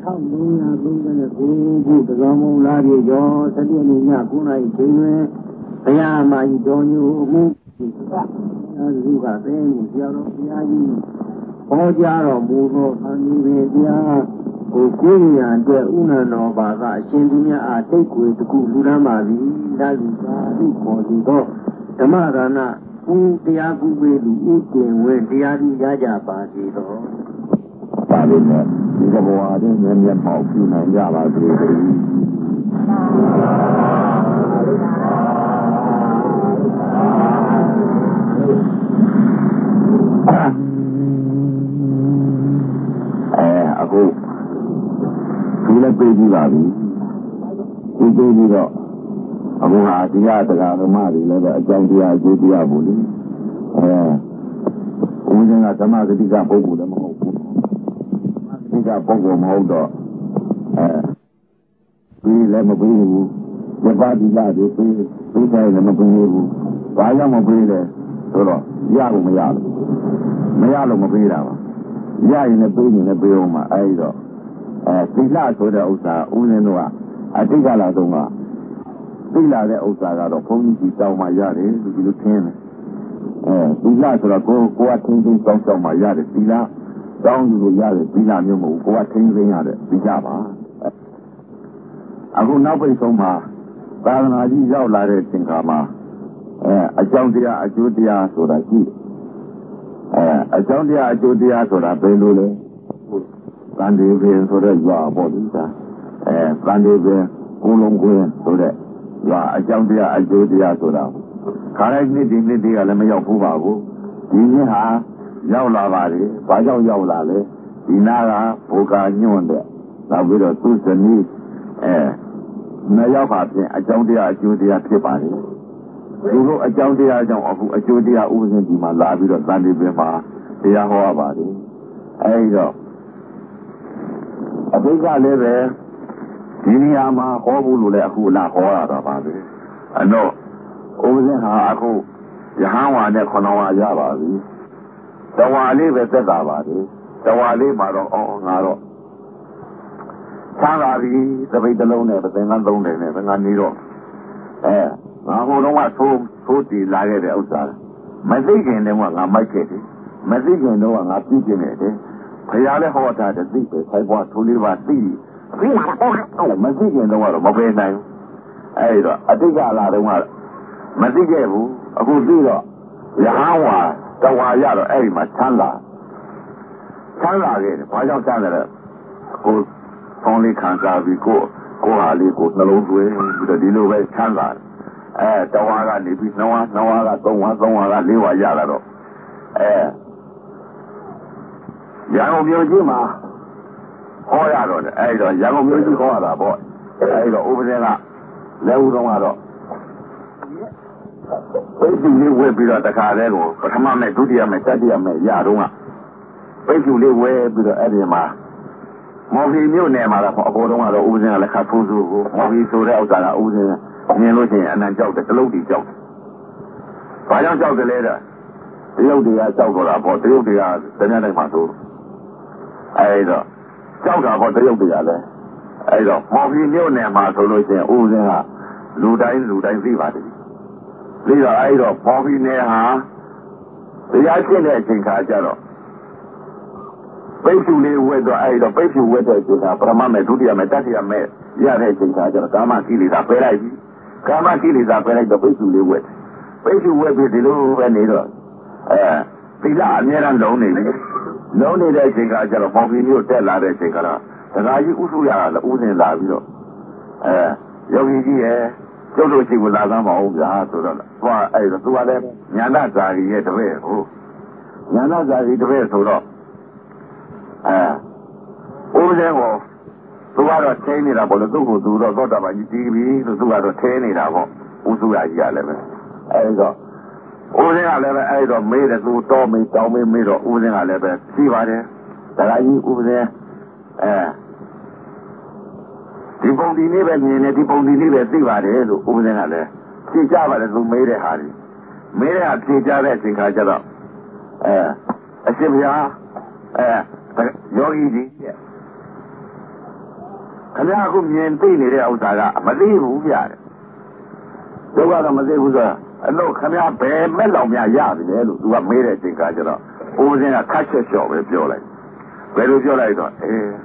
1339 တကောင်မုံလာပြေကျော်7ရက်နေ့ည9နာရီချိန်တွင်ဘုရားမကြီးတော်ညိုမှုလူကသိမှုဆရာတော်ဘုရားကြီးဟောကြားတော်မူသောသံဃာတွေတရားကိုကိုယ်ဉာဏ်အတွက်ဥနန္တော်ဘာသာအရှင်သူမြတ်အားတိတ်ခွေတခုလူရမ်းပါသည်ဒါလူသာလူခေါ်စီသောဓမ္မဒါနဦးတရားကူပေးလူဥတင်ဝဲတရားသူရကြပါစေတော်ပါလိမ့်မယ်ဒီကဘောအားဖြင့်မျက်မှောက်ပြုနိုင်ကြပါစေ။အခုဒီလည်းပြေးကြည့်ပါပြီ။ဒီပြေးပြီးတော့အခုဟာတရားတရားဓမ္မတွေလည်းပဲအကြောင်းတရားအကျိုးတရားဘူးလေ။ဦးဇင်းကဓမ္မဂတိကပုဂ္ဂိုလ်လည်းမဟုတ်ဘူး။ဒီကပုဂ္ဂိုလ်မဟုတ်တော့ပြီးလည်းမပြီးဘူး။ရပါတိလာတွေပြီးတိုင်းလည်းမပြီးဘူး။ဘာကြောင့်မပြီးလဲဆိုတော့ရလို့မရလို့မရလို့မပြီးတာပါ။ရရင်လည်းပြီးရင်လည်းပြီးအောင်မှာအဲဒီတော့သီလဆိုတဲ့ဥစ္စာဦးဇင်းတို့ကအတိတ်ကလာဆုံးကသီလတဲ့ဥစ္စာကတော့ဘုန်းကြီးကြီးတောင်းမှရတယ်ဒီလိုထင်းတယ်သီလဆိုတော့ကိုကထင်းထင်းတောင်းမှရတယ်သီလတောင်းလို့ရတယ်သီလမျိုးမဟုတ်ကိုကထင်းထင်းရတယ်သီလပါအခုနောက်ပိတ်ဆုံးမှာသာသနာကြီးရောက်လာတဲ့သင်္ခါမှာအကြောင်းတရားအကျိုးတရားဆိုတာရှိအကြောင်းတရားအကျိုးတရားဆိုတာဘယ်လိုလဲသံဃာပင်ဆိုတဲ့ရွာပေါ်ဒီသာသံဃာပင်ကိုလုံးကွင်းဆိုတဲ့ရွာအကြောင်းတရားအကျိုးတရားဆိုတာခါတိုင်းနေ့ဒီနေ့တည်းကလည်းမရောက်ဘူးပါဘူးဒီနေ့ဟာရောက်လာပါလေဘာကြောင့်ရောက်လာလဲဒီနာကဘုကာညွန့်တဲ့နောက်ပြီးတော့သူ့ဇနီးနှစ်ယောက်ပါဖြင့်အကြောင်းတရားအကျိုးတရားဖြစ်ပါလေသူတို့အကြောင်းတရားကြောင့်အခုအကျိုးတရားဥပဒေဒီမှာလာပြီးတော့သံဃာပင်မှာတရားဟောရပါလေအဲဒီတော့အဘိဓါလည်းပဲဒီနေရာမှာဟောဖို့လို့လည်းအခုလာဟောရတာပါပဲအဲ့တော့ဥပဇင်းဟာအခုယဟန်ဝါနဲ့ခဏဝါရပါပြီတဝါလေးပဲသက်တာပါလေတဝါလေးမှာတော့ငါတော့ဆန်းလာပြီသပိတ်တစ်လုံးနဲ့သင်္ကန်းသုံးတယ်နဲ့ငါနေတော့ငါဟိုတော့ကသိုးတည်လာခဲ့တဲ့ဥစ္စာမသိခင်တည်းကငါမိုက်ခဲ့တယ်မသိခင်တော့ငါပြည့်ကျင်နေတယ်ဘုရားလည်းဟောတာတသိပဲဆိုင်ပွားထိုးလေးပါသိပြီးလာတော့မသိခင်တော့မပဲနိုင်ဘူးအဲ့တော့အတိတ်ကလာတော့မသိခဲ့ဘူးအခုသိတော့ရဟန်းဝါတဝါရတော့အဲ့ဒီမှာချမ်းသာခဲ့တယ်ဘာကြောင့်ချမ်းသာလဲကိုဆောင်းလေးခံစားပြီးကိုဟာလေးကိုနှလုံးသွင်းပြီးတော့ဒီလိုပဲချမ်းသာတဝါကနေပြီးနှဝါက3ဝါ3ဝါက4ဝါရလာတော့ရန်ကုန်မြို့ကြီးမှာဟောရတော့အဲ့တော့ရန်ကုန်မြို့ကြီးဟောရတာပေါ့အဲ့တော့ဥပဒေကလက်ဦးတော့ကတော့ပိတ်ကြီးလေးဝဲပြီးတော့တခါတည်းကိုပထမမဲ့ဒုတိယမဲ့တတိယမဲ့ရတော့ကပိတ်ကြီးလေးဝဲပြီးတော့အဲ့ဒီမှာမော်ဖီမြို့နယ်မှာတော့အပေါ်တော့ကတော့ဥပဒေကလည်းခါထိုးကိုမော်ဖီဆိုတဲ့ဥစ္စာကဥပဒေမြင်လို့ရှိရင်အနံကြောက်တယ်တလုံးတီကြောက်တယ်ဘာကြောင့်ကြောက်တယ်လဲတဲ့တရုတ်တွေကကြောက်တော့တာပေါ့တရုတ်တွေကတနေ့တိုင်းမှာဆိုအဲ့တော့ကြောက်တာပေါ့တရုတ်တွေကလည်းအဲ့တော့မော်ဖီမြို့နယ်မှာဆိုလို့ရှိရင်ဦးစင်းကလူတိုင်းသိပါတယ်ပြီးတော့အဲ့တော့မော်ဖီနယ်ဟာတရားရှင်းတဲ့အချိန်ခါကျတော့ပိတ်ဖြူလေးဝဲတော့အဲ့တော့ပိတ်ဖြူဝဲတဲ့အချိန်ခါပရမမဲ့ဒုတိယမဲ့တတိယမဲ့ရတဲ့အချိန်ခါကျတော့ကာမကိလေသာပယ်လိုက်ပြီကာမကိလေသာပယ်လိုက်တော့ပိတ်ဖြူလေးဝဲပြီးဒီလိုပဲနေတော့သီလအများအားလုံးနေတယ်လုံးနေတဲ့အချိန်ကကျတော့မောင်ကြီးမျိုးတက်လာတဲ့အချိန်ကတော့ဒကာကြီးဥစုရတာလည်းဥစဉ်လာပြီးတော့ယောဂီကြီးရဲ့ကျုပ်တို့ရှိကိုလာသမ်းမအောင်ဗျာဆိုတော့သွားအဲ့တော့သူကလည်းညာဏဇာတိရဲ့တပည့်ဟုတ်ညာဏဇာတိတပည့်ဆိုတော့ဥစဉ်ကိုသူကတော့ထိနေတာပေါ့လို့သူ့ကိုသူတော့သောတာပန်ကြီးတီးပြီလို့သူကတော့ထဲနေတာပေါ့ဥစုရကြီးကလည်းပဲအဲ့တော့ဦးစင်းကလည်းပဲအဲ့တော့မေးတယ်သူတော့မေးတောင်းမေးတော့ဦးစင်းကလည်းပဲရှိပါတယ်ဒါကကြီးဦးစင်းဒီပုံဒီလေးပဲမြင်နေဒီပုံဒီလေးပဲသိပါတယ်လို့ဦးစင်းကလည်းဖြေကြပါတယ်သူမေးတဲ့ဟာကြီးမေးတဲ့ဟာဖြေကြတဲ့အချိန်ခါကျတော့အရှင်ဘုရားယောဂီကြီးခင်ဗျားအခုမြင်သိနေတဲ့ဥစ္စာကမသိဘူးဗျာဒုက္ခတော့မသိဘူးဆိုအလို့ခင်ဗျားဘယ်မဲ့လောက်များရပြီလဲလို့သူကမေးတဲ့အချိန်ကကျတော့ဦးစင်းကခက်ချက်လျှော့ပဲပြောလိုက်ဘယ်လိုပြောလိုက်တော့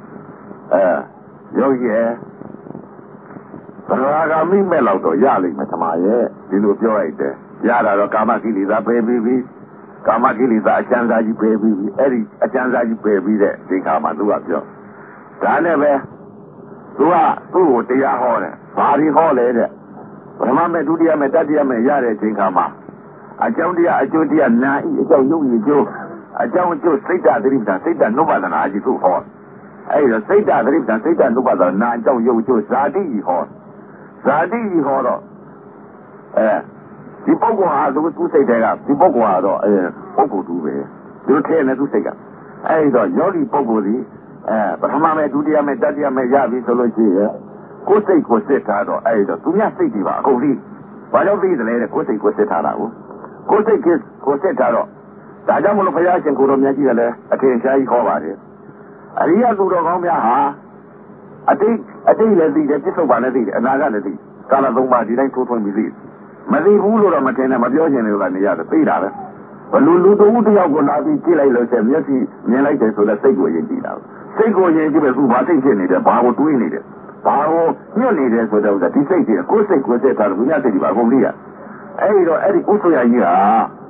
ယောဂီရဲ့ဘဂဝါဂာမိမဲ့လောက်တော့ရလိမ့်မယ်သမားရဲ့ဒီလိုပြောလိုက်တယ်ရတာတော့ကာမကိလေသာပယ်ပြီးပြီကာမကိလေသာအကျဉ်းစားကြီးပယ်ပြီးပြီအဲ့ဒီအကျဉ်းစားကြီးပယ်ပြီးတဲ့ဒီခါမှာသူကပြောဒါနဲ့ပဲသူကသူ့ကိုတရားဟောတယ်ဘာဒီဟောလဲတဲ့ပထမမဲ့ဒုတိယမဲ့တတိယမဲ့ရတဲ့အချိန်ခါမှာအကြောင်းတရားအကျိုးတရားနာဤအကြောင်းယုံကြည်ကျိုးအကြောင်းအကျိုးစိတ်ဓာတ်သတိပ္ပံစိတ်ဓာတ်နုပါဒနာအကြီးသူ့ဟောအဲ့ဒါစိတ်ဓာတ်သတိပ္ပံစိတ်ဓာတ်နုပါဒနာအကြောင်းယုံကျိုးဇာတိကြီးဟောဇာတိကြီးဟောတော့ဒီပုဂ္ဂိုလ်ဟာသူစိတ်တွေကဒီပုဂ္ဂိုလ်ဟာတော့ပုဂ္ဂိုလ်တူပဲသူထဲနဲ့သူစိတ်ကအဲ့တော့ယောဂီပုဂ္ဂိုလ်ဒီပထမမဲ့ဒုတိယမဲ့တတိယမဲ့ရပြီဆိုလို့ရှိရင်ကိုယ်စိတ်ကိုစစ်ထားတော့အဲ့တော့သူများစိတ်တွေပါအကုန်ပြီးဘာလို့ပြီးသလဲတဲ့ကိုယ်စိတ်ကိုစစ်ထားတာကိုယ်စိတ်ကိုစစ်ထားတော့ဒါကြောင့်မလို့ဘုရားရှင်ကိုတော်မြတ်ကြီးကလည်းအထင်ရှားကြီးဟောပါတယ်အရိယသူတော်ကောင်းများဟာအတိတ်လည်းသိတယ်ပြစ္ဆုတ်ပါလည်းသိတယ်အနာဂတ်လည်းသိကာလသုံးပါးဒီတိုင်းထိုးထွင်းပြီးသိမသိဘူးလို့တော့မထင်နဲ့မပြောချင်တယ်ကနေရတယ်သိတာပဲဘလူတူတယောက်ကိုလာပြီးကြည့်လိုက်လို့ဆက်မျက်စိမြင်လိုက်တယ်ဆိုတော့စိတ်ကိုယဉ်ကြည့်တာစိတ်ကိုယဉ်ကြည့်ပဲသူဘာစိတ်ဖြစ်နေတယ်ဘာကိုတွေးနေတယ်ဘာကိုညွတ်နေတယ်ဆိုတော့ဒီစိတ်တွေကိုယ်စိတ်ကိုစစ်ထားလို့ဘုရားစိတ်ဒီပါကုန်ပြီရအဲ့တော့အဲ့ဒီဥစ္စာကြီးဟာ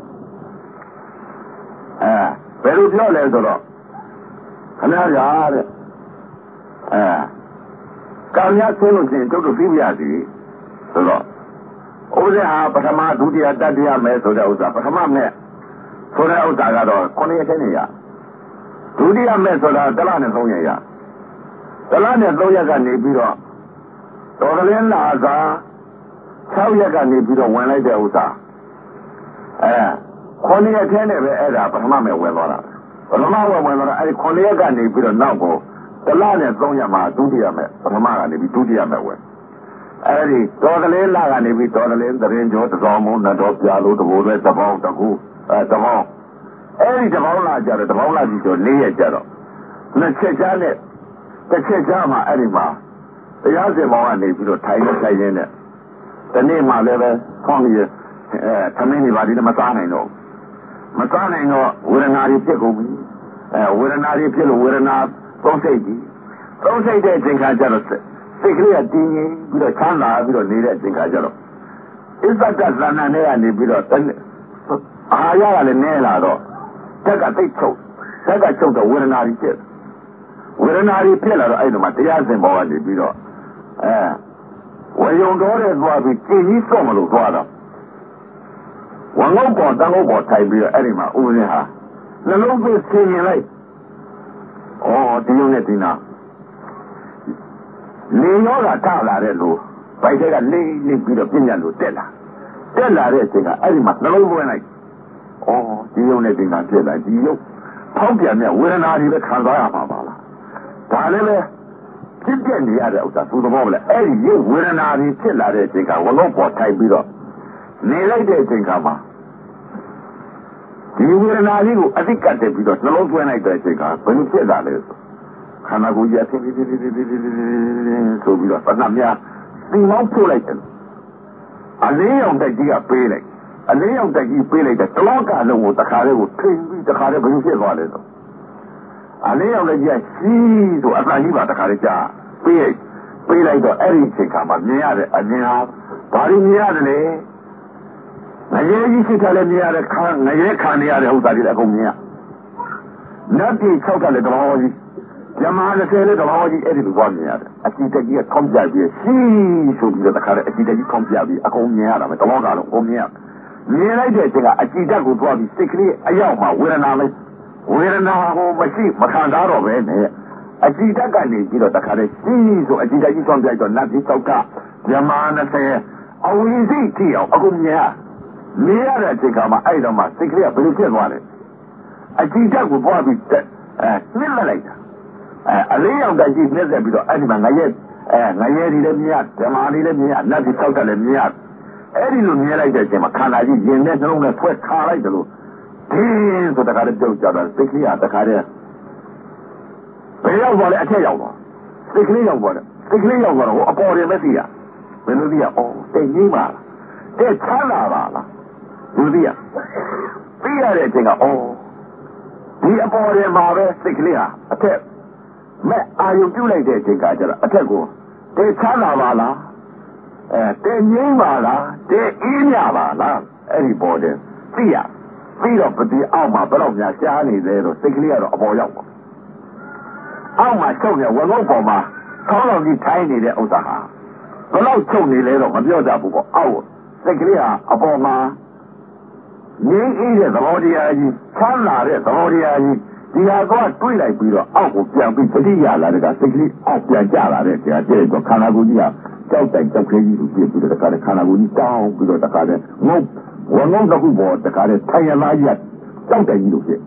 ဘယ်လိုပြောလဲဆိုတော့ခဏကြာတဲ့ကံများဆင်းလို့ရှိရင်တို့ပြီးပြရစီဆိုတော့ဥစ္စာဟာပထမဒုတိယတတိယမဲဆိုတဲ့ဥစ္စာပထမမဲဆိုတဲ့ဥစ္စာကတော့9ရက်တည်းနေရဒုတိယမဲဆိုတာတလနဲ့3ရက်ရတလနဲ့3ရက်ကနေပြီးတော့တော်ကလေးလာစာ6ရက်ကနေပြီးတော့ဝင်လိုက်တဲ့ဥစ္စာ9ရက်ထဲနဲ့ပဲအဲ့ဒါပထမမဲဝင်သွားတာပထမဝင်သွားတာအဲ့ဒီ9ရက်ကနေပြီးတော့နောက်ကိုတလနဲ့3ရက်မှာဒုတိယမဲပထမကနေပြီးဒုတိယမဲဝင်အဲ့ဒီတော်ကလေးလာကနေပြီးတော်ကလေးသရင်ကျော်တစောင်းမုန်းတော်ပြလို့တဘိုးပဲတပေါင်းတကူတပေါင်းအဲ့ဒီတပေါင်းလာကြတော့တပေါင်းလာကြီးကျော်၄ရက်ကြတော့နှစ်ချက်ချားနဲ့တစ်ချက်ချားမှာအဲ့ဒီမှာတရားစင်မောင်ကနေပြီးတော့ထိုင်နေရင်းနဲ့ဒီနေ့မှလည်းပဲခေါင်းကြီးသမင်းတွေပါဒီမစားနိုင်တော့ဝေဒနာတွေဖြစ်ကုန်ပြီဝေဒနာတွေဖြစ်လို့ဝေဒနာသုံးစိတ်တဲ့အချိန်ခါကျတော့စိတ်ကလေးကတင်းငြိမ်ပြီးတော့ချမ်းသာပြီးတော့နေတဲ့အချိန်ခါကျတော့အစ္ဆဒသဏ္ဍာန်နဲ့ကနေပြီးတော့အာဟာရကလည်းနည်းလာတော့တက်ကသိချုပ်တော့ဝေဒနာတွေဖြစ်လာတော့အဲ့ဒီမှာတရားစင်ပေါ်ကနေပြီးတော့ဝေယုံတော်တဲ့သွားပြီးကြည်ကြီးစော့မလို့သွားတော့ဝငုတ်ပေါ်တန်ငုတ်ပေါ်ထိုင်ပြီးတော့အဲ့ဒီမှာဦးရင်းဟာနှလုံးသွင်းဆင်ရင်လိုက်ဒီယုံနဲ့ဒီနာလေရောကထလာတဲ့လူဗိုက်တွေကလိမ့်ပြီးတော့ပြညတ်လို့တက်လာတဲ့အချိန်ကအဲ့ဒီမှာနှလုံးသွင်းလိုက်ဒီယုံနဲ့ဒီနာဖြစ်လာဒီယုံဖောက်ပြန်တဲ့ဝေဒနာတွေပဲခံစားရမှာပါလားဒါလည်းပဲဖြစ်ပြနေရတဲ့ဥစ္စာသူသဘောမလဲအဲ့ဒီရုပ်ဝေဒနာတွေဖြစ်လာတဲ့အချိန်ကဝငုတ်ပေါ်ထိုင်ပြီးတော့နေလိုက်တဲ့အချိန်ကမှာဒီဝေဒနာလေးကိုအတိတ်ကတက်ပြီးတော့နှလုံးသွင်းလိုက်တဲ့အချိန်ကဘယ်လိုဖြစ်လာလဲခန္ဓာကိုယ်ကြီးအဖြစ်ဆိုပြီးတော့ပဏ္ဏများဒီမောင်းထုတ်လိုက်တယ်အလေးအောင်တက်ကြီးကပေးလိုက်တဲ့တလောကလုံးကိုတခါလေးကိုထိပြီးတခါလေးဘယ်လိုဖြစ်သွားလဲဆိုအလေးအောင်တက်ကြီးကရှိဆိုအတန်ကြီးပါတခါလေးကြာပေးလိုက်တော့အဲ့ဒီအချိန်ခါမှာမြင်ရတဲ့အမြင်ဟာဘာလို့မြင်ရတယ်လဲငရဲကြီးဖြစ်တယ်လည်းမြင်ရတယ်ငရဲခံနေရတဲ့ဥစ္စာတွေလည်းအကုန်မြင်ရနတ်ပြည်၆တယ်လည်းတဘောကြီးဇမား30လည်းတဘောကြီးအဲ့ဒီလိုသွားမြင်ရတယ်အကြည့်တကြီးကထုံးပြပြီးရှိဆိုပြီးတော့တခါလေးအကြည့်တကြီးထုံးပြပြီးအကုန်မြင်ရတာပဲတဘောကလုံးအကုန်မြင်လိုက်တဲ့အချိန်ကအကြည့်တက်ကိုသွားပြီးစိတ်ကလေးအရောက်မှာဝေဒနာကိုမခံစားတော့ပဲနဲ့အကြည့်တက်ကနေပြီးတော့တခါလေးရှိဆိုအကြည့်တကြီးထုံးပြတော့နတ်ပြည်၆ကဇမား30အဝိဇိတိအောင်အကုန်မြင်ရတဲ့အချိန်ကမှအဲ့တော့မှစိတ်ကလေးကဘယ်လိုဖြစ်သွားလဲအကြည့်တက်ကိုသွားပြီးနှိမ့်လိုက်တာအလေးရောက်တက်ကြီးနှိမ့်ဆက်ပြီးတော့အဲ့ဒီမှာငရဲတွေလည်းမြင်ရဓမ္မတွေလည်းမြင်ရနတ်ပြည်၆တက်လည်းမြင်ရအဲ့ဒီလိုမြင်လိုက်တဲ့အချိန်မှာခန္ဓာကြီးရင်နဲ့နှလုံးနဲ့ဆွဲခါလိုက်တယ်လို့ဒီဆိုတခါတည်းပြုတ်ကြတော့စိတ်ကလေးကတခါတည်းဘယ်ရောက်သွားလဲအထက်ရောက်သွားစိတ်ကလေးရောက်သွားတယ်စိတ်ကလေးရောက်တော့အပေါ်တယ်မသိရဘယ်လိုသိရဩတိတ်ငိမ့်ပါလားတဲ့ချမ်းသာပါလားလူသိရသိရတဲ့အချိန်ကဩဒီအပေါ်တယ်မှာပဲစိတ်ကလေးဟာအထက်မဲ့အာယုပြုတ်လိုက်တဲ့အချိန်ကကျတော့အထက်ကိုတဲ့ချမ်းသာပါလားတဲ့ငိမ့်ပါလားတဲ့အေးမြပါလားအဲ့ဒီပေါ်တယ်သိရပြီးတော့ပတိအောက်မှာဘယ်တော့များရှားနေသေးတော့စိတ်ကလေးကတော့အပေါ်ရောက်ပါအောက်မှာချုပ်ရဝငုတ်ပေါ်မှာခေါင်းတော်ကြီးထိုင်းနေတဲ့ဥစ္စာဟာဘယ်တော့ချုပ်နေလဲတော့မပြောကြဘူးပေါ့အောက်စိတ်ကလေးဟာအပေါ်မှာငြိမ်းအေးတဲ့သဘောတရားကြီးချမ်းသာတဲ့သဘောတရားကြီးဒီဟာကတွေးလိုက်ပြီးတော့အောက်ကိုပြန်ပြီးပတိရလာတဲ့ကစိတ်ကလေးအောက်ပြန်ကျလာတဲ့တရားတဲ့တော့ခန္ဓာကိုယ်ကြီးကကြောက်တိုင်ကြောက်ခဲကြီးလိုပြည့်ပြီးတော့တခါတည်းခန္ဓာကိုယ်ကြီးတောင်းပြီးတော့တခါတည်းငုတ်ဝငုတ်တစ်ခုပေါ်တခါတည်းထိုင်ရလာကြီးကြောက်တိုင်ကြီးလိုဖြစ်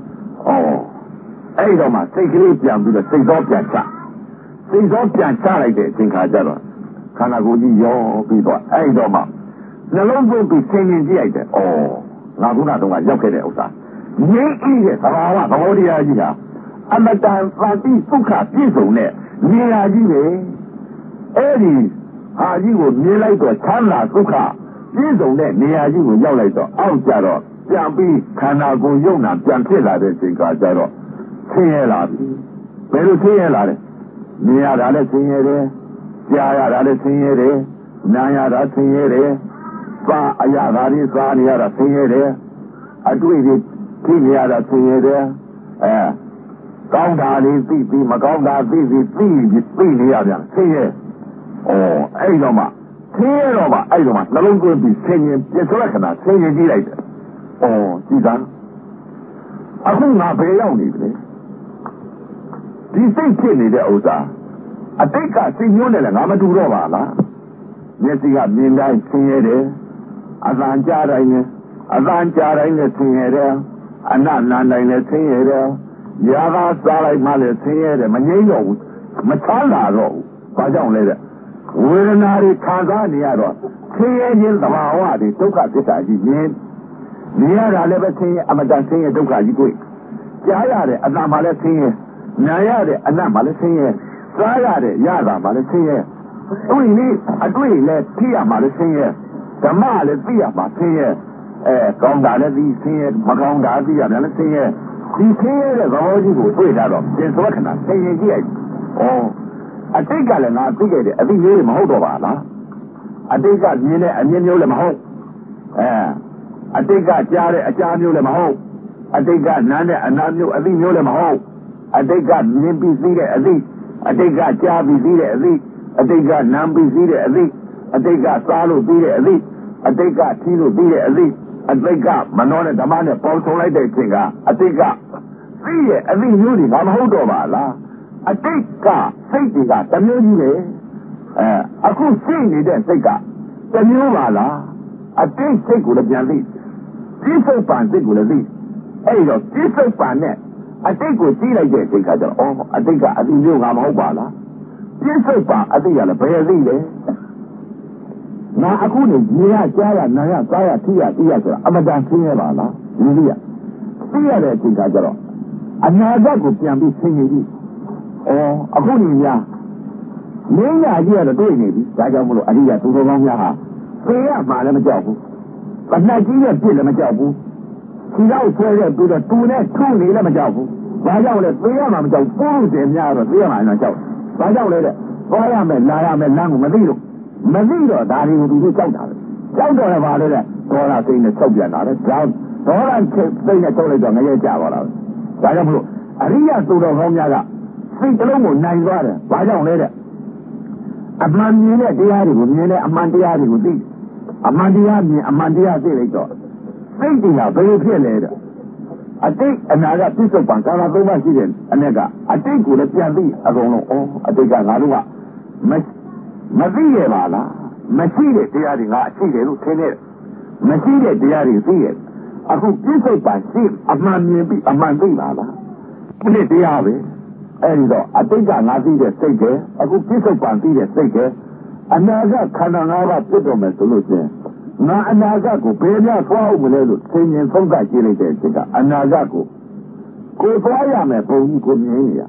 အဲ့တော့မှစိတ်ကလေးပြန်ပြီးတော့စိတ်သောပြန်ချစိတ်သောပြန်ချလိုက်တဲ့အချိန်ခါကျတော့ခန္ဓာကိုယ်ကြီးရောပြီးတော့အဲ့တော့မှနှလုံးသွင်းပြီးဆင်ញင်ကြည့်လိုက်တယ်ငါခုနတုန်းကရောက်ခဲ့တဲ့ဥစ္စာငြိမ်းအေးတဲ့သဘာဝသဘောတရားကြီးဟာအမတန်သတိဒုက္ခပြည့်စုံတဲ့နေရာကြီးပဲအဲ့ဒီဟာကြီးကိုမြင်လိုက်တော့ချမ်းသာဒုက္ခပြည့်စုံတဲ့နေရာကြီးကိုရောက်လိုက်တော့အောက်ကြတော့ပြန်ပြီးခန္ဓာကိုယ်ယုံနာပြန်ဖြစ်လာတဲ့အချိန်ကကြတော့ဆင်းရဲလာပြီဘယ်လိုဆင်းရဲလာလဲမြင်ရတာလည်းဆင်းရဲတယ်ကြားရတာလည်းဆင်းရဲတယ်နားရတာဆင်းရဲတယ်စားအရာဓာတ်တွေစားနေရတာဆင်းရဲတယ်အတွေ့တွေသိနေရတာဆင်းရဲတယ်ကောင်းတာလေးသိပြီးမကောင်းတာသိပြီးသိနေရပြန်ဆင်းရဲအဲ့တော့မှဆင်းရဲတော့မှအဲ့တော့မှနှလုံးသွင်းပြီးဆင်းရဲပြစ္ဆုတ်ခဏဆင်းရဲကြည့်လိုက်တယ်ကြည့်တာအခုငါဘယ်ရောက်နေပြီဒီစိတ်ဖြစ်နေတဲ့ဥစ္စာအတိတ်ကစိတ်ညွှန်းတယ်လေငါမတူတော့ပါလားမျက်စိကမြင်တိုင်းဆင်းရဲတယ်အသံကြားတိုင်းနဲ့ဆင်းရဲတယ်အနတ်နာတိုင်းနဲ့ဆင်းရဲတယ်ရာဂစားလိုက်မှလည်းဆင်းရဲတယ်မငြိမ့်တော့ဘူးမချမ်းသာတော့ဘူးဘာကြောင့်လဲတဲ့ဝေဒနာတွေခံစားနေရတော့ဆင်းရဲခြင်းသဘာဝတွေဒုက္ခသစ္စာကြီးမြင်နေရတာလည်းပဲဆင်းရဲအမတန်ဆင်းရဲဒုက္ခကြီးတွေ့ကြားရတဲ့အတန်မှလည်းဆင်းရဲနာရတဲ့အနတ်မှလည်းဆင်းရဲစားရတဲ့ရတာမှလည်းဆင်းရဲတွေ့လေအတွေ့လည်းသိရမှလည်းဆင်းရဲဓမ္မလည်းသိရမှဆင်းရဲကောင်းတာလည်းသိဆင်းရဲမကောင်းတာသိရပြန်လည်းဆင်းရဲဒီဆင်းရဲတဲ့သဘောကြီးကိုတွေ့တာတော့သင်္သောခဏဆင်းရဲကြည့်လိုက်အတိတ်ကလည်းငါသိခဲ့တယ်အသိမျိုးတွေမဟုတ်တော့ပါလားအတိတ်ကမြင်တဲ့အမြင်မျိုးလည်းမဟုတ်အတိတ်ကကြားတဲ့အကြားမျိုးလည်းမဟုတ်အတိတ်ကနားတဲ့အနားမျိုးအသိမျိုးလည်းမဟုတ်အတိတ်ကမြင်ပြီးသိတဲ့အသိအတိတ်ကကြားပြီးသိတဲ့အသိအတိတ်ကနားပြီးသိတဲ့အသိအတိတ်ကစားလို့သိတဲ့အသိအတိတ်ကထီးလို့သိတဲ့အသိအတိတ်ကမနောနဲ့ဓမ္မနဲ့ပေါင်းစုံလိုက်တဲ့အချိန်ကအတိတ်ကသိရဲ့အသိမျိုးတွေဘာမဟုတ်တော့ပါလားအတိတ်ကစိတ်တွေကတစ်မျိုးကြီးပဲအခုစိတ်နေတဲ့စိတ်ကတစ်မျိုးပါလားအတိတ်စိတ်ကိုလည်းပြန်သိပြစ္ဆုတ်ပန်စိတ်ကိုလည်းသိအဲ့တော့ပြစ္ဆုတ်ပန်နဲ့အတိတ်ကိုသိလိုက်တဲ့အချိန်ကကျတော့အတိတ်ကအသိမျိုးကမဟုတ်ပါလားပြစ္ဆုတ်ပန်အတိတ်ကလည်းဘယ်သိလဲငါအခုနေရေရကြားရနာရစားရထိရသိရဆိုတာအမတန်ဆင်းရဲပါလားဒီလိုရသိရတဲ့အချိန်ကကျတော့အနာဂတ်ကိုပြန်ပြီးဆင်းရဲကြည့်အခုနေများမင်းညာကြီးကတော့တွေ့နေပြီဒါကြောင့်မလို့အရိယာသူတော်ကောင်းများဟာသိရမှာလည်းမကြောက်ဘူးပဏတ်ကြီးရဲ့ပြစ်လည်းမကြောက်ဘူးခြေရောက်ဆွဲတဲ့ပြီးတော့တူနဲ့ထုံနေလည်းမကြောက်ဘူးဘာကြောင့်လဲသိရမှာမကြောက်ပိုးတယ်များတော့သိရမှာလည်းကြောက်ဘာကြောင့်လဲတဲ့သွားရမယ်လာရမယ်လမ်းကိုမသိတော့ဒါတွေကိုသူတို့ကြောက်တာပဲကြောက်တော့လည်းပါလေတဲ့ဒေါသစိတ်နဲ့ချုပ်ပြန်တာလေဒေါသစိတ်နဲ့ချုပ်လိုက်တော့ငရဲကြပါလားဒါကြောင့်မလို့အရိယာသူတော်ကောင်းများကစိတ်တလုံးကိုနိုင်သွားတယ်ဘာကြောင့်လဲတဲ့အမှန်မြင်တဲ့တရားတွေကိုမြင်တဲ့အမှန်တရားတွေကိုသိအမှန်တရားမြင်အမှန်တရားသိလိုက်တော့စိတ်တွေကဘယ်လိုဖြစ်လဲတဲ့အတိတ်အနာကပြစ္ဆုတ်ပံကာလသုံးပါးရှိတဲ့အ내ကအတိတ်ကိုလည်းပြန်သိအကုန်လုံးအတိတ်ကငါတို့ကမသိရပါလားမရှိတဲ့တရားတွေငါရှိတယ်လို့ထင်တယ်မရှိတဲ့တရားတွေသိရအခုပြစ္ဆုတ်ပံရှိအမှန်မြင်ပြီးအမှန်သိပါလားဒီနေ့တရားပဲအဲ့ဒီတော့အတိတ်ကငါသိတဲ့စိတ်ကအခုပြစ္ဆုတ်ပံသိတဲ့စိတ်ကအနာဂတ်ခန္ဓာ၅ပါးပြည့်တော်မယ်ဆိုလို့ချင်းငါအနာဂတ်ကိုဘယ်များသွားအောင်မလဲလို့သင်ရင်သုံးကကြည့်လိုက်တဲ့အချိန်ကအနာဂတ်ကိုသွားရမယ်ဘုံကြီးကိုမြင်နေရ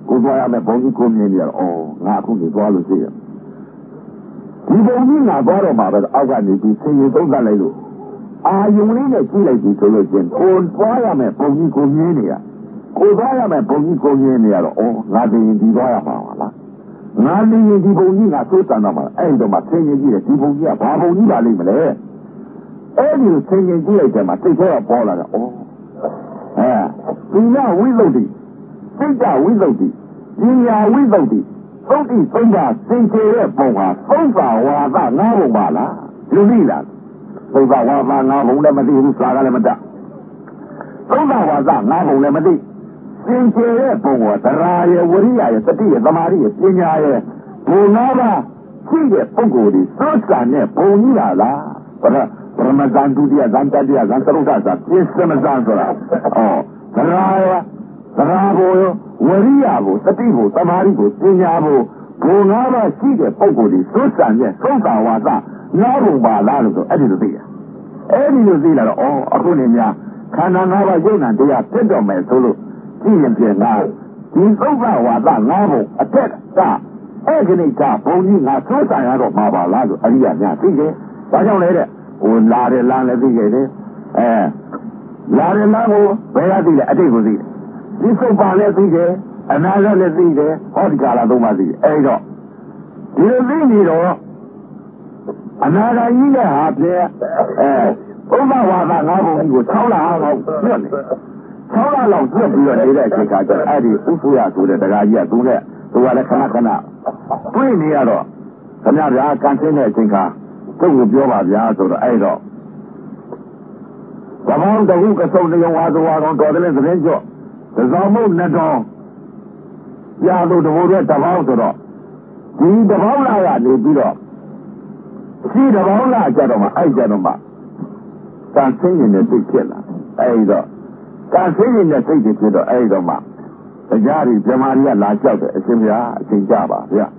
ကိုသွားရမယ်ဘုံကြီးကိုမြင်နေရတော့ငါအခုနေသွားလို့ရှိရဒီဘုံကြီးငါသွားတော့မှာပဲအောက်ကနေပြီးဆင်းရဲသုံးသပ်လိုက်လို့အာယုံလေးနဲ့ကြည့်လိုက်ပြီးဆိုလို့ချင်းကိုသွားရမယ်ဘုံကြီးကိုမြင်နေရကိုသွားရမယ်ဘုံကြီးကိုမြင်နေရတော့ငါတည်ရင်ဒီသွားရမှာပါလားငါတည်ရင်ဒီဘုံကြီးငါသိုးတန်တော့မှာအဲ့တော့မှဆင်းရဲကြည့်တယ်ဒီဘုံကြီးကဘာဘုံကြီးပါလိမ့်မလဲအဲ့ဒီဆင်းရဲကြည့်လိုက်တယ်မှာသိသေးတော့ပေါ်လာတယ်ဒီကဝိသုဒ္ဓိစိတ်ကဝိသုဒ္ဓိပညာဝိသုဒ္ဓိသုဒ္ဓိသုံးပါစင်ကြယ်တဲ့ပုံဟာသုံးပါဝါဒငါးပုံပါလားလူသိလားသုံးပါဝါဒငါးပုံလည်းမသိဘူးစာကလည်းမတတ်သုံးပါဝါဒငါးပုံလည်းမသိစင်ကြယ်တဲ့ပုံကသရာရဲ့ဝရိယရဲ့သတိရဲ့သမာဓိရဲ့ပညာရဲ့ဘုံငါးပါးရှိတဲ့ပုဂ္ဂိုလ်ဒီသုဒ္ဓံနဲ့ဘုံကြီးလားပရမဇန်ဒုတိယဇန်တတိယဇန်သရုဒ္ဓဇန်ပြစ္ဆမဇန်ဆိုတာသရာကိုဝရိယကိုသတိကိုသမာဓိကိုပညာကိုဘုံငါးပါးရှိတဲ့ပုဂ္ဂိုလ်ဒီသုဒ္ဓံနဲ့သုဒ္ဓဝါဒငါးပုံပါလားလို့ဆိုအဲ့ဒီလိုသိရအဲ့ဒီလိုသိလာတော့အခုနေများခန္ဓာငါးပါးယုံနာတရားဖြစ်တော့မယ်ဆိုလို့ကြည့်ရင်ပြင်ငါဒီသုဒ္ဓဝါဒငါးပုံအထက်ကအဲ့ဒီနိစ္စဘုံကြီးငါသုဒ္ဓံရတော့မှာပါလားဆိုအရိယာများသိတယ်ဒါကြောင့်လေတဲ့လာတယ်လမ်းလည်းသိခဲ့တယ်လာတယ်လမ်းကိုဘယ်ကသိလဲအတိတ်ကိုသိတယ်ဒီစုပ်ပါလည်းသိတယ်အနာဂတ်လည်းသိတယ်ဟောဒီကာလသုံးပါသိတယ်အဲ့တော့ဒီလိုသိနေတော့အနာဂတ်ကြီးနဲ့ဟာပြဲဥပဝါဒငါးပုံကြီးကို6လလောက်ပြတ်နေ6လလောက်ပြတ်ပြီးတော့နေတဲ့အချိန်ကကျအဲ့ဒီဥပုယဆိုတဲ့တရားကြီးကသူကလည်းခဏတွေ့နေရတော့ခင်ဗျားကန်ဆင်းတဲ့အချိန်ကသူ့ကိုပြောပါဗျာဆိုတော့အဲ့တော့သဘောတခုကစုံနေဝါသဝါတော်တော်တယ်သတင်းကြော့သဇောမုတ်နှစ်တော်ပြာလို့တဘောတဲ့တဘောဆိုတော့ဒီတဘောလာကနေပြီးတော့ရှိတဘောလာကြတော့မှအဲ့ကြတော့မှကန်ဆင်းနေတဲ့စိတ်ဖြစ်လာအဲ့တော့ကန်ဆင်းနေတဲ့စိတ်ဖြစ်တော့အဲ့တော့မှတရားတွေဇမားတွေကလာကြောက်တယ်အရှင်ဘုရားအချိန်ကြပါဗျာ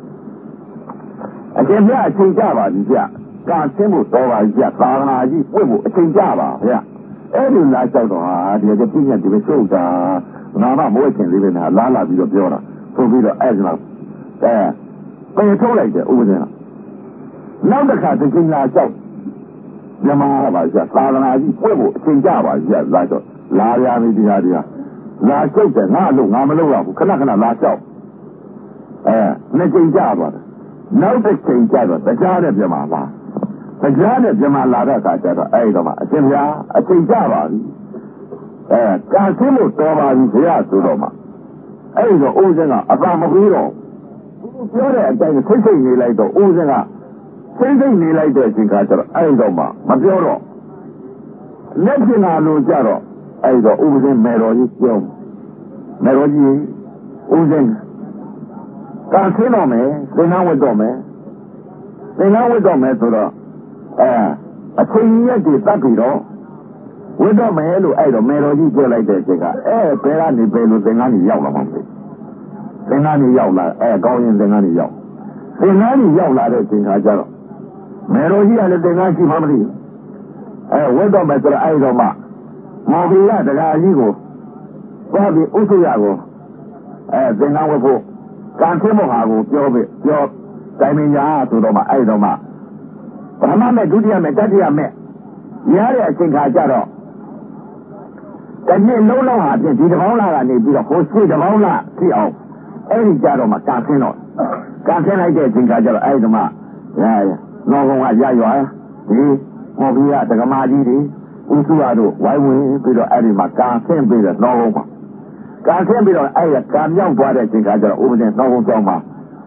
အရှင်ဘုရားအချိန်ကြပါပြီဗျာကာဆင်းဖို့တော်ပါဗျာသာသနာကြီးပွင့်ဖို့အချိန်ကြပါဗျာအဲ့ဒီလာကြောက်တော့ဟာဒီကပြည့်ညက်ဒီပဲရှုပ်တာငါမမိုးချင်လေးပဲနာလာပြီးတော့ပြောတာဆိုပြီးတော့အဲ့ဒါပယ်ထုတ်လိုက်တယ်ဥပဒေကနောက်တစ်ခါသင်္လာကြောက်ဇမားပါဗျာသာသနာကြီးပွင့်ဖို့အချိန်ကြပါဗျာလာတော့လာရပြီဒီဟာဒီဟာလာကြောက်တယ်ငါလို့ငါမလုပ်ရဘူးခဏလာကြောက်နှစ်ချိန်ကြသွားတယ်နောက်တစ်ချိန်ကြတော့တရားနဲ့ပြမလာတရားနဲ့ပြမလာတဲ့အခါကျတော့အဲ့တော့မှအရှင်ဘုရားအချိန်ကြပါပြီကာဆင်းလို့တော်ပါပြီဘုရားဆိုတော့မှအဲ့တော့ဦးစင်းကအသာမပြီးတော့ပြောတဲ့အတိုင်းစိတ်နေလိုက်တော့ဦးစင်းကစိတ်နေလိုက်တဲ့အချိန်ကကျတော့အဲ့တော့မှမပြောတော့လက်ပြင်လာလို့ကြတော့အဲ့တော့ဦးစင်းမေတော်ကြီးပြောမေတော်ကြီးဦးစင်းကာဆင်းတော့မယ်သင်္ကန်းဝတ်တော့မယ်ဆိုတော့အချိန်ရက်တွေတတ်ပြီးတော့ဝတ်တော့မယ်လို့အဲ့တော့မေတော်ကြီးပြောလိုက်တဲ့အချိန်ကဘယ်ကနေဘယ်လိုသင်္ကန်းကြီးရောက်လာမှမသိသင်္ကန်းကြီးရောက်လာကောင်းရင်သင်္ကန်းကြီးရောက်လာတဲ့အချိန်ခါကျတော့မေတော်ကြီးကလည်းသင်္ကန်းရှိမှမသိဘူးဝတ်တော့မယ်ဆိုတော့အဲ့တော့မှမော်ဘီကတရားကြီးကိုသွားပြီးဥစ္စာကိုသင်္ကန်းဝတ်ဖို့ကန်ဆင်းဖို့ဟာကိုပြောတိုင်ပင်ညာဆိုတော့မှအဲ့တော့မှပထမမဲ့ဒုတိယမဲ့တတိယမဲ့ရတဲ့အချိန်ခါကျတော့တနေ့လုံးလုံးဟာဖြင့်ဒီတပေါင်းလာကနေပြီးတော့ဟိုရှိတပေါင်းလာဖြစ်အောင်အဲ့ဒီကြတော့မှကန်ဆင်းလိုက်တဲ့အချိန်ခါကျတော့အဲ့ဒီမှနောဘုံကရရွာဒီဟောပြီးတက္ကမကြီးတွေဥစုရတို့ဝိုင်းဝင်ပြီးတော့အဲ့ဒီမှကန်ဆင်းပြီးတော့နောဘုံမှာကန်ဆင်းပြီးတော့အဲ့ရကံမြောက်သွားတဲ့အချိန်ခါကျတော့ဥပဒေနောဘုံကြောင်းမှာ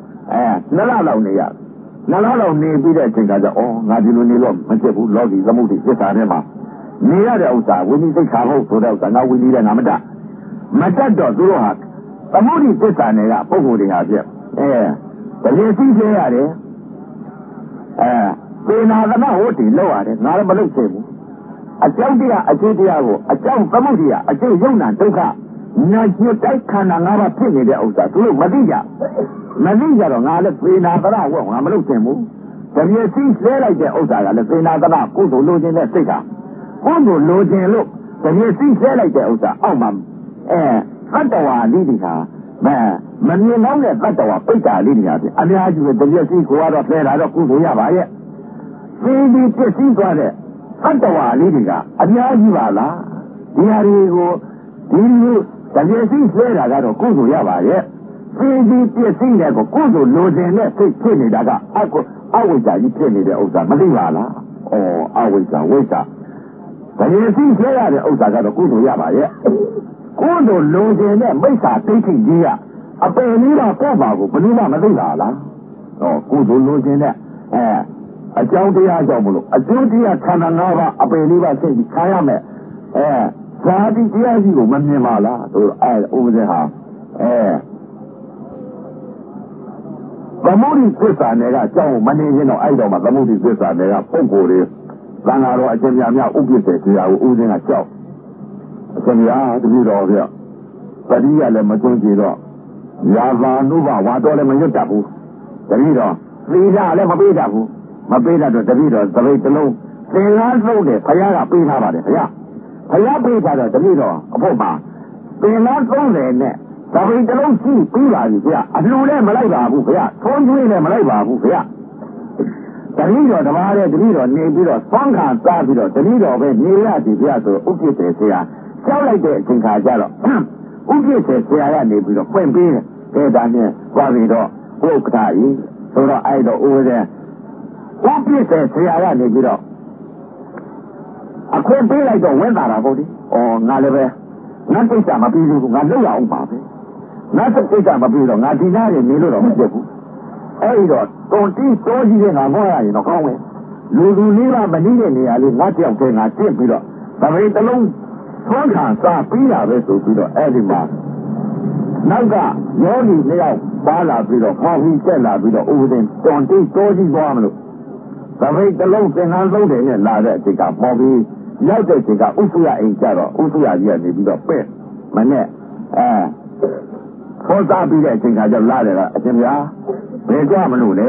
2လလောက်နေရ2လလောက်နေပြီးတဲ့အချိန်ခါကျငါဒီလိုနေလို့မဖြစ်ဘူးလောကီသမုဒ္ဒိသစ္စာထဲမှာနေရတဲ့ဥစ္စာဝိနည်းသိက္ခာဟုတ်ဆိုတဲ့ဥစ္စာငါဝိနည်းတဲ့ငါမတတ်တော့သူတို့ဟာသမုဒ္ဒိသစ္စာနယ်ကပုဂ္ဂိုလ်တွေဟာပြတကယ်သိစေရတယ်သေနာသမဟုတ်တယ်လောက်ရတယ်ငါလည်းမလုပ်ချင်ဘူးအကြောင်းတရားအကျိုးတရားကိုအကြောင်းသမုဒ္ဒိယအကျိုးယုံနာဒုက္ခညာကျတိုက်ခန္ဓာ၅ပါးဖြစ်နေတဲ့ဥစ္စာသူတို့မသိကြတော့ငါလည်းသေနာသရဝတ်ငါမလုပ်ချင်ဘူးတကယ်သိလဲလိုက်တဲ့ဥစ္စာကလည်းသေနာသရကုသိုလ်လိုချင်တဲ့စိတ်ကကုသိုလ်လိုချင်လို့တကယ်သိလဲလိုက်တဲ့ဥစ္စာအောက်မှာသတ္တဝါလိတိဟာမမြင်တော့တဲ့တတ္တဝါပိတ်တာလေးတွေရတယ်အများကြီးပဲတပြည့်စီကိုကတော့ဖဲလာတော့ကုသိုလ်ရပါရဲ့သိပြီးပြည့်စည်သွားတဲ့တတ္တဝါလေးတွေကအများကြီးပါလားဒီဟာတွေကိုဒီလိုတပြည့်စီဖဲလာကတော့ကုသိုလ်ရပါရဲ့သိပြီးပြည့်စည်တဲ့ကိုကုသိုလ်လိုချင်တဲ့စိတ်ဖြစ်နေတာကအဝိဇ္ဇာကြီးဖြစ်နေတဲ့ဥစ္စာမသိပါလားအဝိဇ္ဇာဝိဇ္ဇာတပြည့်စီဖဲရတဲ့ဥစ္စာကတော့ကုသိုလ်ရပါရဲ့ကုသိုလ်လိုချင်တဲ့မိစ္ဆာသိက္ခာကြီးကအပယ်လေးပါပေါ့ပါကိုဘယ်လိုမှမသိပါလားကုသိုလ်လိုချင်တဲ့အကြောင်းတရားကြောင့်မလို့အကျိုးတရားခန္ဓာ၅ပါးအပယ်လေးပါသိပြီးခံရမယ်ဇာတိတရားကြီးကိုမမြင်ပါလားဆိုတော့ဥပဒေဟာသမုဒိသစ္စာနယ်ကအကြောင်းမနေရင်တော့အဲ့တော့မှသမုဒိသစ္စာနယ်ကပုံကိုယ်တွေသံဃာတော်အရှင်များဥပ္ပစ္စေတရားကိုဥစဉ်ကကြောက်အရှင်များတပည့်တော်ပြပရိယလည်းမတွန်းကြည့်တော့ရာဇာနုဘဝါတော်လည်းမရွတ်တတ်ဘူးတပည့်တော်သီလလည်းမပေးတတ်ဘူးမပေးတတ်တော့တပည့်တော်သပိတ်တစ်လုံးသင်္ကားဆုံးတယ်ဘုရားကပေးထားပါတယ်ဘုရားပေးထားတော့တပည့်တော်အဖို့မှာသင်္ကား30နဲ့သပိတ်တစ်လုံးရှိပြီးပါပြီဘုရားအလှလည်းမလိုက်ပါဘူးဘုရားထုံးကျွေးလည်းမလိုက်ပါဘူးဘုရားတပည့်တော်တပါးတဲ့တပည့်တော်နေပြီးတော့သွမ်းခံစားပြီးတော့တပည့်တော်ပဲနေရသည်ဘုရားဆိုဥပ္ပစ္စေဆရာကြောက်လိုက်တဲ့အချိန်ခါကျတော့ဥပ္ပစ္စေဆရာကနေပြီးတော့ဖွင့်ပေးတယ်ဒါနဲ့သွားပြီးတော့ဘုရားကြီးဆိုတော့အဲ့တော့ဥပ္ပစ္စေဆရာကနေပြီးတော့အခွင့်ပေးလိုက်တော့ဝင်လာတာပေါ့ဒီငါလည်းပဲငါကိစ္စမပြီးဘူးငါလောက်ရအောင်ပါပဲငါကိစ္စမပြီးတော့ငါဒီနားနေလို့တော့မဖြစ်ဘူးအဲ့တော့တုံတီးတိုးကြီးတဲ့ငါမောရရင်တော့ကောင်းမယ်လူလေးပါမနည်းတဲ့နေရာလေးငါကြောက်တဲ့ငါကျင့်ပြီးတော့သဘေတစ်လုံးသွမ်းခံစားပြီးတာပဲဆိုပြီးတော့အဲ့ဒီမှာနောက်ကယောဂီနှစ်ယောက်ပါလာပြီးတော့ခေါ်ပြီးတက်လာပြီးတော့ဥပဒေတုံတီးတိုးကြီးသွားမလို့သဘေတစ်လုံးသင်္ကန်းသုံးတယ်နဲ့လာတဲ့အချိန်ကပေါ်ပြီးရောက်တဲ့အချိန်ကဥစုရအိမ်ကြတော့ဥစုရကြီးကနေပြီးတော့ပဲ့မနဲ့ခေါ်စားပြီးတဲ့အချိန်ကကျလာတယ်ကအရှင်ဗျာဘယ်ကြမလို့လဲ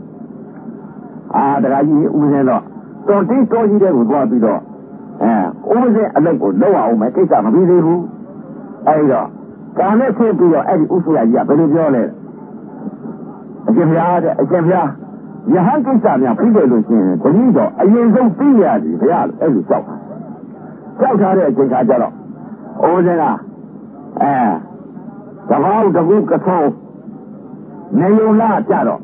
တရားကြီးဥပဒေတော့တုံတီးတိုးကြီးတဲ့ကိုသွားပြီးတော့ဥပဒေအလုပ်ကိုလုပ်အောင်မယ်ကိစ္စမပြီးသေးဘူးအဲဒီတော့ကာနဲ့ဆင်းပြီးတော့အဲ့ဒီဥစုရကြီးကဘယ်လိုပြောလဲအရှင်ဗျာတဲ့အရှင်ဗျာယဟန်ကိစ္စများပြီးတယ်လို့ရှိရင်တတိတော့အရင်ဆုံးပြီးရတယ်ဗျာအဲ့လိုကြောက်ထားတဲ့အချိန်ခါကျတော့အိုးစင်းကသဘောတကူကထုံးနေုံလာကြတော့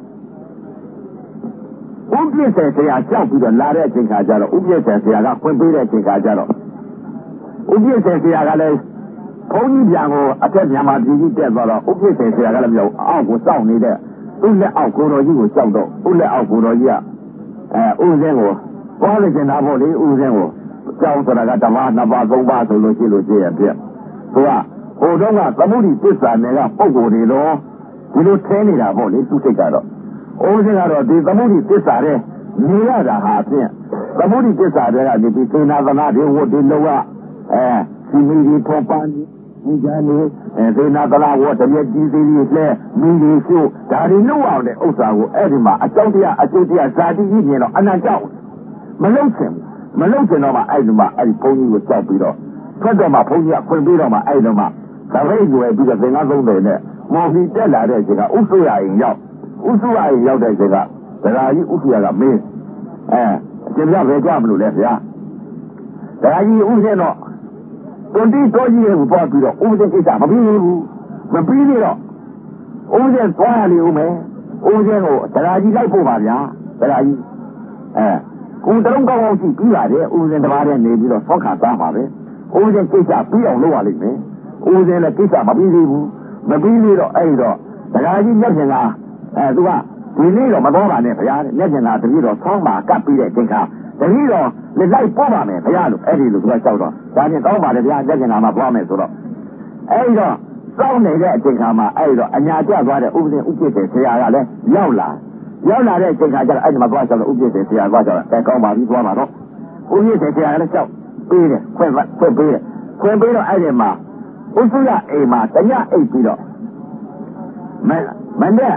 ဥပ္ပစ္စေဆရာကြောက်ပြီးတော့လာတဲ့အချိန်ခါကျတော့ဥပ္ပစ္စေဆရာကဖွင့်ပေးတဲ့အချိန်ခါကျတော့ဥပ္ပစ္စေဆရာကလည်းဘုန်းကြီးပြန်ကိုအထက်မြန်မာပြည်ကြီးတက်သွားတော့ဥပ္ပစ္စေဆရာကလည်းပြောအောက်ကိုစောင့်နေတဲ့သူ့လက်အောက်ကိုတော်ကြီးကိုကြောက်တော့သူ့လက်အောက်ကိုတော်ကြီးကဥစဉ်ကိုပေါ်လို့ကျင်တာပေါ့လေဥစဉ်ကိုကြောက်ဆိုတာကဓမ္မ2ပါး3ပါးဆိုလို့ရှိလို့ရှိရပြည့်သူကဟိုတော့ကသမုဒိသစ္စာနယ်ကပုံကိုယ်တွေတော့ဒီလိုထဲနေတာပေါ့လေသူစိတ်ကတော့ဥစဉ်ကတော့ဒီသမုဒိသစ္စာတဲ့နေရတာဟာဖြင့်သမုဒိသစ္စာတဲ့ကနေဒီသေနာသနာတွေဝတ်ဒီလောကစီမီဒီထောပန်းဒီကြနေသေနာသနာဝတ်တည်းကြီးသေးလေးလဲမီဒီရှုဒါတွေနှုတ်အောင်တဲ့ဥစ္စာကိုအဲ့ဒီမှာအကြောင်းတရားအကျိုးတရားဇာတိကြီးမြင်တော့အနန္တကြောက်မလုံးချင်တော့မှအဲ့ဒီမှာအဲ့ဒီဘုန်းကြီးကိုကြောက်ပြီးတော့ထွက်တော့မှဘုန်းကြီးကခွင့်ပြီးတော့မှအဲ့ဒီမှာသပိတ်ရွယ်ပြီးတော့သင်္ကန်း30နဲ့မော်ဖီတက်လာတဲ့အချိန်ကဥစုရရင်ရောက်တဲ့အချိန်ကဒရာကြီးဥစုရကမင်းအရှင်ပြဘယ်ကြမလို့လဲဗျာဒရာကြီးဥစဉ်တော့တွန်တီတိုးကြီးကိုပေါ်ပြီးတော့ဥပဒေကိစ္စမပြီးဘူးမပြီးသေးတော့ဥစဉ်သွားရလေဦးမယ်ဥစဉ်ကိုဒရာကြီးလိုက်ဖို့ပါဗျာဒရာကြီးကိုယ်တလုံးကောင်းကြည့်ပြီးပါတယ်ဥစဉ်တပါးနဲ့နေပြီးတော့ဆောက်ခါသားပါပဲဥစဉ်ကိစ္စပြီးအောင်လုပ်ရလိမ့်မယ်ဥစဉ်လည်းကိစ္စမပြီးသေးဘူးမပြီးသေးတော့အဲ့တော့ဒရာကြီးမျက်ပြင်ကသူကဒီနေ့တော့မတော်ပါနဲ့ဗျာမျက်ပြင်ကတတိတော့ဆောင်းပါကပ်ပြီးတဲ့အချိန်ကတတိတော့လက်လိုက်ပို့ပါမယ်ဗျာလို့အဲ့ဒီလိုသူကကြောက်တော့ဒါပြင်ကောင်းပါလေဗျာမျက်ပြင်ကမှသွားမယ်ဆိုတော့အဲ့တော့စောင်းနေတဲ့အချိန်ခါမှာအဲ့တော့အညာကျသွားတဲ့ဥပဒေဥပ္ပစ္စေဆရာကလည်းရောက်လာတဲ့အချိန်ခါကျတော့အဲ့ဒီမှာသွားကြောက်လို့ဥပ္ပစ္စေဆရာသွားကြောက်တယ်ကောင်းပါပြီသွားပါတော့ဥပ္ပစ္စေဆရာကလည်းကြောက်ပေးတယ်ခွင့်ပေးတော့အဲ့ဒီမှာဥစုရအိမ်မှာတညအိပ်ပြီးတော့မနေ့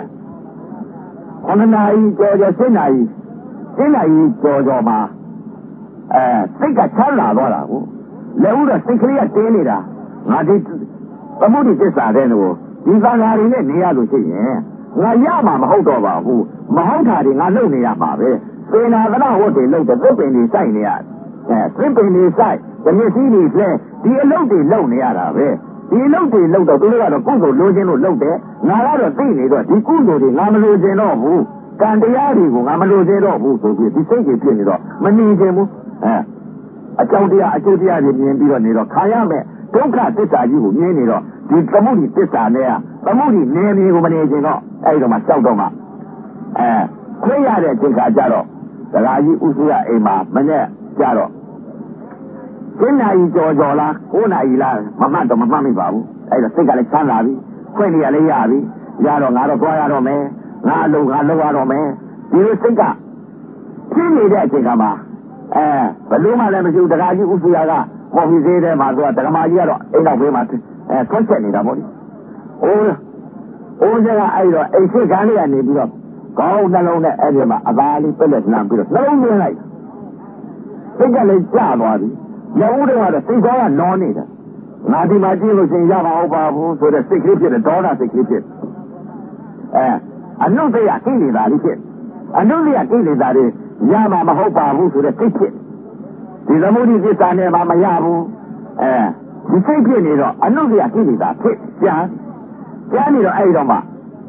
9 နာရီကျော်10 နာရီကျော်မှာစိတ်ကချမ်းလာသွားတာကိုလက်ဦးတော့စိတ်ကလေးကတင်းနေတာငါဒီသမုဒိသစ္စာတဲ့ကိုဒီသံဃာတွေနဲ့နေရလို့ရှိရင်ငါရမှာမဟုတ်တော့ပါဘူးမဟုတ်တာတွေငါလုပ်နေရမှာပဲစေနာကနာဝတ်တွေလုပ်တဲ့သစ်ပင်တွေစိုက်နေရသစ်ပင်တွေစိုက်ဓမြစီတွေလဲဒီအလုပ်တွေလုပ်နေရတာပဲဒီအလုပ်တွေလုပ်တော့သူတို့ကတော့ကုသိုလ်လိုချင်လို့လုပ်တယ်ငါကတော့သိနေတော့ဒီကုသိုလ်တွေငါမလိုချင်တော့ဘူးကံတရားတွေကိုငါမလိုချင်တော့ဘူးဆိုပြီးဒီစိတ်ကြီးဖြစ်နေတော့မနေချင်ဘူးအကြောင်းတရားအကျိုးတရားတွေမြင်ပြီးတော့နေတော့ခါရမယ်ဒုက္ခသစ္စာကြီးကိုမြင်နေတော့ဒီသမုဒိသစ္စာနဲ့သမုဒိနေမြေကိုမနေချင်တော့အဲ့တော့မှကြောက်တော့မှခွေးရတဲ့အချိန်ခါကျတော့ဒကာကြီးဥစုရအိမ်မှာမနဲ့ကြတော့7 နာရီကျော်လား9 နာရီလားမမှတ်တော့မမှတ်မိပါဘူးအဲ့တော့စိတ်ကလည်းချမ်းသာပြီခွင့်နေရလည်းရပြီရတော့ငါတော့သွားရတော့မယ်ငါလုံရတော့မယ်ဒီလိုစိတ်ကဖြစ်နေတဲ့အချိန်ကမှဘလို့မှလည်းမရှိဘူးဒကာကြီးဥစုရကကော်ဖီဈေးထဲမှာသူကဒကမာကြီးကတော့အိမ်နောက်ဘေးမှာဆွတ်ချက်နေတာပေါ့လေအိုးကအဲ့တော့အိမ်ရှိကန်းလေးကနေပြီးတော့ကောင်းနှလုံးနဲ့အဲ့ဒီမှာအသားလေးပက်လက်လှမ်းပြီးတော့နှလုံးသွင်းလိုက်စိတ်ကလည်းကျသွားပြီရုပ်တွေကတော့စိတ်ကောကနောနေတယ်ငါဒီမှာကြည့်လို့ရှိရင်ရမှာဟုတ်ပါဘူးဆိုတဲ့စိတ်ကလေးဖြစ်တယ်ဒေါသစိတ်ကလေးဖြစ်အနုတ္တရကိလေသာလေးဖြစ်အနုတ္တရကိလေသာတွေရမှာမဟုတ်ပါဘူးဆိုတဲ့စိတ်ဖြစ်ဒီသမုဒိသစ္စာနဲ့မှမရဘူးဒီစိတ်ဖြစ်နေတော့အနုတ္တရကိလေသာဖြစ်ကြားနေတော့အဲ့တော့မှ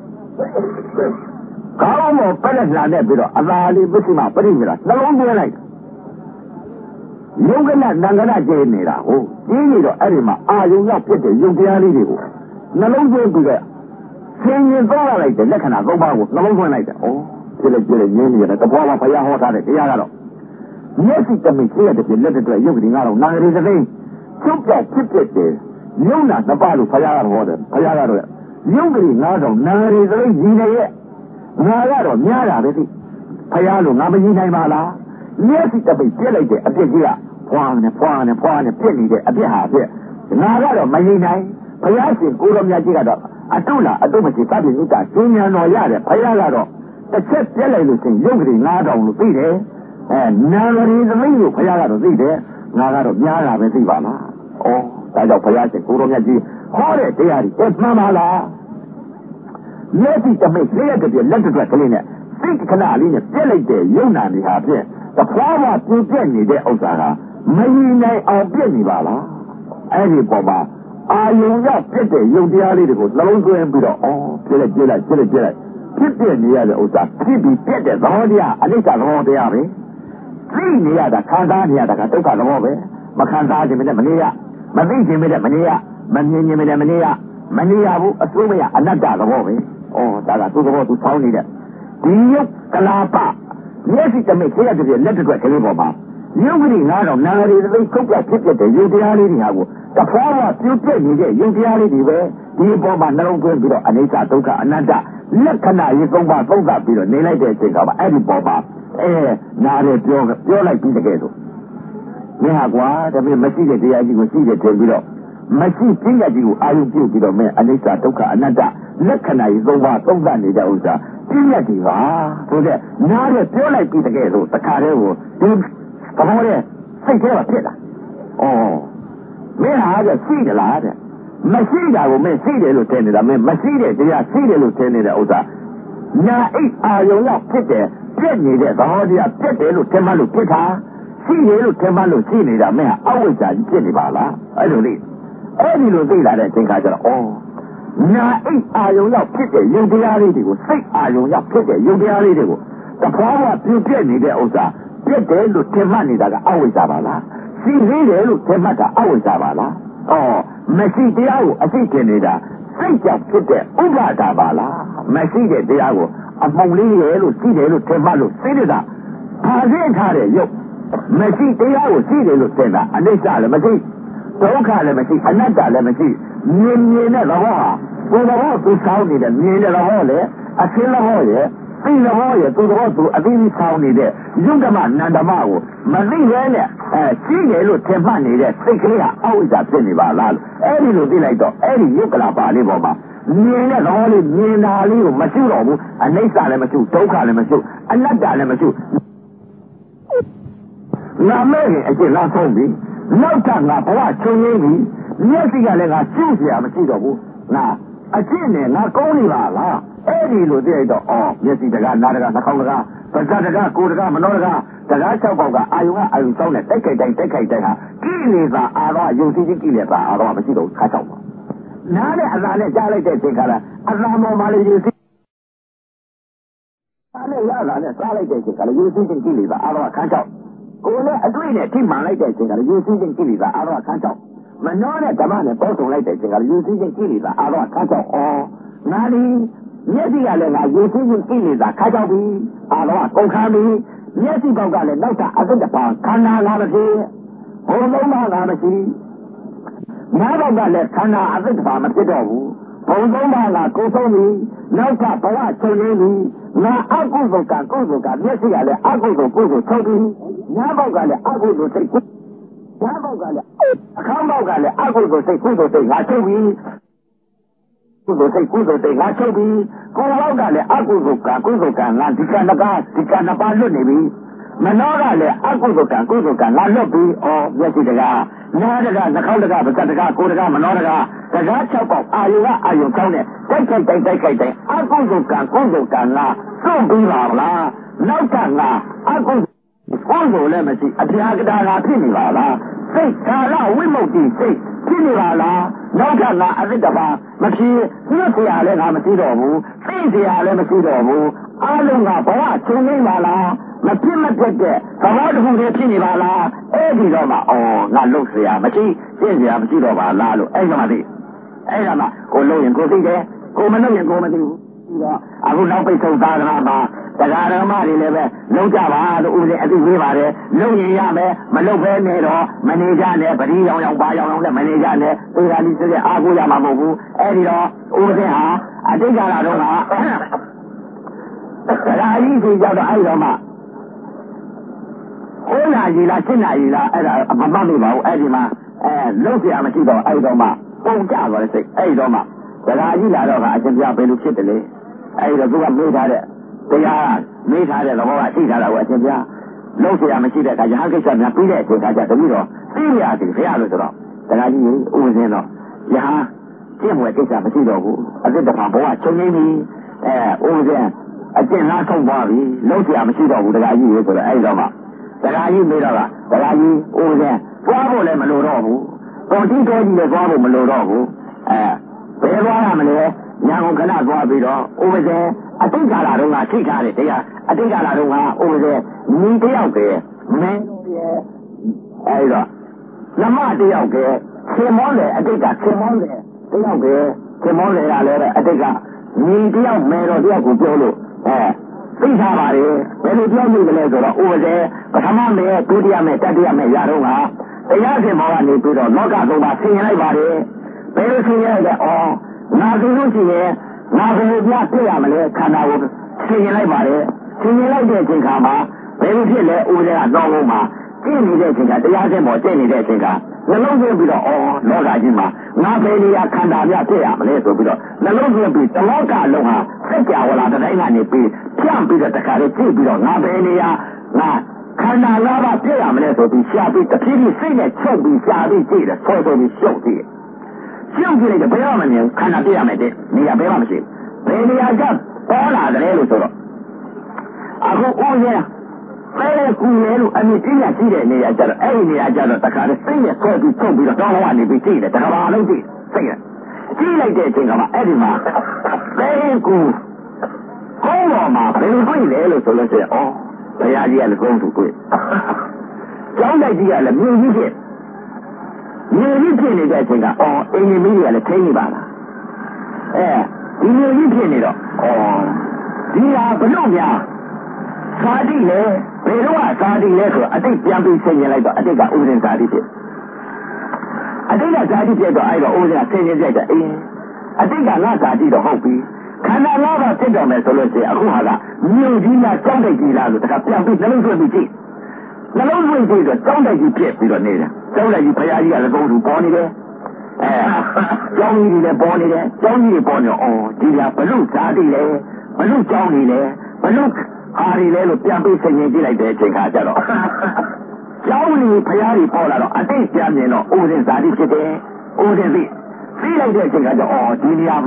ကောင်းမောပလက်လာနဲ့ပြီးတော့အသာလေးပစ္စည်းမပရိစ္ဆေနှလုံးသွင်းလိုက်ယုံကနနန္ကနကျင်းနေတာဟုတ်ကျင်းနေတော့အဲ့ဒီမှာအာယုံရောက်ဖြစ်တဲ့ယုံတရားလေးတွေကိုနှလုံးသွင်းပြီးတော့ဆင်းရင်သွားလိုက်တဲ့လက္ခဏာ 3 ပါးကိုနှလုံးသွင်းလိုက်တယ်ဖြစ်လေငင်းနေတယ်တပွားမှာဘုရားဟောထားတဲ့တရားကတော့မျက်စိတမိတ်ဖြစ်ရတဲ့လက်တွေရုပ်ကလေးကတော့နာရီသသိန်းချုပ်ပြောက်ဖြစ်တဲ့ယုံနာ2 ပါးလို့ဘုရားကဟောတယ်ဘုရားကတော့ရုပ်ကလေး9000နာရီသသိန်းကြီးနေရဲ့ငါကတော့များတာပဲသိဘုရားလို့ငါမကြီးနိုင်ပါလားမျက်စိတမိတ်ပြက်လိုက်တဲ့အပြစ်ကြီးကဖွာနေပြက်နေတဲ့အပြစ်ဟာပြက်ငါကတော့မကြီးနိုင်ဘုရားရှင်ကိုရောမြတ်ကြီးကတော့အတုလားအတုမရှိသဗ္ဗညုတကျင်းညာတော်ရတယ်ဘုရားကတော့တစ်ချက်ပြက်လိုက်လို့ရှင်ရုပ်ကလေး9000လို့သိတယ်နာရီသမိတ်လို့ဘုရားကတော့သိတယ်ငါကတော့များတာပဲသိပါလားဒါကြောင့်ဘုရားရှင်ကိုရောမြတ်ကြီးဟောတဲ့တရားတွေမှန်ပါလားမျက်စိတမိတ်လျှက်တဲ့လက်တွက်ကလေးနဲ့စိတ်ခဏလေးနဲ့ပြက်လိုက်တဲ့ယုံနာနေဟာဖြင့်တဖွာဖွာပြည့်ပြက်နေတဲ့ဥစ္စာကမရင်နိုင်အောင်ပြက်နေပါလားအဲ့ဒီပေါ်မှာအာယုံရောက်ပြက်တဲ့ယုံတရားလေးတွေကိုနှလုံးသွင်းပြီးတော့ပြက်လိုက်ဖြစ်ပြက်နေရတဲ့ဥစ္စာဖြစ်ပြီးပြက်တဲ့သဘောတရားအနိစ္စသဘောတရားပဲသိနေရတာခံစားနေရတာကဒုက္ခသဘောပဲမခံစားခြင်းနဲ့မနေရမသိခြင်းနဲ့မနေရမမြင်ခြင်းနဲ့မနေရမနေရဘူးအစိုးမရအနတ္တသဘောပဲဒါကသူ့သဘောသူဆောင်းနေတဲ့ဒီယုတ်ကလာပမျက်စိတမိတ်ဖြစ်ရတဲ့လက်တွက်ကလေးပေါ်မှာယုတ်ကလေး9000နာရီသသိခုတ်ပြဖြစ်တဲ့ယုတ်တရားလေးတွေဟာကိုတဖွာဖွာပြုတ်ပြနေတဲ့ယုတ်တရားလေးတွေပဲဒီပေါ်မှာနှလုံးသွင်းပြီးတော့အနိစ္စဒုက္ခအနတ္တလက္ခဏာရေး3 ပါးသုံးသပ်ပြီးတော့နေလိုက်တဲ့အချိန်ကအဲ့ဒီပေါ်မှာနားတယ်ပြောလိုက်ပြီးတကယ်လို့မင်းဟာကွာဒါပေမဲ့မရှိတဲ့တရားကြီးကိုရှိတယ်ထင်ပြီးတော့မရှိပြည့်ရကြီးကိုအာယုပြုတ်ပြီးတော့မင်းအနိစ္စဒုက္ခအနတ္တလက္ခဏာရေး3 ပါးသုံးသပ်နေကြဥစ္စာပြည့်ရကြီးပါဆိုတဲ့နားတယ်ပြောလိုက်ပြီးတကယ်လို့တခါတည်းကိုဒီဘာလို့လဲစိတ်ထဲမှာဖြစ်လာမင်းဟာကရှိကြလားတဲ့မရှိတာကိုမင်းရှိတယ်လို့ထင်နေတာမင်းမရှိတဲ့တရားရှိတယ်လို့ထင်နေတဲ့ဥစ္စာညာအိတ်အာယုံရောက်ဖြစ်တယ်ပြည့်နေတဲ့သဘောတရားပြည့်တယ်လို့ထင်မှလို့ဖြစ်တာရှိတယ်လို့ထင်မှလို့ရှိနေတာမင်းဟာအဝိဇ္ဇာကြီးဖြစ်နေပါလားအဲ့လိုလေအဲ့ဒီလိုသိလာတဲ့အချိန်ခါကျတော့ညာအိတ်အာယုံရောက်ဖြစ်တဲ့ယုတ်တရားလေးတွေကိုစိတ်အာယုံရောက်ဖြစ်တဲ့ယုတ်တရားလေးတွေကိုတဖွာဖွာပြည့်ပြည့်နေတဲ့ဥစ္စာပြည့်တယ်လို့ထင်မှနေတာကအဝိဇ္ဇာပါလားရှိသေးတယ်လို့ထင်မှတာအဝိဇ္ဇာပါလားမရှိတရားကိုအသိထင်နေတာစိတ်ကြောင့်ဖြစ်တဲ့ဥပါဒပါလားမရှိတဲ့တရားကိုအပုံလေးရဲ့လို့ရှိတယ်လို့ထင်မှလို့သိနေတာဖာသိထားတဲ့ယုတ်မရှိတရားကိုရှိတယ်လို့ထင်တာအနိစ္စလည်းမရှိဒုက္ခလည်းမရှိအနတ္တလည်းမရှိမြင်တဲ့သဘောဟာကိုယ်တော်သူဆောင်းနေတဲ့မြင်တဲ့သဘောလေအရှင်းသဘောရဲ့သိသဘောရဲ့သူတော်သူအသိဆောင်းနေတဲ့ယုတ်ဓမ္မနန္ဒမကိုမသိရဲနဲ့ရှိတယ်လို့ထင်မှတ်နေတဲ့စိတ်ကလေးကအဝိဇ္ဇာဖြစ်နေပါလားလို့အဲ့ဒီလိုသိလိုက်တော့အဲ့ဒီယုတ်ကလာပါလေးပေါ်မှာမြင်တဲ့သဘောလေးမြင်တာလေးကိုမရှိတော့ဘူးအနိစ္စလည်းမရှိဒုက္ခလည်းမရှိအနတ္တလည်းမရှိငါမဲ့ရင်အကျင့်လားဆုံးပြီနောက်ထပ်ငါဘဝချုပ်ရင်းပြီမျက်စိကလည်းငါရှုပ်เสียမရှိတော့ဘူးငါအကျင့်နဲ့ငါကောင်းနေပါလားအဲ့ဒီလိုသိရတော့အော်မျက်စိတကားနားတကားနှာခေါင်းတကားပါးစပ်တကားကိုယ်တကားမနှောတကားတကား၆ပေါက်ကအာယုံစောင်းနဲ့တိုက်ခိုက်တိုင်းဟာကိလေသာအာရောယုံကြည်ခြင်းကိလေသာအာရောမရှိတော့ခါ၆ပါနားနဲ့အသာနဲ့ကြားလိုက်တဲ့အချိန်ခါလာအသာပေါ်မှာလေယူစီအားနဲ့ရတာနဲ့စားလိုက်တဲ့အချိန်ခါလာယူစီခြင်းကိလေသာအာရောခန်း၆ကိုယ်နဲ့အတွေ့နဲ့ထိမှန်လိုက်တဲ့အချိန်ခါလာယူစီခြင်းကိလေသာအာရောခန်း၆မနှောနဲ့ဓမ္မနဲ့ပေါင်းစုံလိုက်တဲ့အချိန်ခါလာယူစီခြင်းကိလေသာအာရောခန်း၆အော်ငါဒီမျက်စိကလည်းငါယူစီခြင်းကိလေသာခါ၆ပြီအာရောကုန်ခါပြီမျက်စိပေါက်ကလည်းနောက်တာအသက်တပါခန္ဓာလာမဖြစ်ဘုံလုံးပါလာမရှိနားပေါက်ကလည်းခန္ဓာအသက်တပါမဖြစ်တော့ဘူးဘုံလုံးပါလာကိုဆုံးပြီနောက်ကဘဝချုပ်ရင်းပြီငါအကုသိုလ်ကမျက်စိကလည်းအကုသိုလ်ချုပ်ပြီနားပေါက်ကလည်းအကုသိုလ်စိတ်နားပေါက်ကလည်းအခန်းပေါက်ကလည်းအကုသိုလ်စိတ်ကုသိုလ်စိတ်ငါချုပ်ပြီကုသိုလ်စိတ်ငါချုပ်ပြီကိုယ်ပေါက်ကလည်းအကုသိုလ်ကငါဒီကနှစ်ပါးလွတ်နေပြီမနောကလည်းအကုသိုလ်ကငါလွတ်ပြီဩမျက်စိတကားနားတကားနှာခေါင်းတကားပါးစပ်တကားကိုယ်တကားမနောတကားတကား၆ပေါက်အာယု၆နဲ့တိုက်ခိုက်တိုင်းအကုသိုလ်ကငါစွန့်ပြီးပါလားနောက်ကငါအကုသိုလ်လည်းမရှိအပြာကတာလာဖြစ်နေပါလားစိတ်ကာလဝိမု ക്തി စိတ်ဖြစ်နေပါလားနောက်ကငါအသက်တပါမဖြစ်ညှက်เสียလည်းငါမရှိတော့ဘူးသိเสียလည်းမရှိတော့ဘူးအလုံးကဘဝချုပ်နေပါလားမဖြစ်မဖြစ်တဲ့သဘောတစ်ခုတည်းဖြစ်နေပါလားအဲ့ဒီတော့မှငါလုတ်เสียမရှိသိเสียမရှိတော့ပါလားလို့အဲ့ဒါမှသိအဲ့ဒါမှကိုလုတ်ရင်ကိုသိတယ်ကိုမလုတ်ရင်ကိုမသိဘူးပြီးတော့အခုနောက်ပိတ်ဆုံးသာသနာမှာတရားဓမ္မတွေလည်းပဲလုံးကြပါလို့ဦးဇင်းအသိပေးပါတယ်လုံးရင်ရမယ်မလုံးပဲနဲ့တော့မနေကြနဲ့ပရိယောင်ပါယောင်လည်းမနေကြနဲ့သေဃာတိစစ်အားကိုးရမှာမဟုတ်ဘူးအဲ့ဒီတော့ဦးဇင်းဟာအတိတ်ကာလတော့ကတရားကြီးကြီးကြောက်တော့အဲ့တော့မှ9 နာရီလား10 နာရီလားအဲ့ဒါမမှတ်မိပါဘူးအဲ့ဒီမှာလုံးเสียမရှိတော့အဲ့တော့မှပုံကြသွားတဲ့စိတ်အဲ့တော့မှတရားကြီးလာတော့ကအရှင်ပြဘယ်လိုဖြစ်တယ်လဲအဲ့တော့သူကမေးထားတဲ့တရားမေးထားတဲ့သဘောကရှိထားတာကိုအရှင်ပြလုံးเสียမရှိတဲ့အခါရဟန်းကိစ္စများပြီးတဲ့အချိန်ခါကျတတိတော့သိရသည်ဖရာလို့ဆိုတော့တရားကြီးဥပဇင်းတော့ရဟန်းကျင့်ဝယ်ကိစ္စမရှိတော့ဘူးအစ်တဖန်ဘဝချုပ်နေပြီဥပဇင်းအကျင့်လားဆုံးသွားပြီလုံးเสียမရှိတော့ဘူးတရားကြီးရေဆိုတော့အဲ့တော့မှတရားကြီးမေးတော့ကတရားကြီးဥပဇင်းသွားဖို့လည်းမလိုတော့ဘူးတော်တိတော်ကြီးလည်းသွားဖို့မလိုတော့ဘူးဘယ်သွားရမလဲညာကုန်ခဏသွားပြီးတော့ဥပဇင်းအတိတ်ကာလတုန်းကထိထားတယ်တရားအတိတ်ကာလတုန်းကဥပဇင်းညီတယောက်ပဲမင်းရဲ့အဲ့တော့နမတယောက်ကခင်မောလေအတိတ်ကခင်မောလေတယောက်ကခင်မောလေကလည်းအတိတ်ကညီတယောက်မယ်တော်တယောက်ကိုပြောလို့သိထားပါလေဘယ်လိုပြောမိကလေးဆိုတော့ဥပဇင်းပထမမယ်ဒုတိယမယ်တတိယမယ်ရာတော့ကတရားရှင်မောကနေပြီးတော့လောကသုံးပါဆင်ရင်လိုက်ပါလေဘယ်လိုဆင်ရလဲငါသိလို့ရှိရင်ငါဘယ်လိုပြပြရမလဲခန္ဓာကိုဆင်ရင်လိုက်ပါလေဆင်ရင်လိုက်တဲ့အချိန်ခါမှာဘယ်လိုဖြစ်လဲဥပဒေကတော့ဘုံမှာကျင့်နေတဲ့အချိန်ကတရားရှင်မောကျင့်နေတဲ့အချိန်ကနှလုံးသွင်းပြီးတော့လောကကြီးမှာငါဘယ်နေရာခန္ဓာပြဖြစ်ရမလဲဆိုပြီးတော့နှလုံးသွင်းပြီးတလောကလုံးဟာစัจ java လာတဲ့တိုင်းကနေပြီးဖြန့်ပြီးတော့တခါလေးကြည့်ပြီးတော့ငါဘယ်နေရာငါခန္ဓာ၅ပါးပြည့်ရမလဲဆိုပြီးရှားပြီးတဖြည်းဖြည်းစိတ်နဲ့ချုပ်ပြီးရှားပြီးကြည့်တယ်ဆောပြီးရှုပ်ကြည့်ရှုပ်ကြည့်လိုက်တော့ဘယ်မှမမြင်ခန္ဓာပြည့်ရမယ်တဲ့နေရာဘယ်မှမရှိဘူးဘယ်နေရာကပေါ်လာတယ်လို့ဆိုတော့အခုဦးရဘယ်ကူလဲလို့အမြင့်ကြီးရရှိတဲ့နေရာကျတော့အဲ့ဒီနေရာကျတော့တခါလေးစိတ်နဲ့ဆောပြီးချုပ်ပြီးတော့တောင်းဝနေပြီးကြည့်တယ်တခါပါလုံးကြည့်စိတ်နဲ့ကြည့်လိုက်တဲ့အချိန်ကမှအဲ့ဒီမှာဘယ်ကူကိုယ်ပေါ်မှာဘယ်လိုတွေ့လဲလို့ဆိုလို့ရှိရင်ဘုရားကြီးကလည်းကုန်းသူတွေ့ကျောင်းတိုက်ကြီးကလည်းမြင်ကြီးဖြစ်နေတဲ့အချိန်ကအင်းကြီးမီးတွေကလည်းထိနေပါလားဒီမြင်ကြီးဖြစ်နေတော့ဒီဟာဘလို့များသာတိလေဘယ်တော့သာတိလဲဆိုအတိတ်ပြန်ပြီးဆင်ញင်လိုက်တော့အတိတ်ကဥပဒေသာတိဖြစ်အတိတ်ကသာတိဖြစ်တော့အဲ့တော့ဥပဒေကဆင်ញင်ကြတယ်အတိတ်ကငါသာတိတော့ဟုတ်ပြီခန္ဓာ၅ပါးဖြစ်တော်မယ်ဆိုလို့ရှိရင်အခုဟာကမြို့ကြီးလားကြောင်းတိုက်ကြီးလားလို့တခါပြန်ပြီးနှလုံးသွင်းပြီးကြည့်နှလုံးသွင်းပြီးတော့ကြောင်းတိုက်ကြီးဖြစ်ပြီးတော့နေတယ်ကြောင်းတိုက်ကြီးဘုရားကြီးကလည်းကုန်းသူပေါ်နေတယ်ကျောင်းကြီးတွေလည်းပေါ်နေတယ်ကျောင်းကြီးတွေပေါ်နေတော့ဒီကဘလို့ဇာတိလဲဘလို့ကျောင်းနေလဲဘလို့ဟာတွေလဲလို့ပြန်ပြီးဆင်ញင်ကြည့်လိုက်တဲ့အချိန်ခါကျတော့ကျောင်းကြီးဘုရားကြီးပေါ်လာတော့အတိတ်ပြန်မြင်တော့ဥဒင်ဇာတိဖြစ်တယ်ဥဒင်သိလိုက်တဲ့အချိန်ခါကျတော့ဒီနေရာမှာ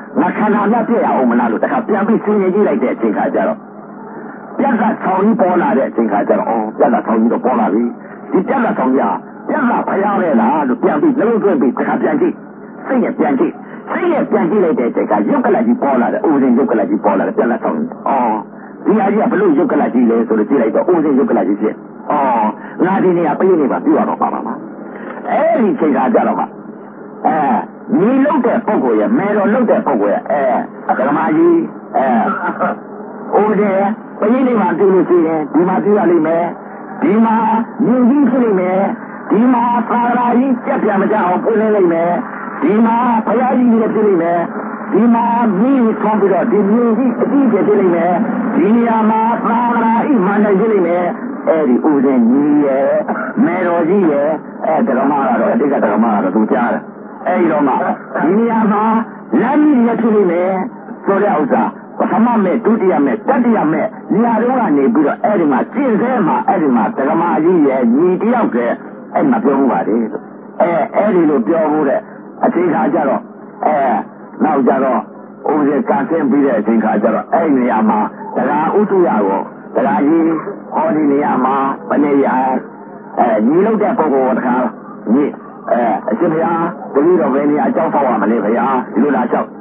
ငါခန္ဓာများပြည့်ရအောင်မလားလို့တခါပြန်ပြီးစဉ်းကြည့်လိုက်တဲ့အချိန်ခါကျတော့ပြက်ကဆောင်းကြီးပေါ်လာတဲ့အချိန်ခါကျတော့ပြက်ကဆောင်းကြီးတော့ပေါ်လာပြီဒီပြက်ကဆောင်းကြီးပြက်ကဖျားလဲလားလို့ပြန်ပြီးလုံးသွင်းပြီးတခါပြန်ကြည့်စိတ်နဲ့ပြန်ကြည့်လိုက်တဲ့အချိန်ကရုပ်ကလကြီးပေါ်လာတယ်ဥစဉ်ရုပ်ကလကြီးပေါ်လာတယ်ပြက်ကဆောင်းကြီးဒီအကြီးကဘလို့ရုပ်ကလကြီးလဲဆိုတော့ကြည့်လိုက်တော့ဥစဉ်ရုပ်ကလကြီးဖြစ်ငါဒီနေရာပြည့်နေပါပြရတော့ပါမှာအဲ့ဒီချိန်ခါကျတော့မှညီလုံးတဲ့ပုဂ္ဂိုလ်ရဲ့မယ်တော်လုံးတဲ့ပုဂ္ဂိုလ်ရဲ့ဓမ္မကြီးဥဒေပရိနိဗ္ဗာန်ပြုလို့ရှိရင်ဒီမှာပြုရလိမ့်မယ်ဒီမှာမြင်ကြီးဖြစ်လိမ့်မယ်ဒီမှာသာရာကြီးကြက်ပြမကြအောင်ပွင့်လိမ့်မယ်ဒီမှာဘုရားကြီးလည်းဖြစ်လိမ့်မယ်ဒီမှာမိဆုံးပြီးတော့ဒီမြင်ကြီးအကြည့်ဖြစ်လိမ့်မယ်ဒီနေရာမှာသာရာဤမှန်တယ်ဖြစ်လိမ့်မယ်အဲ့ဒီဥစဉ်ကြီးရဲ့မေတော်ကြီးရဲ့ဓမ္မကတော့အတိတ်ကဓမ္မကတော့သူကြားတယ်အဲ့ဒီတော့မှဒီနေရာမှာလမ်းကြီးလည်းဖြစ်လိမ့်မယ်ဆိုတဲ့ဥစ္စာပထမမဲ့ဒုတိယမဲ့တတိယမဲ့နေရာတော့ကနေပြီးတော့အဲ့ဒီမှာကျင့်စေမှာအဲ့ဒီမှာဓမ္မကြီးရဲ့ညီတယောက်ကအဲ့မှာပြောမှုပါတယ်အဲ့ဒီလိုပြောမှုတဲ့အချိန်ခါကျတော့နောက်ကြတော့ဥစဉ်ကဆင်းပြီးတဲ့အချိန်ခါကျတော့အဲ့ဒီနေရာမှာတရားဥတုရကိုတရားကြီးဟောဒီနေရာမှာဘယ်နေရာညီလို့တဲ့ပုဂ္ဂိုလ်တခါညီအရှင်ဘုရားတတိတော်ဘယ်နေရာအကြောင်းဆောက်ရမလဲဘုရားဒီလိုလားဆောက်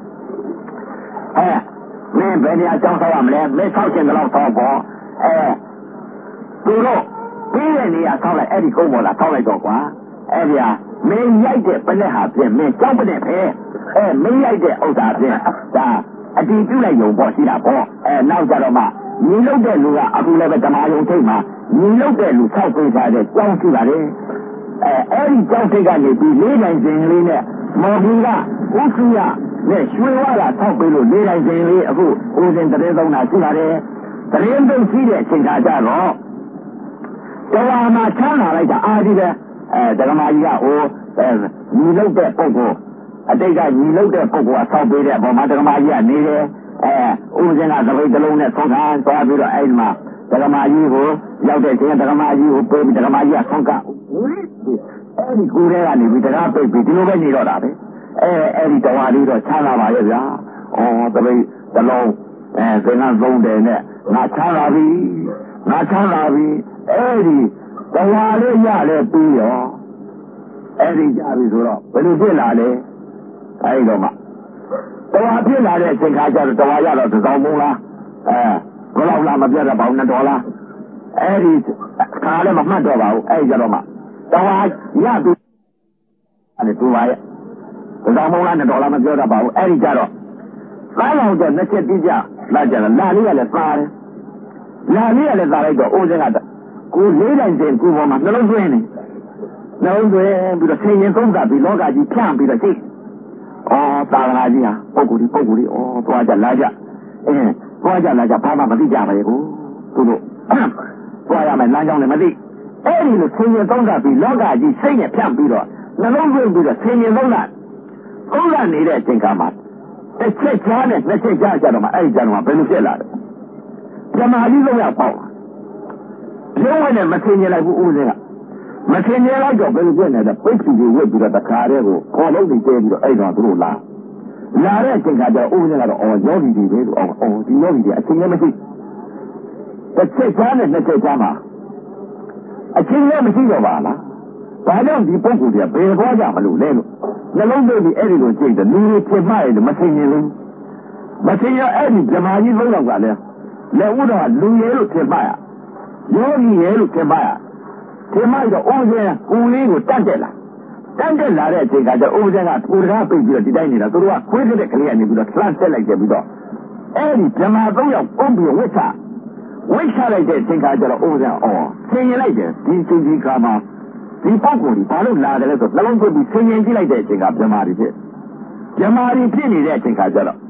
မင်းဘယ်နေရာအကြောင်းဆောက်ရမလဲမင်းဆောက်ခြင်းတော့ဆောက်ပေါ်သူတို့ပြီးတဲ့နေရာဆောက်လိုက်အဲ့ဒီကုန်းပေါ်လာဆောက်လိုက်တော့ကွာအဲ့ဒီဟာမင်းရိုက်တဲ့ပလက်ဟာဖြင့်မင်းကြောက်ပတဲ့ဖဲမင်းရိုက်တဲ့ဥစ္စာဖြင့်ဒါအတီးပြုလိုက်ရုံပေါ့ရှိတာပေါ့နောက်ကြတော့မှညီလို့တဲ့လူကအခုလည်းပဲဓမ္မယုံထိတ်မှာညီလို့တဲ့လူဆောက်ပေးထားတဲ့ကြောင်းရှိပါတယ်အဲ့ဒီကြောင်းထိတ်ကနေပြီးလေးနိုင်စဉ်လေးနဲ့မော်ဘီကဥစုရနဲ့ရွှေဝါကဆောက်ပေးလို့လေးနိုင်စဉ်လေးအခုဦးစင်တရေသုံးတာရှိပါတယ်တရေသုံးရှိတဲ့အချိန်ကကြတော့တော်မှာချမ်းလာလိုက်တာအာဒီပဲဓမ္မကြီးကညီလို့တဲ့ပုဂ္ဂိုလ်အတိတ်ကညီလို့တဲ့ပုဂ္ဂိုလ်ကဆောက်ပေးတဲ့အပေါ်မှာဓမ္မကြီးကနေတယ်ဥပဇင်ကသပိတ်တလုံးနဲ့ဆုံးခံသွားပြီးတော့အဲ့မှာဓမ္မကြီးကိုရောက်တဲ့ချိန်ဓမ္မကြီးကိုပေးပြီးဓမ္မကြီးကဆုံးကအဲ့ဒီကိုယ်ထဲကနေပြီးတရားပိတ်ပြီးဒီလိုပဲနေတော့တာပဲအဲ့ဒီတော်လေးတော့ချမ်းသာပါရဲ့ဗျာသပိတ်တလုံးသင်္ကန်းသုံးတယ်နဲ့ငါချမ်းသာပြီအဲ့ဒီတော်လေးရလဲပြီးရောအဲ့ဒီကြပြီဆိုတော့ဘယ်လိုဖြစ်လာလဲအဲ့ဒီတော့မှတော်ဖြစ်လာတဲ့အချိန်ခါကျတော့တော်ရတော့တစ်ဆောင်မုံလားဘယ်လောက်လားမပြတ်တော့ပါဘူး$2လားအဲ့ဒီခါလည်းမမှတ်တော့ပါဘူးအဲ့ဒီကြတော့မှတော်ရပြီအဲ့ဒီ2ပါရဲ့တစ်ဆောင်မုံလား$လားမပြောတော့ပါဘူးအဲ့ဒီကြတော့သားလောင်တဲ့နှစ်ချက်တိကျလာကြတယ်လာလေးကလည်းသားတယ်လာလေးကလည်းသားလိုက်တော့အိုးစင်းကကိုလေးတိုင်းစင်ကိုပေါ်မှာနှလုံးသွင်းနေနှလုံးသွင်းပြီးတော့ဆင်ရင်သုံးကပြီးလောကကြီးဖြန့်ပြီးတော့ကြည့်သာသနာကြီးဟာပုဂ္ဂိုလ်ကြီးသွားကြလာကြသွားကြလာကြဘာမှမသိကြပါရဲ့ကိုသူတို့သွားရမယ်လမ်းကြောင်းလည်းမသိအဲ့ဒီလိုဆင်ရင်သုံးကပြီးလောကကြီးစိတ်နဲ့ဖြန့်ပြီးတော့နှလုံးသွင်းပြီးတော့ဆင်ရင်သုံးကနေတဲ့အချိန်ကမှတစ်ချက်ချားနဲ့နှစ်ချက်ချားကြတော့မှအဲ့ဒီကြတော့မှဘယ်လိုဖြစ်လာလဲဓမ္မကြီးလုံးရပေါ့လုံးဝနဲ့မဆင်ရင်လိုက်ဘူးဦးစင်းကမဆင်ရင်လိုက်တော့ဘယ်လိုဖြစ်နေလဲပိတ်စီကိုဝစ်ပြီးတော့တခါတည်းကိုခေါ်လို့နေတဲပြီးတော့အဲ့တော့သူတို့လာတဲ့အချိန်ကကျတော့ဦးစင်းကတော့ယောဂီတွေပဲလို့ဒီယောဂီတွေအချိန်လည်းမရှိတစ်ချက်ချားနဲ့နှစ်ချက်ချားမှာအချိန်လည်းမရှိတော့ပါလားဘာကြောင့်ဒီပုဂ္ဂိုလ်တွေကဘယ်သွားကြမလို့လဲလို့နှလုံးသွင်းပြီးအဲ့ဒီလိုကြည့်တယ်လူတွေဖြစ်မှရတယ်မဆင်ရင်ဘူးမဆင်ရအဲ့ဒီဓမ္မကြီးလုံးတော့ကလည်းလက်ဥတော်လူရဲလို့ဖြစ်မှရယောဂီရဲလို့ဖြစ်မှရဖြစ်မှတော့ဥပဇင်းကိုလေးကိုတတ်တက်လာတဲ့အချိန်ကကျဥပဇင်းကကိုယ်ကားပိတ်ပြီးတော့ဒီတိုင်းနေတာသူတို့ကခွေးတဲ့ကလေးကနေပြီးတော့လှမ်းတက်လိုက်ကြပြီးတော့အဲ့ဒီဓမ္မ3ယောက်ပုံပြီးဝိချလိုက်တဲ့အချိန်ကကျတော့ဥပဇင်းဆင်ရင်လိုက်တယ်ဒီချိန်ကြီးကမှဒီပုဂ္ဂိုလ်ကြီးဘာလို့လာတယ်လဲဆိုနှလုံးသွင်းပြီးဆင်ရင်ကြည့်လိုက်တဲ့အချိန်ကဓမ္မတွေဖြစ်နေတဲ့အချိန်ကကျတော့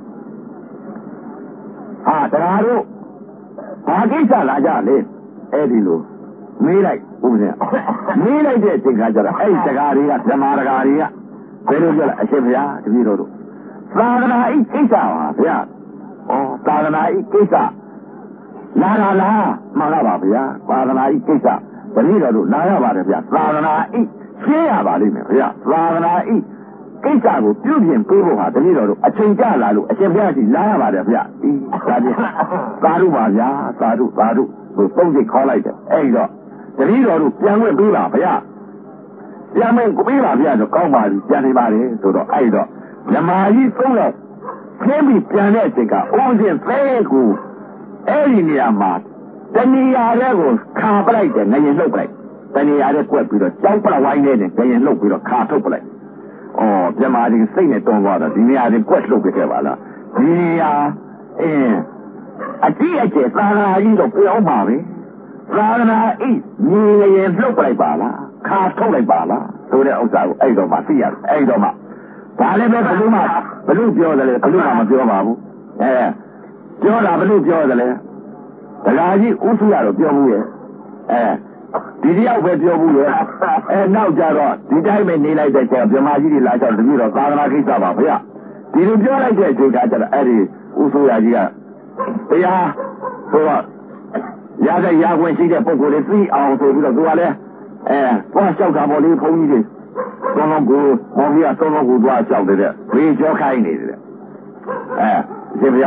တရားတို့ဘာကိစ္စလာကြလဲအဲ့ဒီလိုမေးလိုက်ဥပဇင်းမေးလိုက်တဲ့အချိန်ကကျတော့အဲ့ဒီတရားတွေကဓမ္မတရားတွေကဘယ်လိုပြောလဲအရှင်ဘုရားတပည့်တော်တို့သာသနာဤကိစ္စပါဗျာသာသနာဤကိစ္စလာလားမှန်လားပါဗျာသာသနာဤကိစ္စတပည့်တော်တို့လာရပါတယ်ဗျာသာသနာဤရှင်းရပါလိမ့်မယ်ဗျာသာသနာဤကိစ္စကိုပြုပြင်ပေးဖို့ဟာတတိတော်တို့အချိန်ကြလာလို့အရှင်ဘုရားကြီးလာရပါတယ်ဗျာဒီဒါဖြင့်သာဓုပါဗျာသာဓုဟိုသုံးစိတ်ခေါ်လိုက်တယ်အဲ့တော့တတိတော်တို့ပြန်ဝင်ပေးပါဗျာပြန်မယ်ကိုပေးပါဗျာဆိုကောင်းပါပြီပြန်နေပါလေဆိုတော့အဲ့တော့မြမာကြီးသုံးတော့ခင်းပြီးပြန်တဲ့အချိန်ကအိုးစဉ်သဲကိုအဲ့ဒီနေရာမှာတဏှာလေးကိုခါပလိုက်တယ်ငရင်လှုပ်ပလိုက်တဏှာလေးကွက်ပြီးတော့ကြောင်းပလဝိုင်းနဲ့ငရင်လှုပ်ပြီးတော့ခါထုတ်ပလိုက်မြမာကြီးစိတ်နဲ့တွန်းသွားတော့ဒီနေရာလေးကွက်လှုပ်ခဲ့ပါလားဒီနေရာအကြည့်အကျသာနာကြီးတော့ပြောင်းပါပဲသာနာအိညီငရင်လှုပ်ပလိုက်ပါလားခါထုတ်လိုက်ပါလားဆိုတဲ့ဥစ္စာကိုအဲ့တော့မှသိရတယ်အဲ့တော့မှဒါလည်းပဲဘယ်လိုပြောတယ်လဲဘယ်လိုမှမပြောပါဘူးပြောတာဘယ်လိုပြောတယ်လဲတရားကြီးဥစုရတော့ပြောဘူးရဲ့ဒီတယောက်ပဲပြောဘူးရဲ့နောက်ကြတော့ဒီတိုင်းပဲနေလိုက်တဲ့ကျဗြဟ္မာကြီးတွေလာကြတော့တပြည့်တော့သာသနာကိစ္စပါဗျာဒီလိုပြောလိုက်တဲ့အချိန်ကကျတော့အဲ့ဒီဥစုရကြီးကတရားဆိုတော့ရတဲ့ရခွင့်ရှိတဲ့ပုဂ္ဂိုလ်တွေသိအောင်ဆိုပြီးတော့သူကလည်းသွားလျှောက်တာပေါ့လေဘုန်းကြီးတွေသုံးလုံးကိုမောင်ကြီးကသုံးလုံးကိုသွားလျှောက်တယ်ဘေးကြောခိုင်းနေတယ်အရှင်ဘု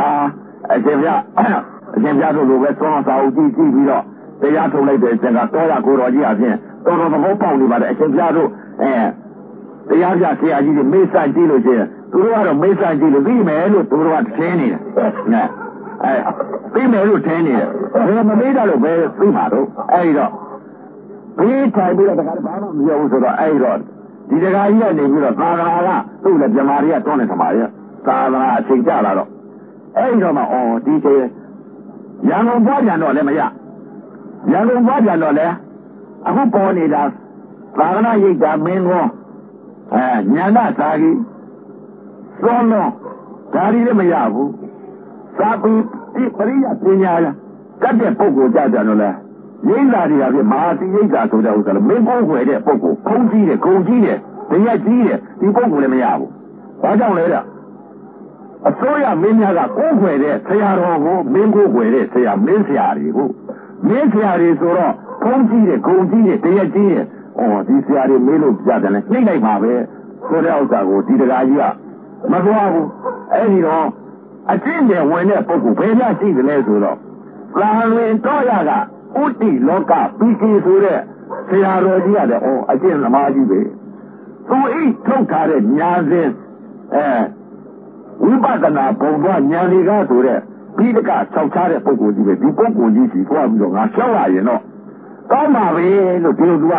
ရားတို့လိုပဲသုံးလုံးစာအုပ်ကြည့်ပြီးတော့တရားထုတ်လိုက်တဲ့အချိန်ကတောရကိုတော်ကြီးအပြင်တော်တော်သဘောပေါက်နေပါတယ်အရှင်ဘုရားတို့တရားပြဆရာကြီးတွေမေးစကြည့်လို့ရှိရင်သူတို့ကတော့မေးစကြည့်လို့ပြီးမယ်လို့သူတို့ကထင်နေတယ်ပြီးမယ်လို့ထင်နေတယ်ဘယ်မမေးတာလို့ပဲပြီးမှာတော့အဲ့တော့ဘေးထိုင်ပြီးတော့တခါဘာမှမပြောဘူးဆိုတော့အဲ့တော့ဒီတခါကြီးကနေပြီးတော့သာသနာကသူ့လည်းမြမာတွေကတွန်းနေသမားတွေသာသနာအချိန်ကြလာတော့အဲ့တော့မှဒီချိန်ရန်ကုန်ပွားပြန်တော့လည်းမရရန်ကုန်ပွားပြန်တော့လည်းအခုပေါ်နေတာသာသနာရိပ်တာမင်းကောညာနာသာကြီးသွန်းတော့ဒါတွေလည်းမရဘူးသာပြီးဒီပရိယပညာကတ်တဲ့ပုဂ္ဂိုလ်ကြတယ်လို့လဲရိပ်တာတွေကပြမဟာတိရိပ်တာဆိုတဲ့ဥစ္စာလည်းမင်းကိုွယ်တဲ့ပုဂ္ဂိုလ်ခုံးကြီးတယ်ဂုံကြီးတယ်တရက်ကြီးတယ်ဒီပုဂ္ဂိုလ်လည်းမရဘူးဘာကြောင့်လဲတဲ့အစိုးရမင်းများကကိုးွယ်တဲ့ဆရာတော်ကိုမင်းကိုွယ်တဲ့ဆရာမင်းဆရာတွေကိုမင်းဆရာတွေဆိုတော့ခုံးကြီးတယ်ဂုံကြီးတယ်တရက်ကြီးတယ်ဒီဆရာတွေမေးလို့ပြတယ်လေနှိမ့်လိုက်ပါပဲဆိုတဲ့ဥစ္စာကိုဒီတရားကြီးကမသွားဘူးအဲ့ဒီတော့အကျင့်နဲ့ဝင်တဲ့ပုဂ္ဂိုလ်ဘယ်များရှိသလဲဆိုတော့သာဝင်တော့ရကဥတိလောကပိကိဆိုတဲ့ဆရာတော်ကြီးကလည်းအကျင့်သမားကြီးပဲသူအိထုတ်ထားတဲ့ညာစဉ်ဝိပဿနာဘုံသွားညာလီကားဆိုတဲ့ပြီးတကဆောက်ချတဲ့ပုဂ္ဂိုလ်ကြီးပဲဒီပုဂ္ဂိုလ်ကြီးစီသွားပြီးတော့ငါလျှောက်ရရင်တော့ကောင်းပါပဲလို့ဒီလိုသူက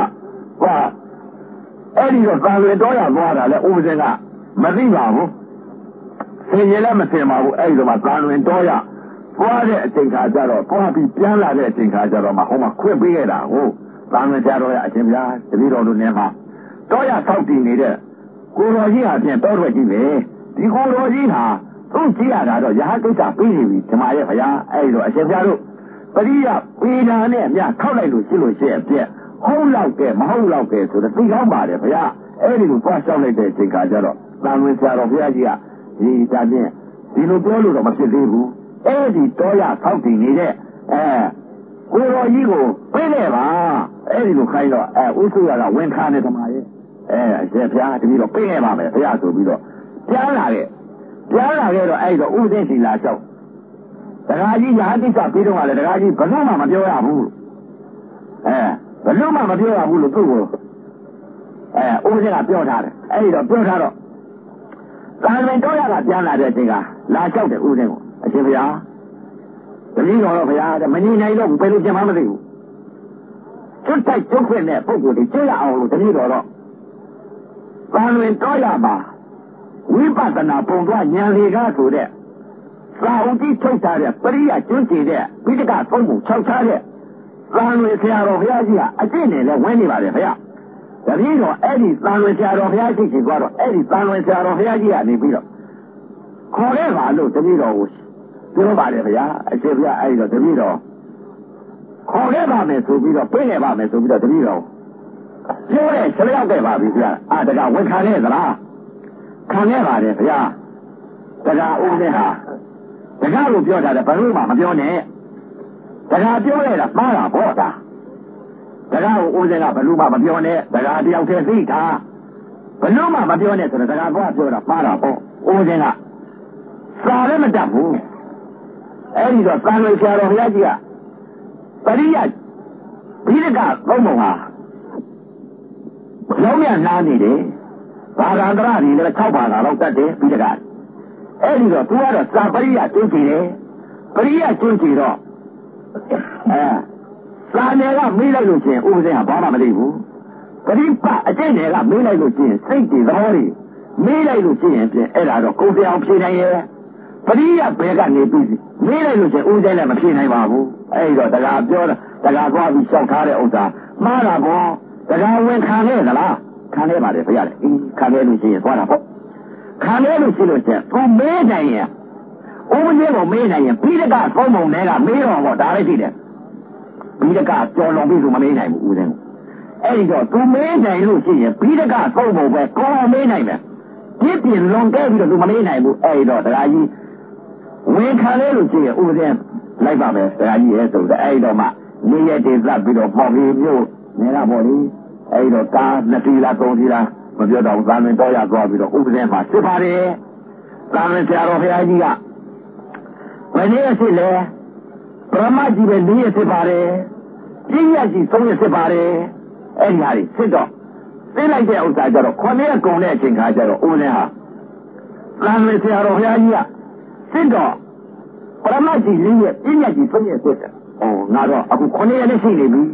အဲ့ဒီတော့သာဝင်တော့ရသွားတာလေဥပဇင်ကမသိပါဘူးဆင်ရင်လည်းမဆင်ပါဘူးအဲ့ဒီတော့မှသာဝင်တော့ရသွားတဲ့အချိန်ခါကျတော့သွားပြီးပြန်လာတဲ့အချိန်ခါကျတော့မှဟိုမှာခွင့်ပေးခဲ့တာဟုတ်သာဝင်ကြတော့ရအရှင်ဘုရားတပည့်တော်တို့နဲ့မှာတော့ရဆောက်တည်နေတဲ့ကိုတော်ကြီးဟာပြင်တော့ထွက်ကြည့်လေဒီကိုတော်ကြီးဟာသူ့ကြည့်ရတာတော့ရဟကိစ္စပြီးနေပြီဓမ္မရဲ့ဘုရားအဲ့ဒီတော့အရှင်ဘုရားတို့ပရိယပေနာနဲ့အမြထောက်လိုက်လို့ရှိလို့ရှိအပြက်ဟုတ်လောက်ကဲမဟုတ်လောက်ကဲဆိုတော့သိကောင်းပါတယ်ဘုရားအဲ့ဒီကိုသွားလျှောက်လိုက်တဲ့အချိန်ခါကျတော့သာဝင်ဆရာတော်ဘုရားကြီးကဒီတာဖြင့်ဒီလိုပြောလို့တော့မဖြစ်သေးဘူးအဲ့ဒီတော့ရဆောက်တည်နေတဲ့ကိုတော်ကြီးကိုပြေးလေပါအဲ့ဒီလိုခိုင်းတော့ဥစုရကဝင်ခါနေသမားရဲ့အရှင်ဘုရားတပည့်တော့ပြေးခဲ့ပါမယ်ဘုရားဆိုပြီးတော့ကြားလာခဲ့တော့အဲ့တော့ဥသိစီလာလျှောက်တခါကြီးရဟတိစ္စပြီးတော့ကလည်းတခါကြီးဘယ်လို့မှမပြောရဘူးဘယ်လို့မှမပြောရဘူးလို့သူ့ကိုဥသိကပြောထားတယ်အဲ့တော့ပြောထားတော့သာမန်တော့ရကပြန်လာတဲ့အချိန်ကလာလျှောက်တယ်ဥသိကိုအရှင်ဘုရားတပည့်တော်ဘုရားမနေနိုင်တော့ဘယ်လိုပြန်မှမသိဘူးကျွတ်တိုက်ကျွတ်ခွင့်တဲ့ပုဂ္ဂိုလ်တွေကျွတ်ရအောင်လို့တပည့်တော်တော့သာလွင်တော့ရပါဝိပဿနာပုံသွားဉာဏ်လေကားဆိုတဲ့သာဥတိထုတ်ထားတဲ့ပရိယကျွန်းကျင်တဲ့ဝိတကသုံးပုံ၆ထားတဲ့သာလွင်ဆရာတော်ဘုရားကြီးကအကျင့်နဲ့လည်းဝင်နေပါတယ်ဘုရားတပည့်တော်အဲ့ဒီသာလွင်ဆရာတော်ဘုရားကြီးကြီးသွားတော့အဲ့ဒီသာလွင်ဆရာတော်ဘုရားကြီးကနေပြီးတော့ခေါ်ခဲ့ပါလို့တပည့်တော်ကိုပြောပါတယ်ဗျာအရှင်ဘုရားအဲ့တော့တပည့်တော်ခေါ်ခဲ့ပါမယ်ဆိုပြီးတော့ပြေးခဲ့ပါမယ်ဆိုပြီးတော့တပည့်တော်ပြောတယ်ဆလျောက်ခဲ့ပါပြီဗျာတကဝန်ခံခဲ့သလားခံခဲ့ပါတယ်ဗျာတကဦးနဲ့ဟာတကလို့ပြောတာလည်းဘယ်လို့မှမပြောနဲ့တကပြောရတာမှားတာပေါ့ဒါတကကိုဦးစင်ကဘယ်လို့မှမပြောနဲ့တကတယောက်တည်းသိတာဘလို့မှမပြောနဲ့ဆိုတော့တရားသွားပြောတာမှားတာပေါ့ဦးစင်းကစာလည်းမတတ်ဘူးအဲ့ဒီတော့သံဃာဆရာတော်ဘုရားကြီးကပရိယဘိဓကသုံးပုံဟာလုံးရနားနေတယ်ဘာသာတရတွေလည်း6ဘာသာလောက်တတ်တယ်ဘိဓကအဲ့ဒီတော့သူကတော့စာပရိယကျင့်ကြတယ်ပရိယကျင့်ကြတော့စာနယ်ကမေးလိုက်လို့ချင်းဥပဒေကဘာမှမသိဘူးပရိပတ်အကျင့်တွေကမေးလိုက်လို့ချင်းစိတ်တွေသဘောတွေမေးလိုက်လို့ချင်းပြင်အဲ့ဒါတော့ကိုယ်ပြောင်ဖြေနိုင်ရဲ့ပရိယဘယ်ကနေပြီးမေးလိုက်လို့ချင်းဥပဒေလည်းမဖြေနိုင်ပါဘူးအဲ့တော့တရားပြောတာတရားသွားပြီးရှောက်ထားတဲ့ဥစ္စာမှားတာပေါ့တရားဝင်ခံခဲ့သလားခံခဲ့ပါတယ်ဘုရားလေခံခဲ့လို့ချင်းသွားတာပေါ့ခံခဲ့လို့ရှိလို့ချင်းသူမေးနိုင်ရင်ဥပဒေကိုမေးနိုင်ရင်ဘိဓကသုံးပုံတွေကမေးတော့ဒါလည်းရှိတယ်ဘိဓကကြော်လွန်ပြီးသူမမေးနိုင်ဘူးဦးစင်းအဲ့ဒီတော့သူမေးနိုင်လို့ရှိရင်ဘိဓကသုံးပုံပဲကောင်းမေးနိုင်မယ်ဒီပြင်လွန်ခဲ့ပြီးတော့သူမမေးနိုင်ဘူးအဲ့ဒီတော့တရားကြီးဝင်ခံလဲလို့ရှိရင်ဦးစင်းလိုက်ပါမယ်တရားကြီးရဲ့ဆိုတော့အဲ့ဒီတော့မှနေရတေသပြီးတော့ပေါ်ပြီးမြို့နေရပါလိအဲ့ဒီတော့ကား2စီးလား3စီးလားမပြောတော့သာမင်တော့ရသွားပြီးတော့ဦးစင်းမှာစစ်ပါတယ်သာမင်ဆရာတော်ဘုရားကြီးကဘယ်နည်းဖြစ်လဲပရမကြီးပဲ၄ရက်ဖြစ်ပါတယ်ပြည့်ရကြီး3ရက်ဖြစ်ပါတယ်အဲ့ဒီဟာတွေစစ်တော့သိလိုက်တဲ့ဥစ္စာကြတော့9ရက်ကုန်တဲ့အချိန်ခါကျတော့ဦးလည်းဟာသံဃာဆရာတော်ဘုရားကြီးကစစ်တော့ပရမကြီး၄ရက်ပြည့်ရကြီး3ရက်ဖြစ်တယ်ငါတော့အခု9ရက်နဲ့ရှိနေပြီ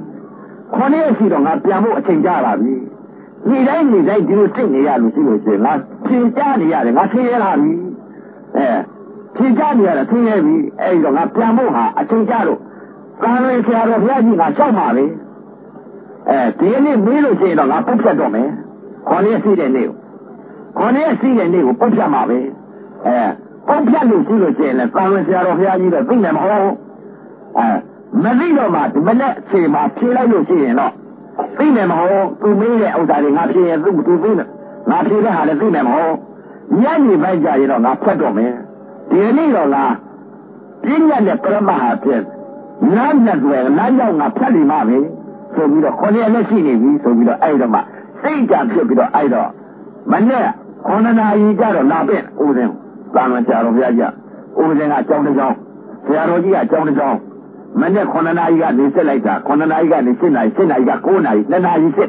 9ရက်ရှိတော့ငါပြန်ဖို့အချိန်ကြာလာပြီနေ့တိုင်းဒီလိုစိတ်နေရလို့ရှိလို့ရှိရင်ငါဖြေကြနေရတယ်ငါဖြေရလာပြီဖြေကြနေရတာသိနေပြီအဲ့တော့ငါပြန်ဖို့ဟာအချိန်ကြလို့သာရဆရာတော်ဘုရားကြီးကရှောက်ပါလေဒီနေ့မေးလို့ရှိရင်တော့ငါပုတ်ဖြတ်တော့မယ်ခေါင်းရရှိတဲ့နေ့ကိုပုတ်ဖြတ်မှာပဲပုတ်ဖြတ်လို့ရှိလို့ရှိရင်လည်းသာရဆရာတော်ဘုရားကြီးတော့သိနေမဟုတ်မသိတော့မှဒီမနေ့အချိန်မှာဖြေလိုက်လို့ရှိရင်တော့သိနေမဟုတ်သူမေးတဲ့ဥစ္စာတွေငါဖြေရင်သူသိနေငါဖြေတဲ့ဟာလည်းသိနေမဟုတ်ညနေပိုင်းကြရင်တော့ငါဖတ်တော့မယ်ဒီနေ့တော့လားပြင်းရတဲ့ပရမဟာဖြစ်နားနဲ့တွေ့နားရောက်ငါဖတ်လိမ့်မှာပဲဆိုပြီးတော့9ရက်နဲ့ရှိနေပြီဆိုပြီးတော့အဲ့တော့မှစိတ်ကြဖြစ်ပြီးတော့အဲ့တော့မနေ့9နာရီကြတော့လာပြန်ဦးစင်းသာမန်ဆရာတော်ဘုရားကြီးဦးစင်းကအကြောင်းတစ်ကြောင်းဆရာတော်ကြီးကအကြောင်းတစ်ကြောင်းမနေ့9နာရီကနေစစ်လိုက်တာ9နာရီကနေ7နာရီ7နာရီက9နာရီ2နာရီစစ်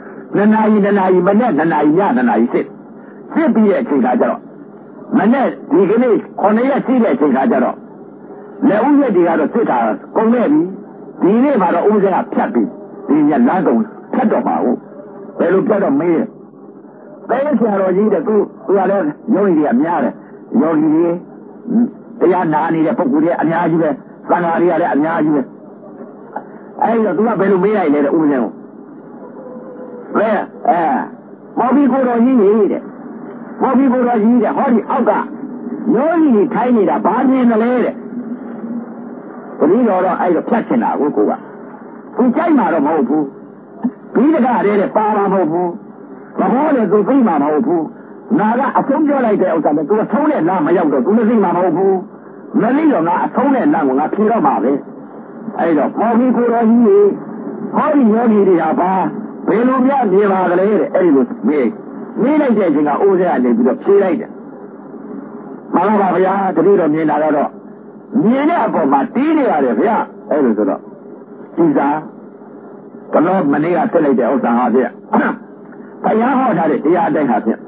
2နာရီ2နာရီမနေ့2နာရီည2နာရီစစ်ပြီးတဲ့အချိန်ကကြတော့မနေ့ဒီကနေ့9ရက်ရှိတဲ့အချိန်ခါကျတော့လက်ဦးရက်တွေကတော့စစ်တာကုန်ခဲ့ပြီဒီနေ့မှာတော့ဦးစင်းကဖြတ်ပြီးဒီညလမ်းကုန်ဖြတ်တော့ပါဘူးဘယ်လိုဖြတ်တော့မေးတယ်ဆရာတော်ကြီးတဲ့သူကလည်းယောဂီတွေကများတယ်ယောဂီတွေတရားနာနေတဲ့ပုဂ္ဂိုလ်တွေအများကြီးပဲသံဃာတွေကလည်းအများကြီးပဲအဲဒီတော့သူကဘယ်လိုမေးလိုက်လဲတဲ့ဦးစင်းကိုမော်ဘီကိုတော်ကြီးနေတဲ့ဟောဒီဘုရားကြီးတဲ့ဟောဒီအောက်ကယောဂီတွေထိုင်းနေတာဘာမြင်တယ်လဲတဲ့ဘုရားတော်အဲ့တော့ဖြတ်ချင်တာကိုကသူကြိုက်မှာတော့မဟုတ်ဘူးဘိဓကရဲတဲ့ပါမှာမဟုတ်ဘူးဘဘောလေသူသိမှာမဟုတ်ဘူးငါကအဆုံးပြောလိုက်တဲ့ဥစ္စာနဲ့သူကဆုံးတဲ့လမ်းမရောက်တော့သူလည်းသိမှာမဟုတ်ဘူးမသိတော့ငါအဆုံးတဲ့လမ်းကိုငါဖြေတော့မှာပဲအဲ့တော့မော်ဘီကိုတော်ကြီးဟောဒီယောဂီတွေကဘာဘယ်လိုများနေပါကလေးတဲ့အဲ့ဒီလိုမေးလိုက်တဲ့အချိန်ကအိုးစဲကနေပြီးတော့ဖြေးလိုက်တယ်မှန်ပါဗျာတတိတော်မြင်လာတော့မြင်တဲ့အပေါ်မှာတီးနေရတယ်ဗျာအဲ့လိုဆိုတော့ဒီစားကတော့မနေ့ကဆက်လိုက်တဲ့ဥစ္စာဟာဗျာဘုရားဟောထားတဲ့တရားအတိုင်းဟာဗျာ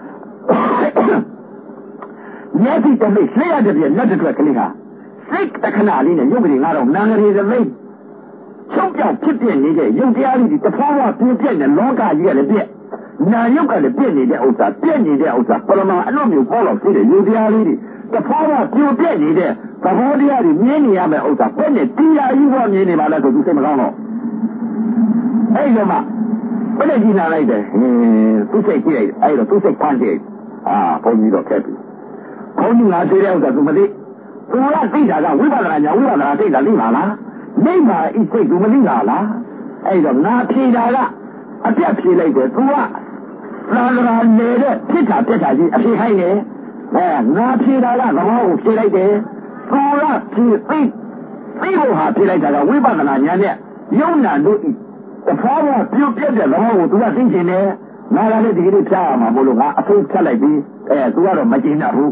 မျက်စိတစ်မိတ်လှည့်ရတဲ့ပြလက်တစ်ထွက်ကလေးဟာစိတ်တခဏလေးနဲ့ရုပ်ကလေးငါတော့နာငရီတစ်မိတ်ချုပ်ပြောက်ဖြစ်ပြနေတဲ့ရုပ်တရားလေးဒီတဖွာဖွာပြင်းပြတဲ့လောကကြီးကလည်းပြည့်နာယုတ်ကလည်းပြည့်နေတဲ့ဥစ္စာပြည့်နေတဲ့ဥစ္စာပရမအလို့မျိုးပေါ်တော့ရှိတဲ့ရုပ်တရားလေးတွေတဖွာဖွာပြိုပြည့်နေတဲ့သဘောတရားတွေမြင်နေရမယ့်ဥစ္စာပြည့်နေတရားကြီးပေါ်မြင်နေပါလားဆိုသူစိတ်မကောင်းတော့အဲ့ဒီမှာဘယ်နဲ့ကြည့်လာလိုက်တယ်သူစိတ်ကြည့်လိုက်အဲ့တော့သူစိတ်ဖန်ကြည့်ဘုန်းကြီးတော့ခက်ပြီဘုန်းကြီးငါသိတဲ့ဥစ္စာသူမသိသူကသိတာကဝိပဿနာညာဝိပဿနာသိတာသိပါလားမိမဤစိတ်သူမသိတာလားအဲ့တော့ငါဖြေတာကအပြတ်ဖြေလိုက်တယ်သူကသာသနာနေတဲ့ဖြစ်တာပြက်တာကြီးအဖြေခိုင်းတယ်ငါဖြေတာကသဘောကိုဖြေလိုက်တယ်သူကဖြေသိဖို့ဟာဖြေလိုက်တာကဝိပဿနာညာနဲ့ယုံနာတို့ဤတဖွာဖွာပြုတ်ပြက်တဲ့သဘောကိုသူကသိချင်တယ်ငါလည်းဒီကိစ္စဖြားရမှာမို့လို့ငါအဆုံးဖြတ်လိုက်ပြီးသူကတော့မကျင်တတ်ဘူး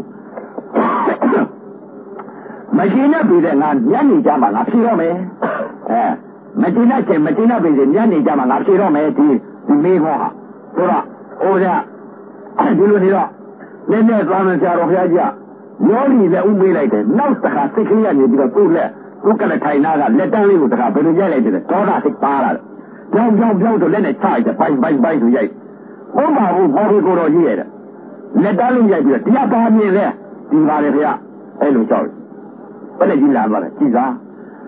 မကျင်တတ်ပြီတဲ့ငါညနေကြမှာငါဖြေတော့မယ်မကျင်တတ်ပြီညနေကြမှာငါဖြေတော့မယ်ဒီမေးခွန်းဟာဆိုတော့အိုးရဒီလိုနေတော့နည်းနည်းသွားမယ်ဆရာတော်ဘုရားကြီးကယောဂီလည်းဥမေးလိုက်တယ်နောက်တစ်ခါစိတ်ကလေးကနေပြီးတော့သူ့ကလည်းထိုင်နာကလက်တန်းလေးကိုတစ်ခါဘယ်လိုရိုက်လိုက်တယ်ဒေါသစိတ်ပါလာတယ်ကြောင်းဆိုလက်နဲ့ချလိုက်တယ်ပိုင်ဆိုရိုက်ဟုတ်ပါဘူးဘောဒီကိုတော့ရေးရတယ်လက်တန်းလေးရိုက်ပြီးတော့တရားပါမြင်လဲဒီပါတယ်ဗျာအဲ့လိုကြောက်ဘယ်နဲ့ကြီးလာပါလဲကြည်စား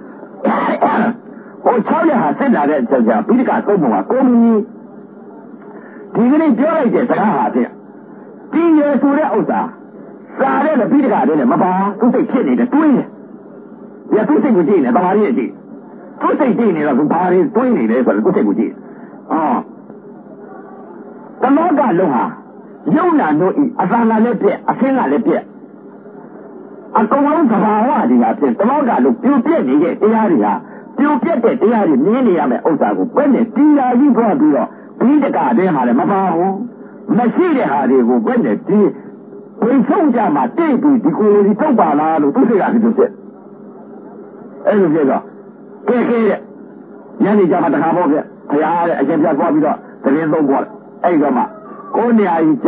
ဟို6ရက်ဟာဆက်လာတဲ့အချိန်ကျပိဋကသုံးပုံကကိုမင်းဒီကနေ့ပြောလိုက်တဲ့စကားဟာဖြင့်ဒီရဆိုတဲ့ဥစ္စာစားတဲ့ပိဋကတဲ့နဲ့မပါသူစိတ်ဖြစ်နေတယ်တွေးတယ်သူစိတ်ကိုကြည့်နေတမားကြီးကြည့်သူစိတ်ကြည့်နေတော့သူဘာတွေတွေးနေလဲဆိုတော့သူစိတ်ကိုကြည့်တမောကလုံးဟာယုံနာတို့ဤအသံကလည်းပြက်အဆင်းကလည်းပြက်အကုန်လုံးသဘာဝတွေဟာဖြင့်တမောကလုံးပြိုပြက်နေတဲ့တရားတွေဟာပြိုပြက်တဲ့တရားတွေမြင်နေရမယ့်ဥစ္စာကိုပဲနဲ့တရားကြီးသွားပြီးတော့ပိဋကတဲ့မှာလည်းမပါဘူးမရှိတဲ့ဟာတွေကိုပဲနဲ့ဒီဘယ်ဆုံးကြမှာတိတ်ပြီးဒီကိုယ်ကြီးထုတ်ပါလားလို့သူစိတ်ကဒီလိုဖြစ်အဲ့လိုဖြစ်တော့ကဲတဲ့ညနေကြမှာတခါပေါ့ဗျဘုရားတဲ့အရှင်ပြသွားပြီးတော့သတင်းသုံးပေါ်အဲ့ဒီတော့မှကိုနေရာကြီး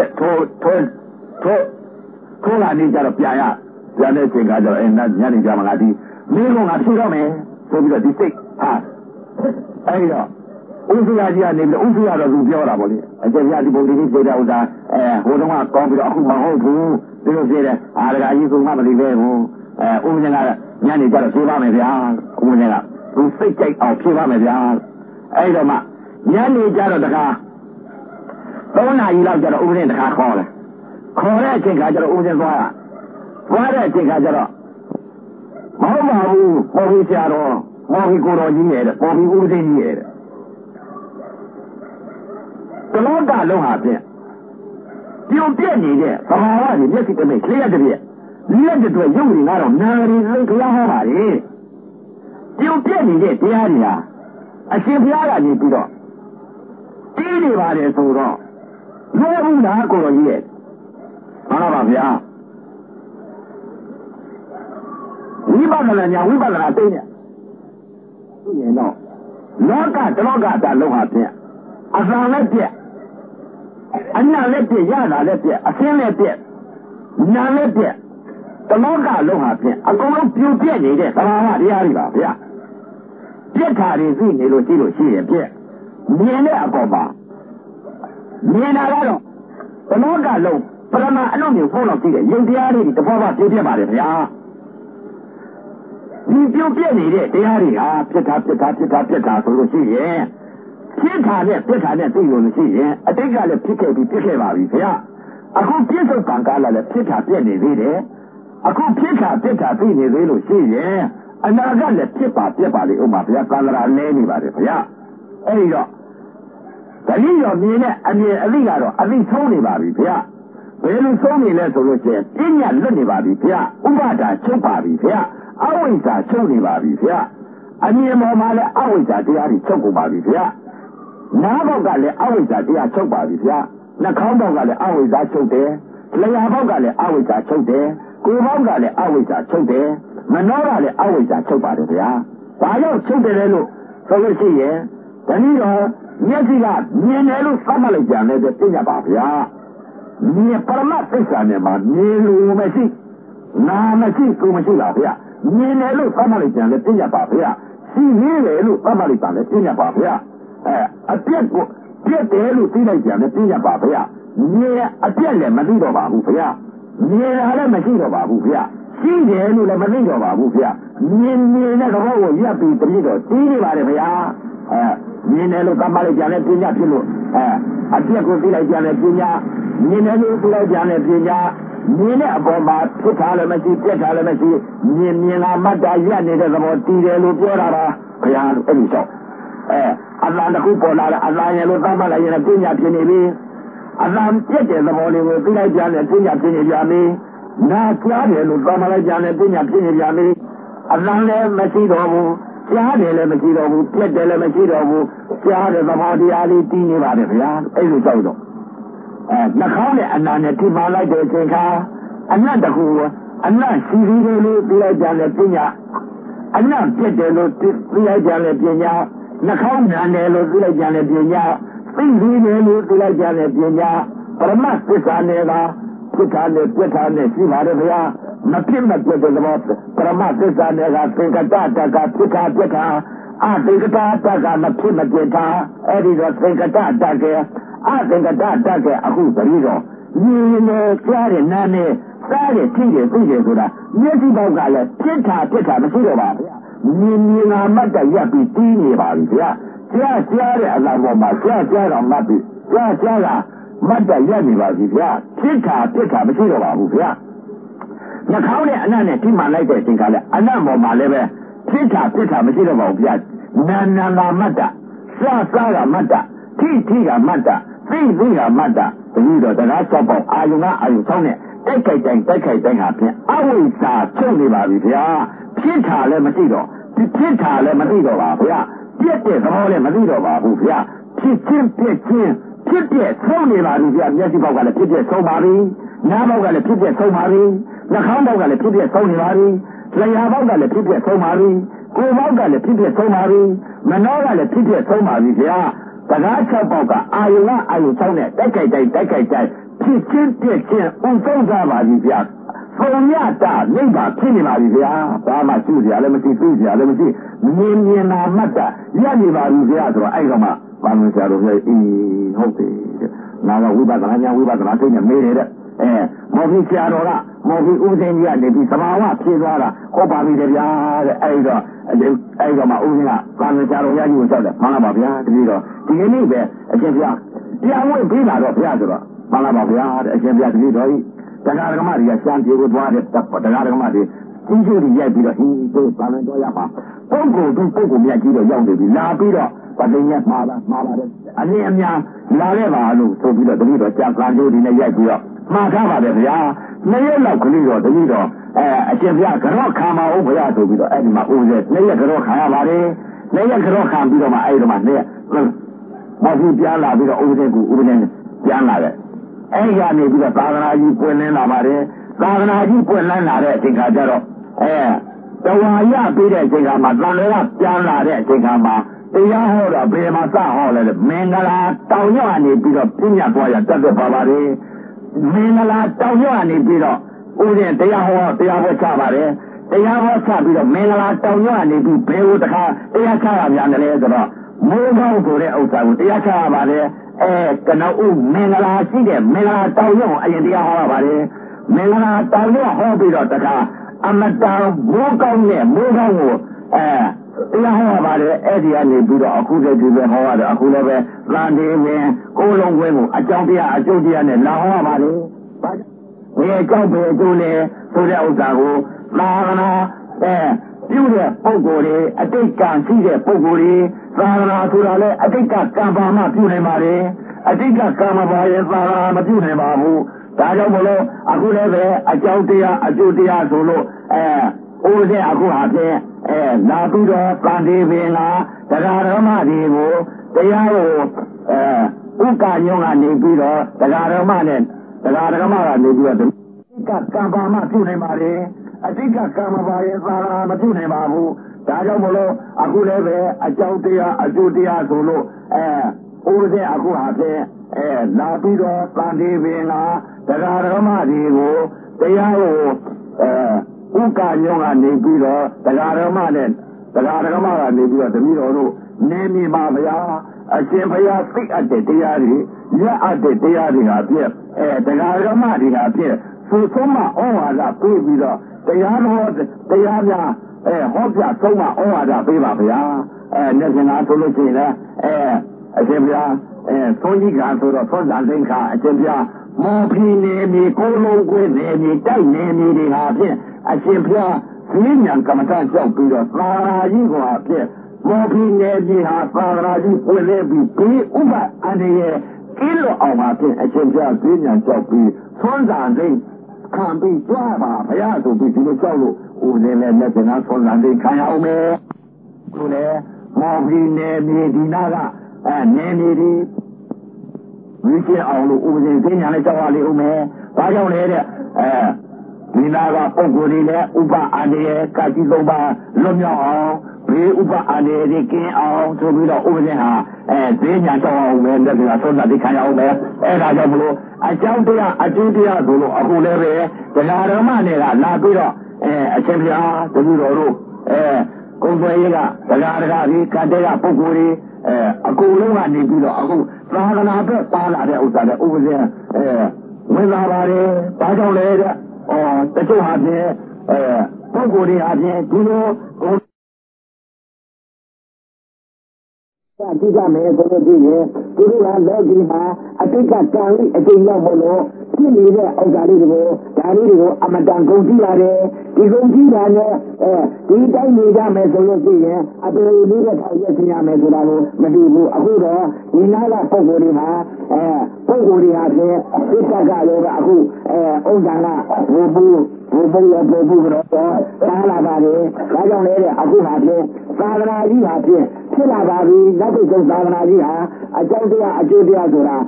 ထိုးလာနေကြတော့ပြန်တဲ့အချိန်ကကျတော့ညနေကြမှာငါဒီမင်းကငါဖြေတော့မယ်ဆိုပြီးတော့ဒီစိတ်ဟာအဲ့တော့ဥစ္စာကြီးကနေပြီးဥစ္စာတော့သူပြောတာပေါ့လေအကျဉ်းပြဒီပုံဒီပြေတဲ့ဥစ္စာဟိုတုန်းကကောင်းပြီးတော့အခုမဟုတ်ဘူးဒီလိုပြေတယ်အားရအကြီးဆုံးမှမသိပဲဘူးဥပဒေကညနေကြတော့ဖြေပါမယ်ဗျာဥပဒေကသူစိတ်ကြိုက်အောင်ဖြေပါမယ်ဗျာအဲ့တော့မှညနေကြတော့တခါ3 နာရီလောက်ကြတော့ဥပဒေတခါခေါ်တဲ့အချိန်ခါကျတော့ဥပဒေသွားတဲ့အချိန်ခါကျတော့မဟုတ်ပါဘူးဟောပြီးဆရာတော်ဟောပြီးကိုတော်ကြီးရဲ့ဟောပြီးဥပဒေကြီးရဲ့တလောကလုံးဟာဖြင့်ပြုံပြက်နေတဲ့သဘာဝတွေမျက်စိတမိတ်လျှက်တဲ့လက်တွေရုပ်တွေကတော့နာရီလုံးခရဟောပါလေပြုံပြက်နေတဲ့တရားတွေဟာအရှင်ဘုရားကနေပြီးတော့တီးနေပါတယ်ဆိုတော့လွယ်ဘူးလားကိုတော်ကြီးရဲ့မှန်ပါဗျာဝိပဿနာညာဝိပဿနာသိနေသူရင်တော့လောကတလောကတာလုံးဟာဖြင့်အသံလည်းပြက်အနံလည်းပြက်ရတာလည်းပြက်အဆင်းလည်းပြက်နာလည်းပြက်တလောကလုံးဟာဖြင့်အကုန်လုံးပြိုပြက်နေတဲ့သဘာဝတရားတွေပါဗျာပြက်တာတွေသိနေလို့ကြည့်လို့ရှိရင်ပြက်မြင်တဲ့အပေါ်မှာမြင်တာကတော့တလောကလုံးပရမအလုံးမျိုးဖုံးလို့ကြည့်တဲ့ယုံတရားတွေတဘောပါပြည့်ပြက်ပါတယ်ဗျာဒီပြုတ်ပြက်နေတဲ့တရားတွေဟာပြက်တာဆိုလို့ရှိရင်ဖြစ်တာနဲ့ပြက်တာနဲ့သိလို့မရှိရင်အတိတ်ကလည်းဖြစ်ခဲ့ပြီးပြက်ခဲ့ပါပြီခင်ဗျာအခုပြစ္ဆုတ်ကံကားလာလည်းဖြစ်တာပြက်နေသေးတယ်အခုဖြစ်တာပြက်တာသိနေသေးလို့ရှိရင်အနာဂတ်လည်းဖြစ်ပါပြက်ပါလေဥမာဗျာကာလရာလဲနေပါတယ်ခင်ဗျာအဲ့ဒီတော့တတိယမြင်တဲ့အမြင်အသိကတော့အသိဆုံးနေပါပြီခင်ဗျာဘယ်လိုဆုံးနေလဲဆိုလို့ရှိရင်ပညာလွတ်နေပါပြီခင်ဗျာဥပါဒါချုပ်ပါပြီခင်ဗျာအဝိဇ္ဇာချုပ်နေပါပြီခင်ဗျာအမြင်ပေါ်မှာလည်းအဝိဇ္ဇာတရားတွေချုပ်ကုန်ပါပြီခင်ဗျာနားဘောက်ကလည်းအဝိဇ္ဇာတရားချုပ်ပါပြီခင်ဗျာနှာခေါင်းဘောက်ကလည်းအဝိဇ္ဇာချုပ်တယ်လျှာဘောက်ကလည်းအဝိဇ္ဇာချုပ်တယ်ကိုယ်ဘောက်ကလည်းအဝိဇ္ဇာချုပ်တယ်မနှောကလည်းအဝိဇ္ဇာချုပ်ပါတယ်ခင်ဗျာဘာကြောင့်ချုပ်တယ်လို့ဆိုလို့ရှိရင်တနည်းတော့မျက်စိကမြင်တယ်လို့သတ်မှတ်လိုက်ကြတယ်သိကြပါဗျာမြင်ပရမတ်သစ္စာနဲ့မှာမြင်လို့မရှိနာမရှိကိုမရှိပါဗျာမြင်တယ်လို့သတ်မှတ်လိုက်ကြတယ်သိကြပါဗျာရှိနေတယ်လို့သတ်မှတ်လိုက်တာလည်းသိကြပါဗျာအပြက်ကိုပြက်တယ်လို့သိလိုက်ကြတယ်သိကြပါဗျာမြင်အပြက်လည်းမသိတော့ပါဘူးဗျာမြင်တာလည်းမရှိတော့ပါဘူးဗျာရှိတယ်လို့လည်းမသိတော့ပါဘူးဗျာမြင်တဲ့သဘောကိုရပ်ပြီးတတိတော့သိနေပါတယ်ဗျာမြင်တယ်လို့သတ်မှတ်လိုက်ကြတယ်ပညာဖြစ်လို့အပြက်ကိုသိလိုက်ကြတယ်ပညာမြင်တယ်လို့သိလိုက်ကြတယ်ပညာမြင်တဲ့အပေါ်မှာဖြစ်တာလည်းမရှိပြက်တာလည်းမရှိမြင်လာမှတ်တာရပ်နေတဲ့သဘောတည်တယ်လို့ပြောတာပါဘုရားအဲ့ဒီတော့အလံတစ်ခုပေါ်လာတယ်အလံရလို့သတ်မှတ်လိုက်ရင်ပညာဖြစ်နေပြီအလံပြက်တဲ့သဘောလေးကိုသိလိုက်ကြတယ်ပညာဖြစ်နေပြန်ပြီနာကြားတယ်လို့သတ်မှတ်လိုက်ကြတယ်ပညာဖြစ်နေပြန်ပြီအလံလည်းမရှိတော့ဘူးကြားတယ်လည်းမရှိတော့ဘူးပြက်တယ်လည်းမရှိတော့ဘူးကြားတဲ့သဘောတရားလေးတည်နေပါတယ်ဗျာအဲ့လိုကြောက်တော့နှာခေါင်းနဲ့အနာနဲ့ထိမှန်လိုက်တဲ့အချိန်ခါအနတ်တခုအနတ်စီရီတယ်လို့သိလိုက်ကြတဲ့ပညာအနတ်ပြည့်တယ်လို့သိလိုက်ကြတဲ့ပညာနှာခေါင်းနာတယ်လို့သိလိုက်ကြတဲ့ပညာသိစီတယ်လို့သိလိုက်ကြတဲ့ပညာပရမတ်သစ္စာနဲ့ကဖြစ်တာနဲ့ပြတ်တာနဲ့ရှိပါတယ်ဗျာမဖြစ်မပြတ်တဲ့သဘောပရမတ်သစ္စာနဲ့ကသင်္ကတတကဖြစ်တာပြတ်တာအသင်္ကတတကမဖြစ်မပြတ်တာအဲ့ဒီတော့သင်္ကတတကအသင်္ကတတကအခုတတိတော့ညီနေကြားတဲ့နာနဲ့စားတယ်ထိတယ်သိတယ်ဆိုတာမျက်စိပေါက်ကလည်းပြစ်တာမရှိတော့ပါဗျာမြင်ငါမှတ်တရပ်ပြီးတီးနေပါပြီဗျာကြားတဲ့အလားပေါ်မှာကြားတော့မှတ်ပြီးကြားကမှတ်တရပ်နေပါပြီဗျာပြစ်တာမရှိတော့ပါဘူးဗျာနှာခေါင်းနဲ့အနံ့နဲ့ထိမှန်လိုက်တဲ့အချိန်ကလည်းအနံ့ပေါ်မှာလည်းပဲပြစ်တာမရှိတော့ပါဘူးဗျာနာကမှတ်တစားကမှတ်တထိကမှတ်တသိကမှတ်တဒီတော့တရား၆ပေါက်အာယုံ6နဲ့တိုက်ခိုက်တိုင်းဟာဖြင့်အဝိဇ္ဇာချုပ်နေပါပြီဗျာဖြစ်တာလည်းမရှိတော့ဒီဖြစ်တာလည်းမသိတော့ပါဗျာပြည့်တဲ့သဘောလည်းမသိတော့ပါဘူးဗျာဖြစ်ချင်းပြည့်ဆုံးနေပါပြီဗျာမျက်စိပေါက်ကလည်းဖြစ်ဆုံးပါပြီနားပေါက်ကလည်းဖြစ်ဆုံးပါပြီနှာခေါင်းပေါက်ကလည်းဖြစ်ဆုံးနေပါပြီလျှာပေါက်ကလည်းဖြစ်ဆုံးပါပြီကိုယ်ပေါက်ကလည်းဖြစ်ဆုံးပါပြီမနှောကလည်းဖြစ်ဆုံးပါပြီဗျာတရား၆ပေါက်ကအာယုံ6နဲ့တိုက်ခိုက်တိုင်းဖြစ်ချင်းပြည့်ချင်းဥဆုံးကြပါပြီဗျာပုံရတာနိဗ္ဗာန်ဖြစ်နေပါပြီဗျာဘာမှရှိစရာလည်းမရှိသိစရာလည်းမရှိမြင်နာမှတ်တာရနေပါပြီဗျာဆိုတော့အဲ့တော့မှဘာလို့ဆရာတို့ပြောဟုတ်တယ်နာကဝိပဿနာဉာဏ်ဝိပဿနာသိနေမေးတယ်တဲ့မော်ဖီဆရာတော်ကမော်ဖီဥစဉ်ကြီးကနေပြီးသဘာဝဖြေသွားတာဟုတ်ပါပြီတဲ့ဗျာတဲ့အဲ့တော့မှဥစဉ်ကဘာလို့ဆရာတော်ရကြီးကိုကြောက်တယ်မှန်လားပါဗျာတတိတော့ဒီကနေ့ပဲအရှင်ဗျာတရားဝင်ပြီးလာတော့ဗျာဆိုတော့မှန်လားပါဗျာတဲ့အရှင်ဗျာတတိတော်ကြီးတရားဓမ္မတွေကစံပြေကိုသွားတဲ့တရားဓမ္မတွေအင်းကျိုးတွေရိုက်ပြီးတော့တို့ဘာလို့တော့ရပါပုဂ္ဂိုလ်မြတ်ကြီးတော့ရောက်နေပြီလာပြီးတော့ဗတိညမှာပါတယ်အနည်းအများလာခဲ့ပါလို့ဆိုပြီးတော့တတိတော်ကြာကာတို့ဒီနဲ့ရိုက်ပြီးတော့မှားထားပါတယ်ဗျာနှစ်ရက်လောက်ကလေးတော့တတိတော်အရှင်ဗျာကတော့ခံပါဦးဗျာဆိုပြီးတော့အဲ့ဒီမှာဦးရဲ့နှစ်ရက်ကတော့ခံရပါတယ်နှစ်ရက်ကတော့ခံပြီးတော့မှအဲ့ဒီမှာနှစ်ရက်မော်ဖီပြန်လာပြီးတော့ဦးတဲ့ကူဦးတဲ့ပြန်လာတယ်အဲ့ကနေပြီးတော့သာသနာကြီးပွင့်လင်းလာပါတယ်သာသနာကြီးပွင့်လင်းလာတဲ့အချိန်ခါကျတော့တဝါရပြီးတဲ့အချိန်ခါမှာတန်လျာပြန်လာတဲ့အချိန်ခါမှာတရားဟောတာဘယ်မှာစဟောလဲမင်္ဂလာတောင်ရွာနေပြီးတော့ပြညတ်သွားရတတ်ပါပါတယ်မင်္ဂလာတောင်ရွာနေပြီးတော့ဦးဇင်းတရားဟောချပါတယ်တရားဟောချပြီးတော့မင်္ဂလာတောင်ရွာနေပြီးဘယ်လိုတခါတရားချရပြန်တယ်လဲဆိုတော့မိုးကောင်းဆိုတဲ့ဥစ္စာကိုတရားချရပါတယ်ကနောဥမင်္ဂလာရှိတဲ့မင်္ဂလာတောင်ရွာအရင်တရားဟောရပါတယ်မင်္ဂလာတောင်ရွာဟောပြီးတော့တခါအမတန်မိုးကောင်းကိုတရားဟောပါတယ်အဲ့ဒီကနေပြီးတော့အခုလည်းဒီပဲဟောရတယ်အခုလည်းပဲလန်ဒီဝင်ကိုလုံးဝင်းကိုအကြောင်းတရားအကျိုးတရားနဲ့လာဟောပါတယ်ဘယ်ကြောင့်ပဲအကျိုးလဲဆိုတဲ့ဥစ္စာကိုသာသနာပြုတဲ့ပုဂ္ဂိုလ်တွေအတိတ်ကံရှိတဲ့ပုဂ္ဂိုလ်တွေသာသနာဆိုတာလဲအတိတ်ကကံပါမှပြုနိုင်ပါတယ်အတိတ်ကကံမပါရင်သာသနာမပြုနိုင်ပါဘူးဒါကြောင့်မလို့အခုလည်းပဲအကြောင်းတရားအကျိုးတရားဆိုလို့ဦးတဲ့အခုဟာဖြင့်လာပြီးတော့တန်တေပင်ကတရားဓမ္မတွေကိုတရားကိုဥက္ကညုံကနေပြီးတော့တရားဓမ္မကနေပြီးတော့ကကံပါမှပြုနိုင်ပါတယ်အတိတ်ကကံမပါရင်သာသနာမပြုနိုင်ပါဘူးဒါကြောင့်မလို့အခုလည်းပဲအကြောင်းတရားအကျိုးတရားဆိုလို့ဦးတဲ့အခုဟာဖြင့်လာပြီးတော့တန်တေပင်ကတရားဓမ္မတွေကိုတရားကိုဥက္ကညုံကနေပြီးတော့တရားဓမ္မကနေပြီးတော့တပည့်တော်တို့နေမိပါဗျာအရှင်ဘုရားသိအပ်တဲ့တရားတွေရအပ်တဲ့တရားတွေဟာပြည့်တရားဓမ္မတွေဟာပြည့်သူဆုံးမဩဝါဒပေးပြီးတော့တရားများဟောပြဆုံးမဩဝါဒပေးပါဗျာနေစင်လာဆိုလို့ရှိရင်လည်းအရှင်ဘုရားသုံးကြီးကဆိုတော့သုံးတန်သိခါအရှင်ဘုရားမော်ဖီနေမီကိုလုံးကွင်းနေမီတိုက်နေမီတွေဟာဖြင့်အရှင်ဘုရားဈေးညံကမ္မထကြောက်ပြီးတော့သာရာကြီးကဖြင့်မော်ဖီနေမီဟာသာရာကြီးပွင့်လဲပြီးဘေးဥပအန္တရာယ်ကင်းလို့အောင်ပါဖြင့်အရှင်ဘုရားဈေးညံကြောက်ပြီးသွန်းတန်သိခံပြီးကြွားပါဘုရားဆိုပြီးဒီလိုကြောက်လို့ဦးနေနဲ့လက်စနာသွန်းတန်သိခံရအောင်မယ်သူလည်းမော်ဖီနေမီဒီနာကနေမီဒီ We can all over the thing and it's all the ume. I don't let it. Minaga Pogorilla, Uba Ade, Katizoba, Lumia, Uba Ade, the king out to be over there. And then I saw when the son of the kind of and I don't know. I tell you, I do the other, a whole area, the Naramana, Labira, Assembly, the Muro, Congoya, the Lara, Cadera, Pogori, a Coloma, Nibulo, Rahana, Pala, over there. When I don't let it. The two had there, Pogori had there, Gulo, Tigame, Guru and Logima, I think I carry a thing of Bolo, Timmy, Ogarigo, Darigo, Amadan Godiare, Igogirane, Idamida Mesologia, I believe that I get Yamezurano, Madibu, Ahuda, Inala Pogorima, Pogori had there, Itagalo, Ahu, Ogana, Rubu. Salabari, Rajonere, Abuhate, Savanaji Hati, Tilababi, Napiso Savanajiha, Ajantia, Ajudia Dura,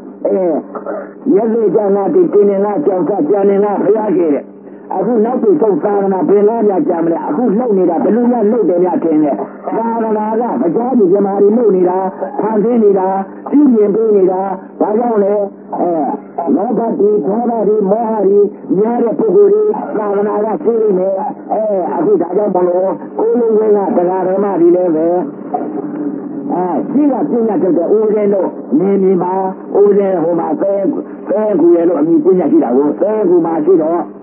Yazana, Tina, Janka, Janina, Riagere. Aku Napiso Savana, Belania Jamla, Aku Lonida, Belunia, Lodelia Kenya, Savana, Vajani, Jamari Lunida, Tanzania, Indian Bunida, Rajone, Nobody, Tonari, Mohari, Yara Puguri, Savana, Sirine, Aku Dajabolo, Uluwena, Tagarama, Leve. Sila to the Udeno, Nima, Ude, Homa, Fenguelo, Mitina, Fengu Masido.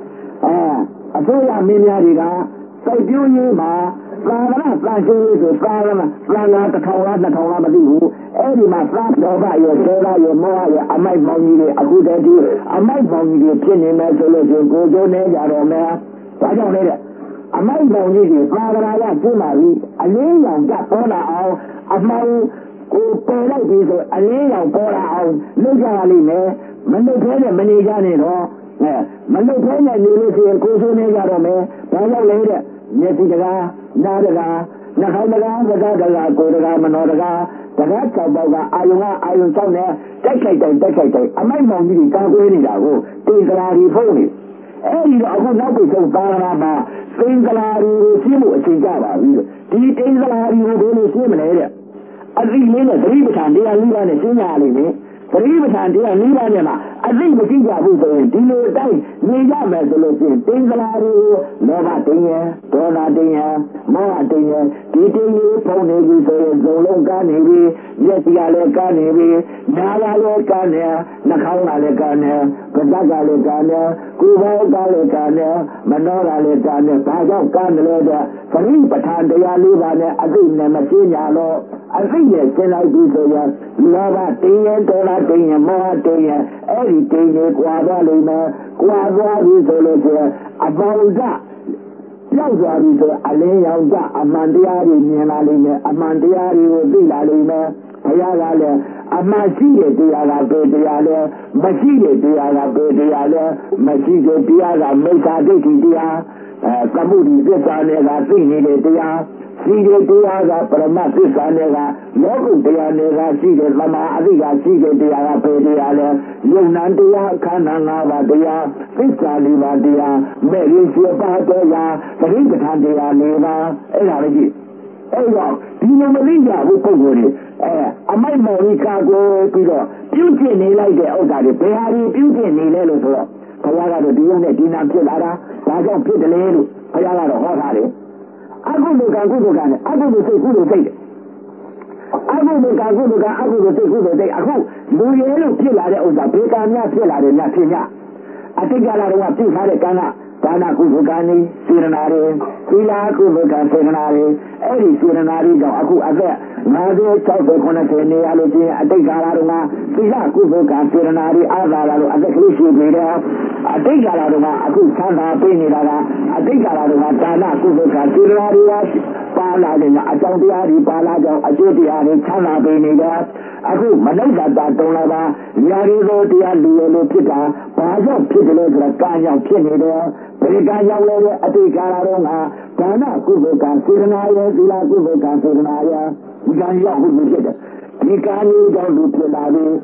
A soya Miniariga, Sayuma, Savana, Francis, Savana, the Kalamadu, Eddie, my flat over your soda, your moa, I might money, a good idea, I might money, Kenny, Mesology, Gojo, Negaroma, I don't let it. I might money, Father, I like to marry, a lay on that corner out of my Pela, a lay on Pora out, Lugarali, Mandopena, Maniganino. Mandopena, Nilisi, Kusunega, Pala later, Netiga, Nadaga, Nakamaga, Kodaga, Manodaga, the Raka Boga, Ayuna, Ayun Tone, decade, I might not be Kaguini, Tingalari Pony. And I would not be so far about Tingalari, Simu, Tigara, Tingalari, really similar. I think minutes, 3 times, they are leaving a signal. 3 times, they are leaving I think the Tinga was a dealer day, Nija Mesology, Tingalari, Nova Tinga, Dona Tinga, Moa Tinga, Titi, Pony, Zolonga Navy, Yetia Navy, Nala Lekane, Nakana Lekane, Padaga Lekane, Kuva Lekane, Manora Lekane, Paga Canada, Farin Patan, they are leaving a good Namasinalo. I think yes, can I do so? Lava Tinga, Dona Tinga, Moa Tinga, everything is Guadalima, Guadalima, Abalda. Yazarito, Alea, Amandiari, Nianalime, Amandiari, Villalime, Ayala, Amashie, Diala, Bediale, Mashie, Diala, Bediale, Mashie, Diala, Mesa, Dia, Samudi, Desanega, Fini, Dia. Sige Diaga, Pramatisανega, Logo Dianega, Sige Lama, Adia, Sige Diaga, Pediale, Yunandia, Kananga, Dia, Fisaliva Dia, Merisha Badia, Rigatandia Neva, Elagi. Ego, Pino Maria, who Poguri, a my Morica go, Pido, Beauty like the Ogari, Peari, Beauty Nilo, Payala, the Diana, Dina Pilara, Pagan Pidalero, Payala, Hotari. I go to Gagugan, I go to say who will take it. I go to Gagugan, I go to say who will take it. I go, do you ever feel like it was a big anya, feel like it, Natina? I think I don't want to have a Gana, Dana Kuzugani, Sirenari, Sila Kuzugan, Sirenari, Eddie Sirenari, Aku Ave, Nazo, Choco Conatene, Alogi, I think Galaruma, Sila Kuzugan, Sirenari, Avalo, as a cliche breeder. I think Aku Santa Pinidara, I think Dana Kuzugan, Sirenari, Pala, Ajandiari, Palajo, Ajudiari, Tana Pinida, Aku Manaka Donava, Yari Dia Luo Pita, Pajo Pitalo, Kanya Pinida, Perigaya, I think Galarona, Dana Kuzugan, Sirenari, Sila Kuzugan, Sirenari, we can yell who we get it. We can use our Lupilari.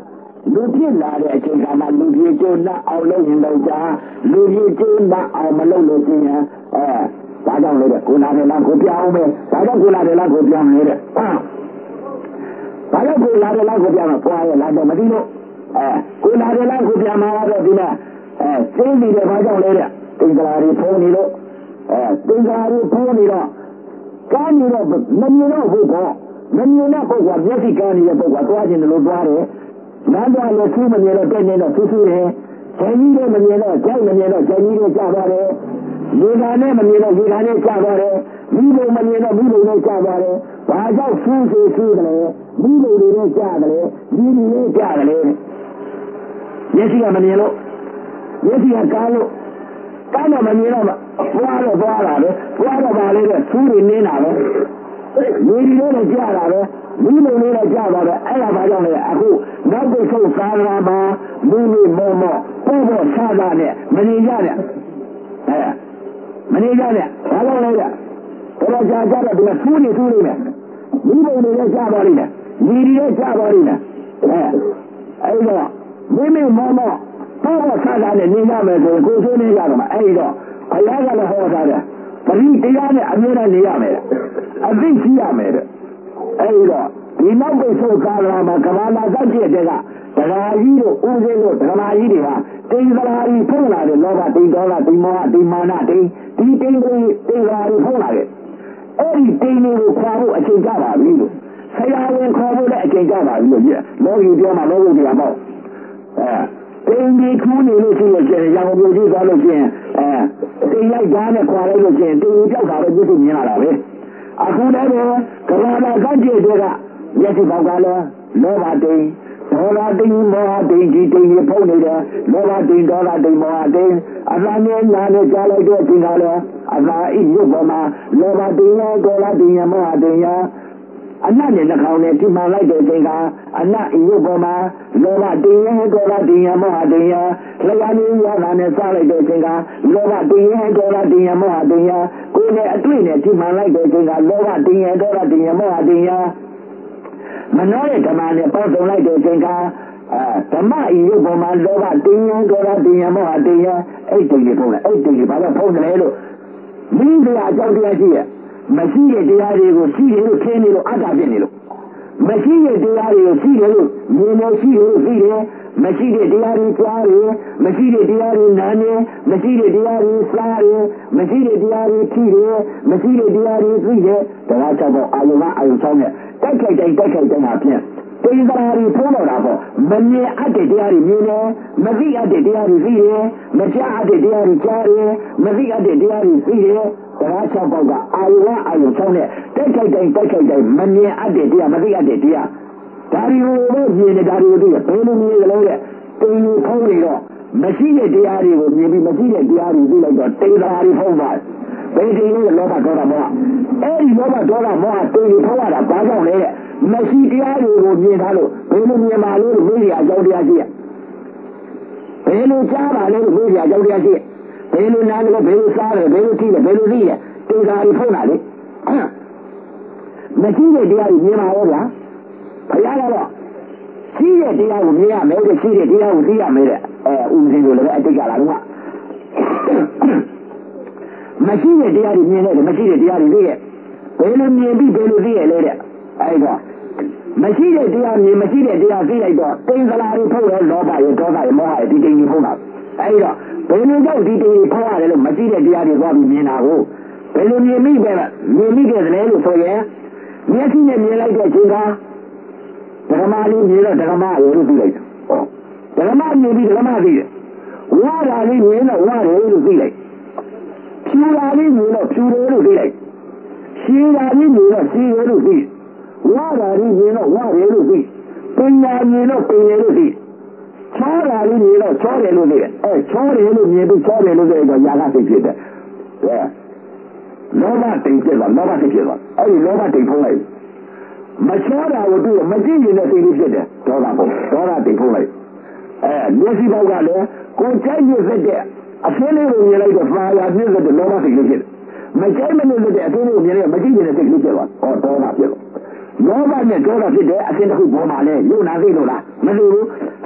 လူဖြစ်လာတဲ့အချိန်ကမှလူပြေကျိုးနဲ့အောင်လုပ်ရင်တော့ကြာလူပြေကျိုးနဲ့အောင်မလုပ်လို့ရှိရင်ဒါကြောင့်လေကိုလာတယ်လားကိုပြောင်းမယ်ဒါကြောင့်ကိုလာတယ်လားကိုပြောင်းနေတဲ့ဒါကြောင့်ကိုလာတယ်လားကိုပြောင်းတော့ဖွာရလာတော့မသိလို့ကိုလာတယ်လားကိုပြောင်းမှာတော့ဒီလားသိနေတယ်ဘာကြောင့်လဲတဲ့တင်္ဂလာတွေဖုံးနေလို့တင်္ဂလာတွေဖုံးနေတော့ကားနေတော့မမြင်တော့ဘူးပေါ့မမြင်တဲ့ပုဂ္ဂိုလ်ကမျက်စိကားနေတဲ့ပုဂ္ဂိုလ်ကသွားခြင်းလို့သွားတယ်လမ်းသွားလို့သူ့မမြင်တော့တက်နေတော့သူ့တယ်ဇာကြီးလည်းမမြင်တော့ကြိုက်မမြင်တော့ဇာကြီးလည်းကြာသွားတယ်ရေကာနဲ့မမြင်တော့ရေကာနဲ့ကြာသွားတယ်မိဘမမြင်တော့မိဘနဲ့ကြာသွားတယ်ဘာကြောင့်ဆူးတယ်မိဘတွေနဲ့ကြာတယ်ဒီလိုနဲ့ကြာတယ်မျက်စိကမမြင်လို့မျက်စိကကားလို့ကားတော့မမြင်တော့သွားတော့သွားလာတယ်သွားတော့ပါလေတဲ့ဆူးတွေနင်းတာပဲလူတွေလည်းကြာတာပဲမိဘတွေလည်းကြာတာပဲအဲ့ဒါဘာကြောင့်လဲအခုနောက်တစ်ဆုံးသာရမှာမူမီမောမောပေါ်ဆာတာနဲ့မနေကြနဲ့မနေကြနဲ့ဘာလို့လဲတော့ကြာကြတော့ဒီဆူးနေဆူးနေမယ်မိဘတွေလည်းကြာပါလိမ့်မယ်ညီတွေလည်းကြာပါလိမ့်မယ်အဲ့တော့မိမေမောမောပေါ်ဆာတာနဲ့နေကြမယ်ဆိုရင်ကိုယ်ဆိုးနေကြတော့မှအဲ့တော့ဘုရားကလည်းဟောတာတဲ့ပရိတရားနဲ့အမြဲတမ်းနေရမယ်အသိရှိရမယ်တဲ့အဲ့တော့ဒီနောက်ပိတ်ဆို့ကာလမှာကဘာလာသက်ပြည့်တဲ့ကတရားကြီးတို့ဦးစင်းတို့ဓမ္မကြီးတွေဟာတိမ်သလာကြီးဖုံးလာတဲ့လောဘတိမ်ဒေါသတိမ်မောဟတိမ်မာနတိမ်ဒီတိမ်တွေတိမ်သလာကြီးဖုံးလာတဲ့အဲ့ဒီတိမ်တွေကိုခွာဖို့အချိန်ကြပါပြီလို့ဆရာဝန်ခေါ်ဖို့လည်းအချိန်ကြပါပြီလို့လောကီပြောမှာလောကီတရားပေါ့တိမ်ကြီးခူးနေလို့ရှိရင်ရံကုန်ပြည်ကြီးသွားလို့ရှိရင်တိမ်လိုက်ဓာတ်နဲ့ခွာလိုက်လို့ရှိရင်တိမ်ကြီးကြောက်တာပဲပြည့်စုံမြင်လာတာပဲအခုလည်းကဘာလာကကြည့်တဲ့ကမျက်စိပေါက်ကလည်းလောဘတိမ်ဒေါသတိမ်မောဟတိမ်ဒီတိမ်ကြီးဖုံးနေတယ်လောဘတိမ်ဒေါသတိမ်မောဟတိမ်အသာနဲ့နာနဲ့ကြားလိုက်တဲ့အချိန်ကလည်းအသာဤရုပ်ပေါ်မှာလောဘတိမ်ရောဒေါသတိမ်ရောမောဟတိမ်ရောအနတ်နဲ့နှာခေါင်းနဲ့ဒီမှလိုက်တဲ့အချိန်ကအနတ်ဤရုပ်ပေါ်မှာလောဘတိမ်ရောဒေါသတိမ်ရောမောဟတိမ်ရောလျှာနေရတာနဲ့စားလိုက်တဲ့အချိန်ကလောဘတိမ်ရောဒေါသတိမ်ရောမောဟတိမ်ရောကိုယ်နဲ့အတွေ့နဲ့ဒီမှလိုက်တဲ့အချိန်ကလောဘတိမ်ရောဒေါသတိမ်ရောမောဟတိမ်ရောမနှောတဲ့ဓမ္မနဲ့ပေါင်းစုံလိုက်တဲ့အချိန်ကဓမ္မဤရုပ်ပေါ်မှာလောဘတိမ်ရောဒေါသတိမ်ရောမောဟတိမ်ရောအဲ့တိမ်တွေဖုံးတယ်အဲ့တိမ်တွေဘာလို့ဖုံးတယ်လို့မိစရာအကြောင်းတရားရှိရဲ့မရှိတဲ့တရားတွေကိုရှိတယ်လို့ခင်းနေလို့အတ္တဖြစ်နေလို့မရှိတဲ့တရားတွေကိုရှိတယ်လို့မြင်လို့ရှိတယ်လို့သိတယ်မရှိတဲ့တရားတွေကြားတယ်မရှိတဲ့တရားတွေနားတယ်မရှိတဲ့တရားတွေစားတယ်မရှိတဲ့တရားတွေထိတယ်မရှိတဲ့တရားတွေသိတယ်တရားချက်ပေါ်အာယုံကအာယုံဆောင်တဲ့တိုက်ခိုက်တိုင်းဟာဖြင့်တိမ်သာရီဖုံးတော့တာပေါ့မမြင်အပ်တဲ့တရားတွေမြင်တယ်မသိအပ်တဲ့တရားတွေသိတယ်မကြားအပ်တဲ့တရားတွေကြားတယ်မသိအပ်တဲ့တရားတွေသိတယ်တရားချက်ပေါက်ကအာယုံကအာယုံဆောင်တဲ့တိုက်ခိုက်တိုင်းမမြင်အပ်တဲ့တရားမသိအပ်တဲ့တရားဒါတွေကိုလည်းမြင်နေဒါတွေကိုသိရဘယ်လိုမြင်ကြလဲတဲ့တိမ်ကိုဖုံးနေတော့မရှိတဲ့တရားတွေကိုမြင်ပြီးမရှိတဲ့တရားတွေသိလိုက်တော့တိမ်သာရီဖုံးပါဘယ်ဒီလိုလောဘဒေါသမောဟအဲ့ဒီလောဘဒေါသမောဟတိမ်ကိုဖုံးရတာဘာကြောင့်လဲတဲ့မရှိတရားတွေကိုမြင်ထားလို့ဘယ်လိုမြင်ပါလဲလို့မေးရအကြောင်းတရားရှိရဘယ်လိုကြားပါလဲလို့မေးရအကြောင်းတရားရှိရဘယ်လိုနားလဲဘယ်လိုစားလဲဘယ်လိုကြည့်လဲဘယ်လိုသိလဲတိမ်သာရီဖုံးတာလေမရှိတဲ့တရားတွေမြင်ပါရောဗျာဘုရားကတော့ရှိတဲ့တရားကိုမြင်ရမယ်တဲ့ရှိတဲ့တရားကိုသိရမယ်တဲ့ဥပဒေလိုလည်းအတိတ်ကလာတော့မရှိတဲ့တရားတွေမြင်တယ်မရှိတဲ့တရားတွေသိရဲ့ဘယ်လိုမြင်ပြီးဘယ်လိုသိရလဲတဲ့အဲ့တော့မရှိတဲ့တရားမြင်မရှိတဲ့တရားသိလိုက်တော့တိမ်သလာတွေဖုံးတယ်လောဘရဲ့ဒေါသရဲ့မောဟရဲ့ဒီတိမ်ကြီးဖုံးတာအဲ့တော့ဘယ်လိုကြောင့်ဒီတိမ်ကြီးဖုံးရတယ်လို့မရှိတဲ့တရားတွေသွားပြီးမြင်တာကိုဘယ်လိုမြင်မိပဲလားမြင်မိခဲ့တယ်လို့ဆိုရင်မျက်စိနဲ့မြင်လိုက်တဲ့အချိန်ကဓမ္မလေးမြင်တော့ဓမ္မရေလို့သိလိုက်တယ်ဓမ္မမြင်ပြီးဓမ္မသိတယ်ဝါရာလေးမြင်တော့ဝါရေလို့သိလိုက်ဖြူရာလေးမြင်တော့ဖြူတယ်လို့သိလိုက်ရှင်းရာလေးမြင်တော့ရှင်းတယ်လို့သိဝါရာလေးမြင်တော့ဝါရေလို့သိပညာမြင်တော့ပညာလို့သိချောရာလေးမြင်တော့ချောတယ်လို့သိချောတယ်လို့မြင်ပြီးချောတယ်လို့သိတော့ຢာကသိဖြစ်တယ်လောဘတိမ်ဖြစ်သွားလောဘတိမ်ဖြစ်သွားအဲ့ဒီလောဘတိမ်ဖုံးလိုက်မချောတာကိုတွေ့မကြည့်ရင်လည်းသိလို့ဖြစ်တယ်ဒေါသကိုဒေါသတိမ်ဖုံးလိုက်မျက်စိပေါက်ကလည်းကိုကြိုက်ရစ်တဲ့အဖင်းလေးကိုမြင်လိုက်တော့ဖာယာပြည့်တဲ့လောဘတိမ်လို့ဖြစ်တယ်မကြိုက်မလို့တဲ့အဖင်းလေးကိုမြင်လိုက်မကြည့်ရင်လည်းသိလို့ဖြစ်သွားဒေါသဖြစ်သွားလောဘနဲ့ဒေါသဖြစ်တဲ့အဖင်းတစ်ခုပေါ်မှာလဲယုံနာသိလို့လားမသိဘူးဟာ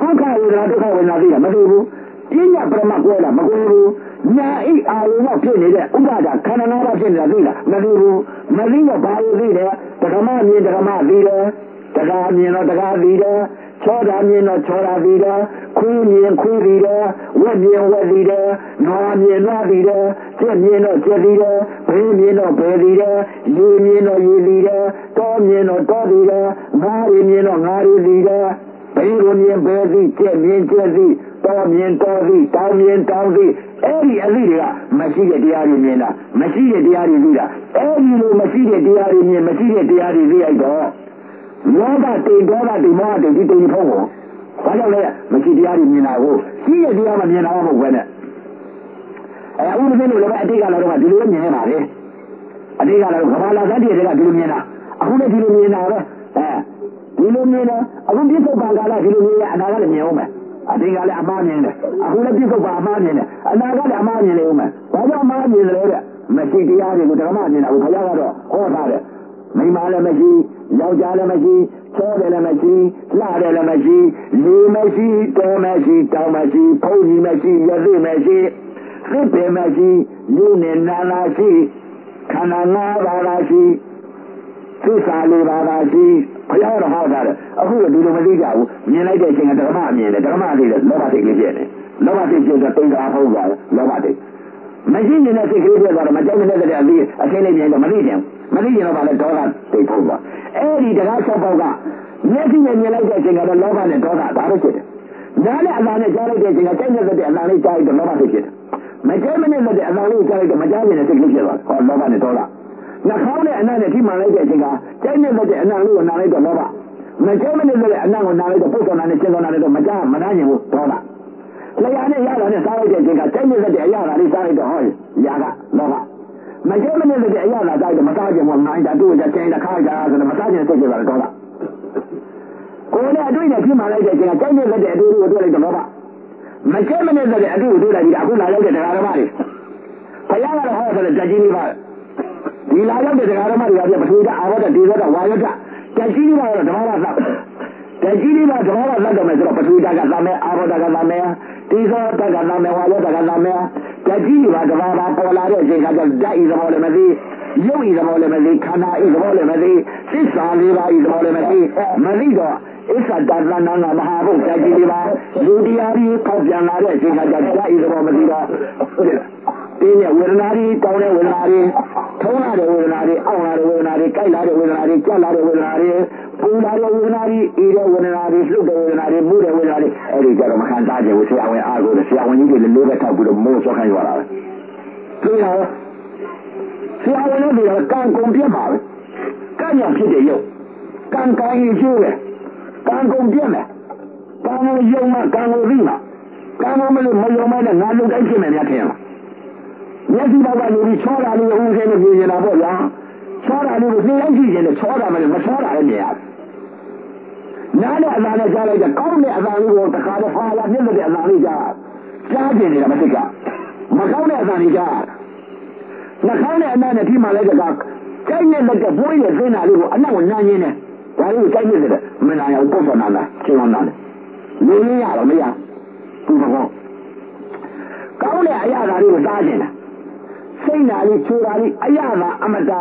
က္ခဝေဒနာဒုက္ခဝေဒနာသိတာမသိဘူးပညာပရမကွဲတာမကွဲဘူးညာဤအာရုံကဖြစ်နေတဲ့ဥပါဒခန္ဓာနာကဖြစ်နေတာသိလားမသိဘူးမသိတော့ဘာလို့သိတယ်ဒကမမြင်ဒကမသိတယ်ဒကာမြင်တော့ဒကာသိတယ်ချောတာမြင်တော့ချောတာသိတယ်ခွေးမြင်ခွေးသိတယ်ဝက်မြင်ဝက်သိတယ်နွားမြင်နွားသိတယ်ကျက်မြင်တော့ကျက်သိတယ်ဘဲမြင်တော့ဘဲသိတယ်ရေမြင်တော့ရေသိတယ်တောမြင်တော့တောသိတယ်ငါးရီမြင်တော့ငါးရီသိတယ်ဘယ်လိုမြင်ဘဲသိကျက်မြင်ကျက်သိတောမြင်တောသိတောင်းမြင်တောင်းသိအဲ့ဒီအသိတွေကမရှိတဲ့တရားတွေမြင်တာမရှိတဲ့တရားတွေသိတာအဲ့ဒီလိုမရှိတဲ့တရားတွေမြင်မရှိတဲ့တရားတွေသိရတော့လောဘတိမ်ဒေါသတိမ်မောဟတိမ်ဒီတိမ်ဖုံးကိုဘာကြောင့်လဲမရှိတရားတွေမြင်တာကိုရှိတဲ့တရားမမြင်တာမဟုတ်ဘဲနဲ့အခုဒီလိုလည်းပဲအတိတ်ကလည်းတော့ဒီလိုမြင်နေပါလေအတိတ်ကလည်းကဘာလာသတ္တိတွေကဒီလိုမြင်တာအခုလည်းဒီလိုမြင်တာပဲဒီလိုမြင်တယ်အခုပြစ္ဆုတ်ပံကာလဒီလိုမြင်ရအနာကလည်းမြင်အောင်မယ်အတိတ်ကလည်းအမှားမြင်တယ်အခုလည်းပြစ္ဆုတ်ပံအမှားမြင်တယ်အနာကလည်းအမှားမြင်နေအောင်မယ်ဘာကြောင့်အမှားမြင်လဲတဲ့မရှိတရားတွေကိုဓမ္မမြင်တာကိုဘုရားကတော့ဟောထားတယ်မိန်းမလည်းမရှိယောက်ျားလည်းမရှိချောတယ်လည်းမရှိလှတယ်လည်းမရှိလူမရှိတောမရှိတောင်မရှိဖုန်ကြီးမရှိရသိမရှိသစ်ပင်မရှိလူနဲ့နာလာရှိခန္ဓာ၅ပါးသာရှိသစ္စာ၄ပါးသာရှိဘုရားတော်ဟောတာလေအခုကဒီလိုမသိကြဘူးမြင်လိုက်တဲ့အချိန်ကဓမ္မမြင်တယ်ဓမ္မသိတယ်လောဘစိတ်ကလေးပြည့်တယ်လောဘစိတ်ပြည့်တော့တိတ်တာဟုတ်ပါလားလောဘစိတ်မရှိနေတဲ့စိတ်ကလေးပြည့်သွားတော့မကြောက်နေတဲ့အပြီးအချင်းလေးမြင်တော့မသိချင်မသိချင်တော့ဗာလဲဒေါသတိတ်ဖို့ပါအဲ့ဒီတရား၆ပေါက်ကမျက်စိနဲ့မြင်လိုက်တဲ့အချိန်ကတော့လောဘနဲ့ဒေါသဒါပဲဖြစ်တယ်နားနဲ့အလားနဲ့ကြားလိုက်တဲ့အချိန်ကကြိုက်တဲ့အလားလေးကြားလိုက်တော့လောဘစိတ်ဖြစ်တယ်မကြိုက်မနဲ့တဲ့အလားလေးကြားလိုက်တော့မကြားနေတဲ့စိတ်ကလေးဖြစ်သွားဟောလောဘနဲ့ဒေါသနှာခေါင်းနဲ့အနံ့နဲ့ထိမှန်လိုက်တဲ့အချိန်ကကြိုက်တဲ့အနံ့လေးကိုနားလိုက်တော့လောဘမကြိုက်မနဲ့တဲ့အနံ့ကိုနားလိုက်တော့ပုတ်တော်နာနဲ့ရှင်းတော်နာနဲ့တော့မကြားမနာကျင်ဘူးဒေါသလျာနဲ့ရတာနဲ့စားလိုက်တဲ့အချိန်ကကြိုက်တဲ့အရာလေးစားလိုက်တော့ဟောရာကလောဘမကြိုက်မနဲ့တဲ့အရာလာကြိုက်တော့မစားကျင်ဘူးနိုင်တာတို့ကြကျင်းတာခါကြတာဆိုတော့မစားကျင်စိတ်ဖြစ်သွားတယ်ဒေါသကိုယ်နဲ့အတွေ့နဲ့ဖြစ်မှလိုက်တဲ့အချိန်ကကြိုက်တဲ့အတွေ့ကိုတွေ့လိုက်တော့လောဘမကြိုက်မနဲ့တဲ့အတွေ့ကိုတွေ့လိုက်ပြီးအခုလာရောက်တဲ့တရားဓမ္မတွေဘုရားကတော့ဟောဆိုတဲ့တကြီးလေးပါဒီလာရောက်တဲ့တရားဓမ္မတွေကပြပထဝီဓာတ်အာဝတ္တဒေဝတ္တဝါယောတ္တတကြီးလေးပါတော့ဓမ္မရသတ်တကြီးလေးပါဓမ္မရသတ်တော့မယ်ဆိုတော့ပထဝီဓာတ်ကသတ်မယ်အာဝတ္တကသတ်မယ်ဒီသောတက်ကသတ်မယ်ဝါယောတ္တကသတ်မယ်တကြီးပါဓမ္မပါပေါ်လာတဲ့အချိန်ကကျဓာတ်ဤသဘောလည်းမသိရုပ်ဤသဘောလည်းမသိခန္ဓာဤသဘောလည်းမသိသစ္စာ၄ပါးဤသဘောလည်းမသိတော့ဣစ္ဆတသနာငါမဟာဘုဒ္ဓကြီးလေးပါလူတရားကြီးပေါက်ပြန်လာတဲ့အချိန်ကကျဓာတ်ဤသဘောမသိတော့တင်းရဲ့ဝေဒနာတွေတောင်းတဲ့ဝေဒနာတွေထုံးလာတဲ့ဝေဒနာတွေအောင့်လာတဲ့ဝေဒနာတွေကြိုက်လာတဲ့ဝေဒနာတွေကြက်လာတဲ့ဝေဒနာတွေပူလာတဲ့ဝေဒနာတွေအေးတဲ့ဝေဒနာတွေလှုပ်တဲ့ဝေဒနာတွေမူးတဲ့ဝေဒနာတွေအဲ့ဒီကြတော့မခံစားကြဘူးဆရာဝန်အားကိုဆရာဝန်ကြီးတွေလည်းလေးပဲထောက်ပြီးတော့မိုးဆွဲခိုင်းရတာပဲသိလားဆရာဝန်လည်းဒီကံကုန်ပြတ်ပါပဲကံရဖြစ်တဲ့ရုပ်ကံကံကြီးကျိုးတယ်ကံကုန်ပြတ်မယ်ကံကိုယုံမှကံကိုသိမှကံကိုမလို့မယုံမဲနဲ့ငါလုံတိုင်းဖြစ်မယ်များထင်လားမျက်စိတော့ကနေပြီးချောတာလေးဦးစင်းနဲ့ပြင်နေတာပေါ့ဗျာချောတာလေးကိုသိလိုက်ကြည့်ရင်လည်းချောတာမလို့မချောတာလည်းမြင်ရတယ်နားနဲ့အသာနဲ့ကြားလိုက်တဲ့ကောင်းတဲ့အသာလေးကိုတခါတော့ဖာလာပြည့်တဲ့အသာလေးကြားကျင်နေတာမသိကမကောင်းတဲ့အသာလေးကြားနှာခေါင်းနဲ့အနံ့နဲ့ထိမှလိုက်တဲ့ကကြိုက်နေတဲ့ဘိုးရဲ့သင်းတာလေးကိုအနံ့ကိုနမ်းရင်းနဲ့ဒါလေးကိုကြိုက်နေတဲ့မနာရဘူးပုတ်တော်နာတာချင်းအောင်နာတယ်လူရင်းရတော့မရဘူးဘောကောင်းတဲ့အရာလေးကိုစားခြင်းလားစိတ်နာလေးချိုးတာလေးအရာကအမတန်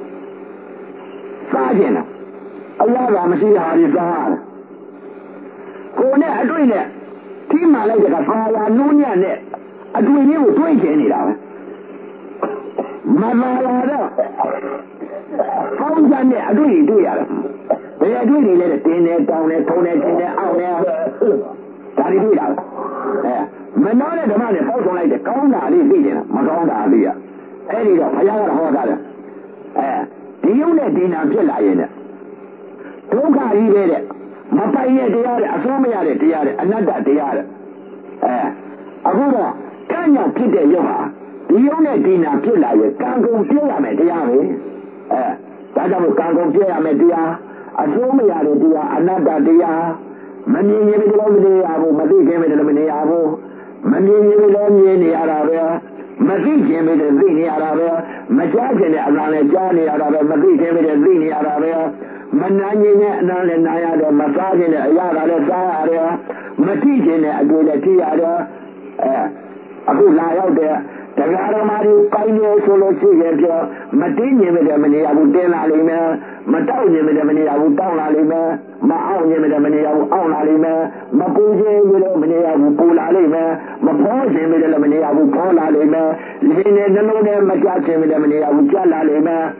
စားခြင်းလားအရာကမရှိတာလေးစားရတယ်ကိုယ်နဲ့အတွေ့နဲ့ထိမှလိုက်တဲ့ကဖာယာနုညံ့နဲ့အတွေ့လေးကိုတွေးချင်နေတာပဲမလာတော့ကောင်းကြတဲ့အတွေ့တွေ့ရတယ်ဘယ်အတွေ့တွေလဲတင်းနေတောင်းနေထုံနေချင်းနေအောင်နေဒါတွေတွေ့တာမနှောတဲ့ဓမ္မနဲ့ပေါက်ဆုံးလိုက်တဲ့ကောင်းတာလေးသိနေတာမကောင်းတာလေးရအဲ့ဒီတော့ဘုရားကဟောတာလေဒီယုံနဲ့ဒီနာဖြစ်လာရင်ဒုက္ခကြီးပဲတဲ့မပိုင်ရဲ့တရားတဲ့အစိုးမရတဲ့တရားတဲ့အနတ္တတရားတဲ့အခုတော့ကံ့ညာဖြစ်တဲ့ယုံဟာဒီယုံနဲ့ဒီနာဖြစ်လာရင်ကံကုန်ပြည့်ရမယ်တရားပဲဒါကြောင့်ကံကုန်ပြည့်ရမယ်တရားအစိုးမရတဲ့တရားအနတ္တတရားမမြင်ရင်လည်းမနေရဘူးမသိခင်လည်းမနေရဘူးမမြင်ရင်လည်းမြင်နေရတာပဲမသိခင်လည်းသိနေရတာပဲမကြားခင်လည်းအလားလည်းကြားနေရတာပဲမသိခင်လည်းသိနေရတာပဲမ Manani and Naya, the massage in the Ayala area, Matij in the Aguilati a good lie out there. Tagara Mari, Pioneer Solo Sigurd, Matini with the Mania, Udela Lima, Mataunia with the Mania, Udala Lima, Maunia with the Mania, Aula Lima, Mapuja with the Mania, Upula Lima, Mapoja with the Mania, Upola Lima, Lina, the Luna, Macachi with the Mania, Ujala Lima,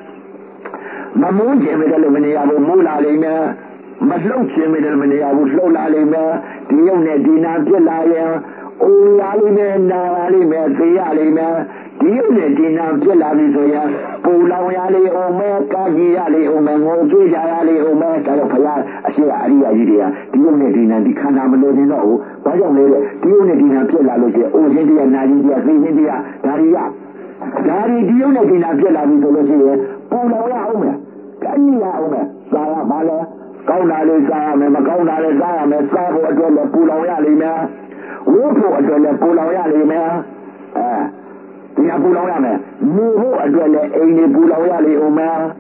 Mamuja with the Mania, Mula Lima, Maslochi with the Mania, Ulola Lima, Dione Dina Pilaya. Alime, Nalime, Fialime, Unity now Pilavisoya, Pulawali, Ome, Kagiali, Ome, Mojali, Ome, Kalapaya, Asia, Idea, the Unity and the Kanamalino, but only the Unity and Pilavisoya, India, Nadia, India, Daria. Dari, the Unity and Pilavisoya, Pulawa Ome, Kania Ome, Sara Mala, Kaunali Sam, Makaunali Sam, Savo, Pulawali. Wopo adwele pulawaya lima tia pulawaya me muho adwele eini pulawaya lima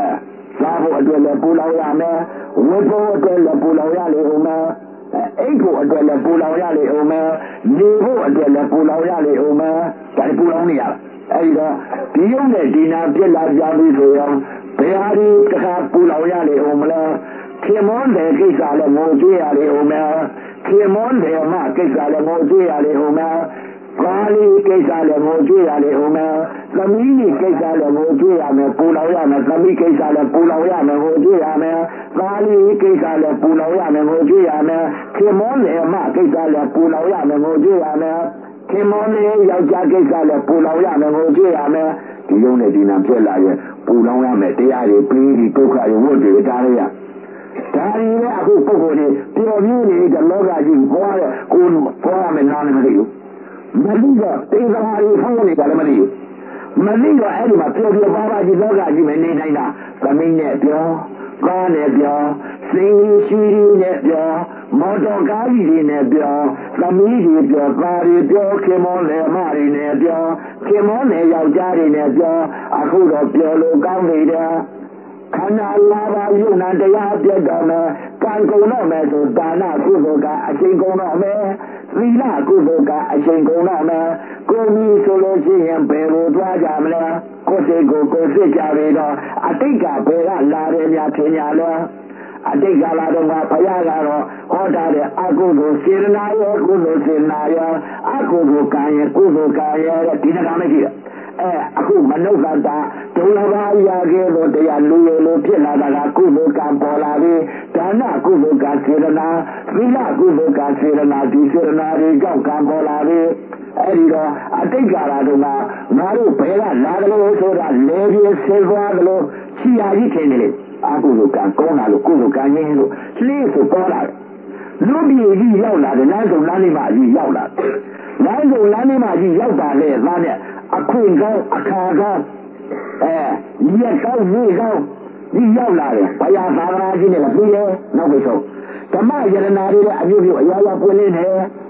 sabo adwele pulawaya me wopo adwele pulawaya lima eipo adwele pulawaya lima muho adwele pulawaya lima tari pulawaya aido tiyone dina pilla jabi soya behari taka pulawaya lima Kimon de Kisale Moji Ali Omer, Kimon de Ma Kisale Moji Ali Omer, Kali Kisale Moji Ali Omer, Samini Kisale Moji Ame Pulawame, Sami Kisale Pulawame Moji Ame, Kali Kisale Pulawame Moji Ame, Kimon de Ma Kisale Pulawame Moji Ame, Kimon de Yaja Kisale Pulawame Moji Ame, Tiyone Dina Pelaye, Pulawame, Tiari, Piri, Toka, Wood, Italia. Dari aku pokoknya tiap minggu ni kalau gaji kuah menan meliu, meliu tiga hari phone ni kalau meliu, meliu ada macam tiap bapa jadi gaji menan ni na, kami ni dia, kau ni dia, sini ni dia, motor gaji ni dia, kami dia, kari dia, kemon ni mari ni dia, kemon ni yang jari ni dia, aku dah dia lokal ni dia. Kana Allah yuna daya biadame kan kono me so dana kusoka achin kono me sila kusoka achin kono me komi solo shin pero twa ja mala ko se ja be do atika be la de nya thin nya lo atika la do ma phaya ga ro hoda de akuso sirna ye kuso sirna ye akuso kan ye kuso kan ye di na ka me ji aku manukata tulava yagelo de yaluelo pilada kuvuka polari dana kuvuka sirana vila kuvuka sirana di sirana ri jauka polari erido atigara duma maru pera lagalo sora levi selvagalo chiaji kenele akuvuka kona lo kuvuka nyelo slisu polari lubi yi yau la de nan so lani ma yi yau la nan so lani ma yi yau ba le la ne a queen go a car go yes go me go yi yau la de ba ya sa ra ji ne la bi ye no ko so tama yarana ri a byu byu ya ya pwin ne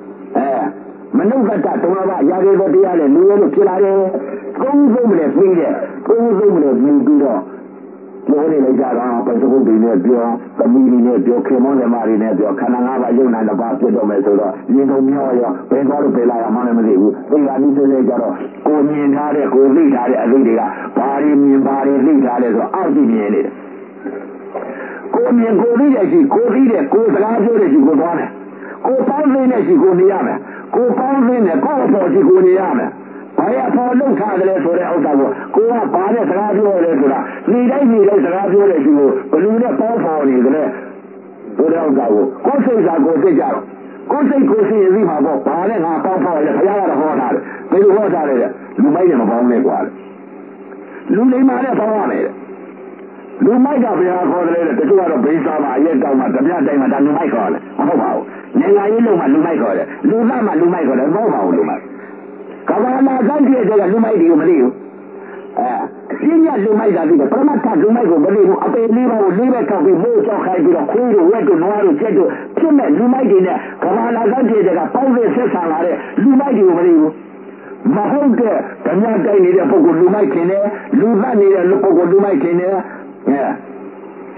manukata tawaba ya ge bo tiya le lu ye lo phit la de kong so me le bi de kong so me le bi doပြောနေလိုက်ကြတော့ပစုပ်တွေနဲ့ပြောသမီးတွေနဲ့ပြောခင်မောင်းလက်မတွေနဲ့ပြောခန္ဓာ၅ပါးယုံနာတစ်ပါးဖြစ်တော့မယ်ဆိုတော့ရင်ကုန်မြောက်ရောဘယ်သွားလို့ပြေးလာရမှလည်းမသိဘူးသိတာနည်းသေးသေးကြတော့ကိုမြင်ထားတဲ့ကိုသိထားတဲ့အသိတွေကဘာတွေမြင်ဘာတွေသိထားလဲဆိုတော့အောက်ကြည့်မြင်နေတယ်ကိုမြင်ကိုသိတဲ့ရှိကိုသိတဲ့ကိုစကားပြောတဲ့ရှိကိုသွားတယ်ကိုပေါင်းသိတဲ့ရှိကိုနေရမယ်ကိုပေါင်းသိတဲ့ကိုအပေါ်ရှိကိုနေရမယ်ဘာရပေါ်လောက်ထားတယ်ဆိုတဲ့ဥစ္စာကိုကဘာနဲ့စကားပြောလဲဆိုတာနေတိုင်းစကားပြောတဲ့သူကိုဘယ်လိုနဲ့ပေါင်းဖော်နေကြလဲဆိုတဲ့ဥစ္စာကိုစိတ်စာကိုသိကြတော့ကိုစိတ်ကိုသိရင်သိမှာပေါ့ဘာနဲ့ငါပေါင်းဖော်လဲဘုရားကတော့ဟောထားတယ်ဘယ်လိုဟောထားလဲလူမိုက်နဲ့မပေါင်းနဲ့ကွာလူလိမ္မာနဲ့ပေါင်းရမယ်လူမိုက်ကဘုရားခေါ်တယ်တချို့ကတော့ဘိန်းစားမှာအရက်တောင်မှာတပြတ်တိုင်းမှာဒါလူမိုက်ခေါ်တယ်မဟုတ်ပါဘူးနိုင်ငံရေးလုံးမှာလူမိုက်ခေါ်တယ်လူသားမှာလူမိုက်ခေါ်တယ်မဟုတ်ပါဘူးလူမိုက်ကဘာလာကကြည့်တဲ့လူမိုက်တွေကိုမသိဘူးပြင်းရလူမိုက်တာသိတယ်ပရမတ်ထလူမိုက်ကိုမသိဘူးအပေလေးပါကိုလေးပဲထောက်ပြီးမိုးကြောက်ခိုင်းပြီးတော့ခွေးတို့ဝက်တို့နွားတို့ချက်တို့ဖြစ်မဲ့လူမိုက်တွေနဲ့ကဘာလာကကြည့်တဲ့ကပေါင်းပြီးဆက်ဆံလာတဲ့လူမိုက်တွေကိုမသိဘူးမဟုတ်တဲ့ဓမြတိုက်နေတဲ့ပုဂ္ဂိုလ်လူမိုက်ခင်တယ်လူသတ်နေတဲ့ပုဂ္ဂိုလ်လူမိုက်ခင်တယ်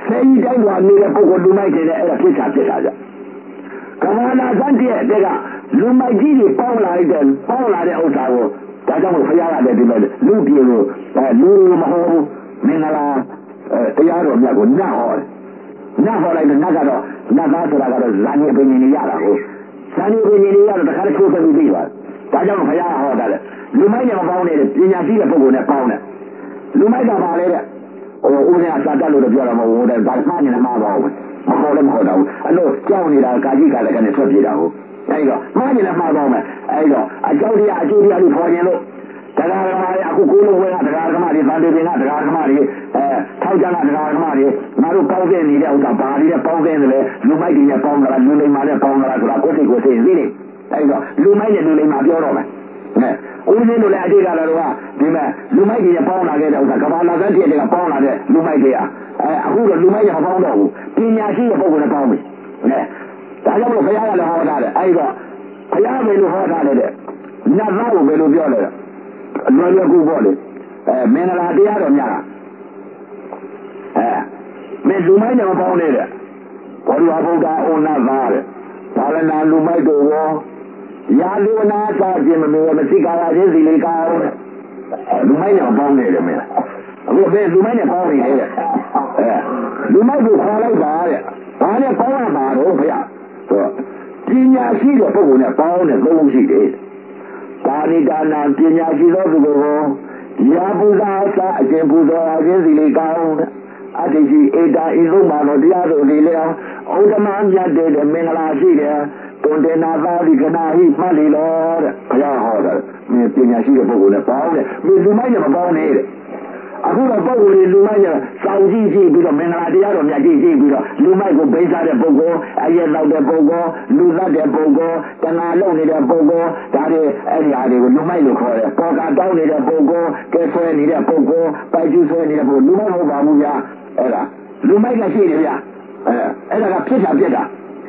Saya dah buat ni dah pokok lumai dia ada pisah saja. Kemana saja dia lumai jadi paulah dia usaha. Tak tahu saya ada di mana. Lu dia lu mahu mengalah tiada orang yang nak lagi nak ada zani begini ya lah. Zani begini ya lah. Kalau kau tak boleh buat. Tak tahu saya ada. Lumai ni apa ni? Ini sih dah pokok ni pau ni. Lumai dah balik dah. Udah asal lu dah jual mahu dah. Bahkan ni nama bawa. Mahu dah. Alo jauh ni dah kaji kalau kan seperti dah. Ayo, mana nama bawa? Ayo, jauh dia lu punya lu. Tegar kemari aku kulu wena tegar kemari bandu bina tegar kemari tahu jangan tegar kemari malu paugen ni dia udah bari dia paugen le lumai dia paugen lu lima dia paugen lah kote ini ayo lumai dia lu lima dia orang ini lu le adik kalau luar di mana lumai dia paugen lagi dia udah kepala kan dia paugen lagi lumai dia aku dah lumai dia paugen dah pinya sih dia paugen paugen tak ada lu kaya le hawa dah ayo kaya melu hawa dah le nak tahu melu dia le Luar aku boleh. Mengalah dia ada nyara. Lumai ni apa ni dia? Kalau apa dah orang nazar. Kalau nak lumai tu, ya lu nak cari mesti kau je silih kau. Lumai ni apa ni dia mena? Aku lumai ni apa ni dia? Lumai tu kalau dah, kalau kau nak baru ya. So, jinya sih dia pun nak kau nak kau sih dia. Tani dana pinya silo tu ya buza sa ajen buza ajen sili kau ada si eda itu mana dia tu sili orang mana dia mengalah si dia tonde nada di kena hi mali lor kaya hor ni pinya silo pun nak tahu ni lumai ni apa ni aku dah tahu ni lumai ni sauji si bila mengalah dia tu ni si bila lumai ko beza dia pokok ayat lau dia pokok luza dia pokok tengah lau ni dia pokok dari hari lumai lu kau dia pokok tahu ni dia pokok kesuai ni dia pokok baju suai ni dia pokok lumai mau bawa ya era lumai ka si dia era ka pita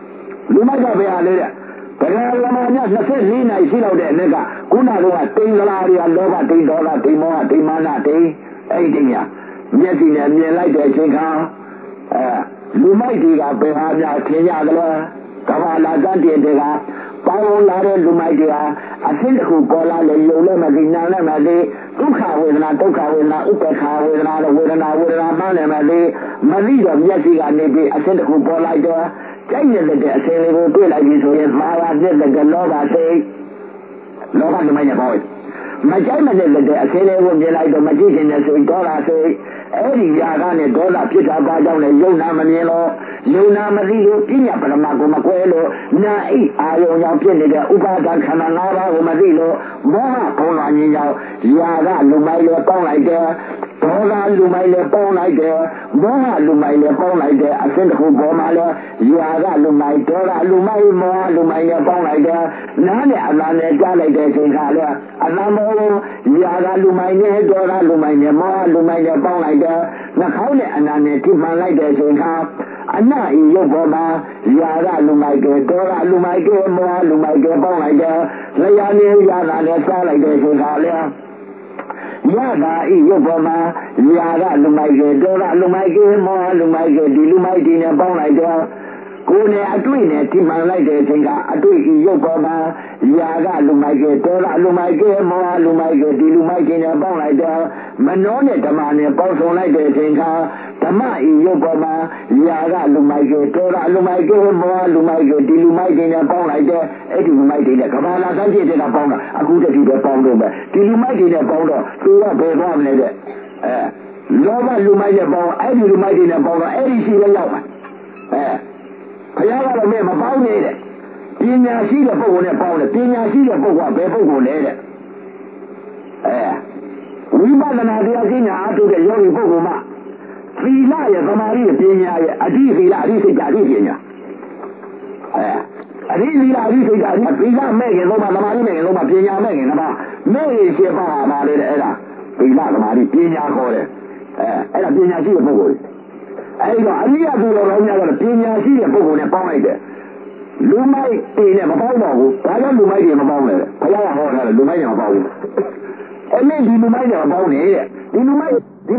lumai ka bea le dia Kalau lamanya nasi ni na isi lau dia nega kuna lu ting lari aloba ting dola ting moa ting mana ting ting yaမျက်စိနဲ့မြင်လိုက်တဲ့အချိန်ခါလူမိုက်တွေကဘယ်ဟာများထင်ကြသလဲကမ္ဘာလာတတ်တဲ့တွေကပေါင်းလာတဲ့လူမိုက်တွေဟာအဖြစ်တစ်ခုပေါ်လာလေယုံလည်းမသိနာလည်းမသိဒုက္ခဝေဒနာဥပ္ပခဝေဒနာဝေဒနာမှလည်းမသိမသိတော့မျက်စိကနေပြီးအဖြစ်တစ်ခုပေါ်လိုက်တော့ကြိုက်ရတဲ့အချိန်လေးကိုတွေ့လိုက်ပြီဆိုရင်မာယာနဲ့တကလောဘစိတ်လောဘလူမိုက်နဲ့ပေါ့မကြိုက်မနဲ့လက်တဲ့အသေးလေးကိုမြင်လိုက်တော့မကြည့်ချင်တဲ့စိတ်ဒေါသစိတ်အဲ့ဒီຢာကနဲ့ဒေါသဖြစ်တာပါကြောင့်လည်းယုံနာမမြင်လို့ယုံနာမသိလို့ပြညာပရမကိုမကွဲလို့နာအိအာယုံကြောင့်ဖြစ်နေတဲ့ဥပါဒခန္ဓာ၅ပါးကိုမသိလို့မောဟဖုံးလွှမ်းခြင်းကြောင့်ຢာကလူမိုက်လည်းပေါင်းလိုက်တယ်ဒေါသလူမိုက်လည်းပေါင်းလိုက်တယ်မောဟလူမိုက်လည်းပေါင်းလိုက်တယ်အစဉ်တစ်ခုပေါ်မှာလည်းຢာကလူမိုက်ဒေါသလူမိုက်မောဟလူမိုက်လည်းပေါင်းလိုက်တယ်နားနဲ့အလားနဲ့ကြားလိုက်တဲ့အချိန်ခါလည်းအလားမောຢာကလူမိုက်နဲ့ဒေါသလူမိုက်နဲ့မောဟလူမိုက်နဲ့ပေါင်းလိုက်တယ်နှာခေါင်းနဲ့အနာနဲ့ထိမှန်လိုက်တဲ့အချိန်ခါအနာဤရုပ်ပေါ်မှာຢာကလူမိုက်ကဒေါသလူမိုက်ကမောဟလူမိုက်ကပေါင်းလိုက်တယ်လျာနဲ့ຢာကလည်းစားလိုက်တဲ့အချိန်ခါလည်းရတာဤရုပ်ပေါ်မှာຢာကလူမိုက်ကဒေါသလူမိုက်ကမောဟလူမိုက်ကဒီလူမိုက်ဒီနဲ့ပေါင်းလိုက်တယ်ကိုယ်နဲ့အတွေ့နဲ့ထိမှန်လိုက်တဲ့အချိန်ကအတွေ့ဤရုပ်ပေါ်မှာຢာကလူမိုက်ကဒေါသလူမိုက်ကမောဟလူမိုက်ကဒီလူမိုက်ဒီနဲ့ပေါင်းလိုက်တယ်မနောနဲ့ဓမ္မနဲ့ပေါင်းစုံလိုက်တဲ့အချိန်ကဓမ္မဤရုပ်ပေါ်မှာຢာကလူမိုက်ကဒေါသလူမိုက်ကမောဟလူမိုက်ကဒီလူမိုက်ဒီနဲ့ပေါင်းလိုက်တယ်အဲ့ဒီလူမိုက်ဒီနဲ့ကဘာလာသားဖြစ်တဲ့ကပေါင်းတာအခုတည်းကပေါင်းတော့မယ်ဒီလူမိုက်ဒီနဲ့ပေါင်းတော့သူကဘယ်သွားမလဲတဲ့လောဘလူမိုက်နဲ့ပေါင်းအဲ့ဒီလူမိုက်ဒီနဲ့ပေါင်းတော့အဲ့ဒီရှိလဲရောက်မှာဘုရားကတော့မပေါင်းနေတဲ့ပညာရှိတဲ့ပုဂ္ဂိုလ်နဲ့ပေါင်းတယ်ပညာရှိတဲ့ပုဂ္ဂိုလ်ကဘယ်ပုဂ္ဂိုလ်လဲတဲ့ဝိပဿနာတရားရှိညာအထုတဲ့ယောဂီပုဂ္ဂိုလ်မှာသီလရဲ့သမာဓိရဲ့ပညာရဲ့အဓိသီလအဓိစိတ်ဓာတ်အဓိပညာအဓိသီလအဓိစိတ်ဓာတ်သီလမဲ့ခင်လုံးမှာသမာဓိမဲ့ခင်လုံးမှာပညာမဲ့ခင်တော့မဲ့ရင်ရှင်းပါပါလေတဲ့အဲ့ဒါသီလသမာဓိပညာခေါ်တယ်အဲ့ဒါပညာရှိတဲ့ပုဂ္ဂိုလ်အဲ့တော့အရိယသူတော်ကောင်းများကတော့ပညာရှိတဲ့ပုဂ္ဂိုလ်နဲ့ပေါင်းလိုက်တယ်လူမိုက်တွေနဲ့မပေါင်းတော့ဘူးဒါကြောင့်လူမိုက်တွေမပေါင်းနဲ့ဘုရားကဟောထားတယ်လူမိုက်တွေမပေါင်းဘူးအဲ့ဒီလူမိုက်တွေမပေါင်းနဲ့တဲ့ဒီလူမိုက်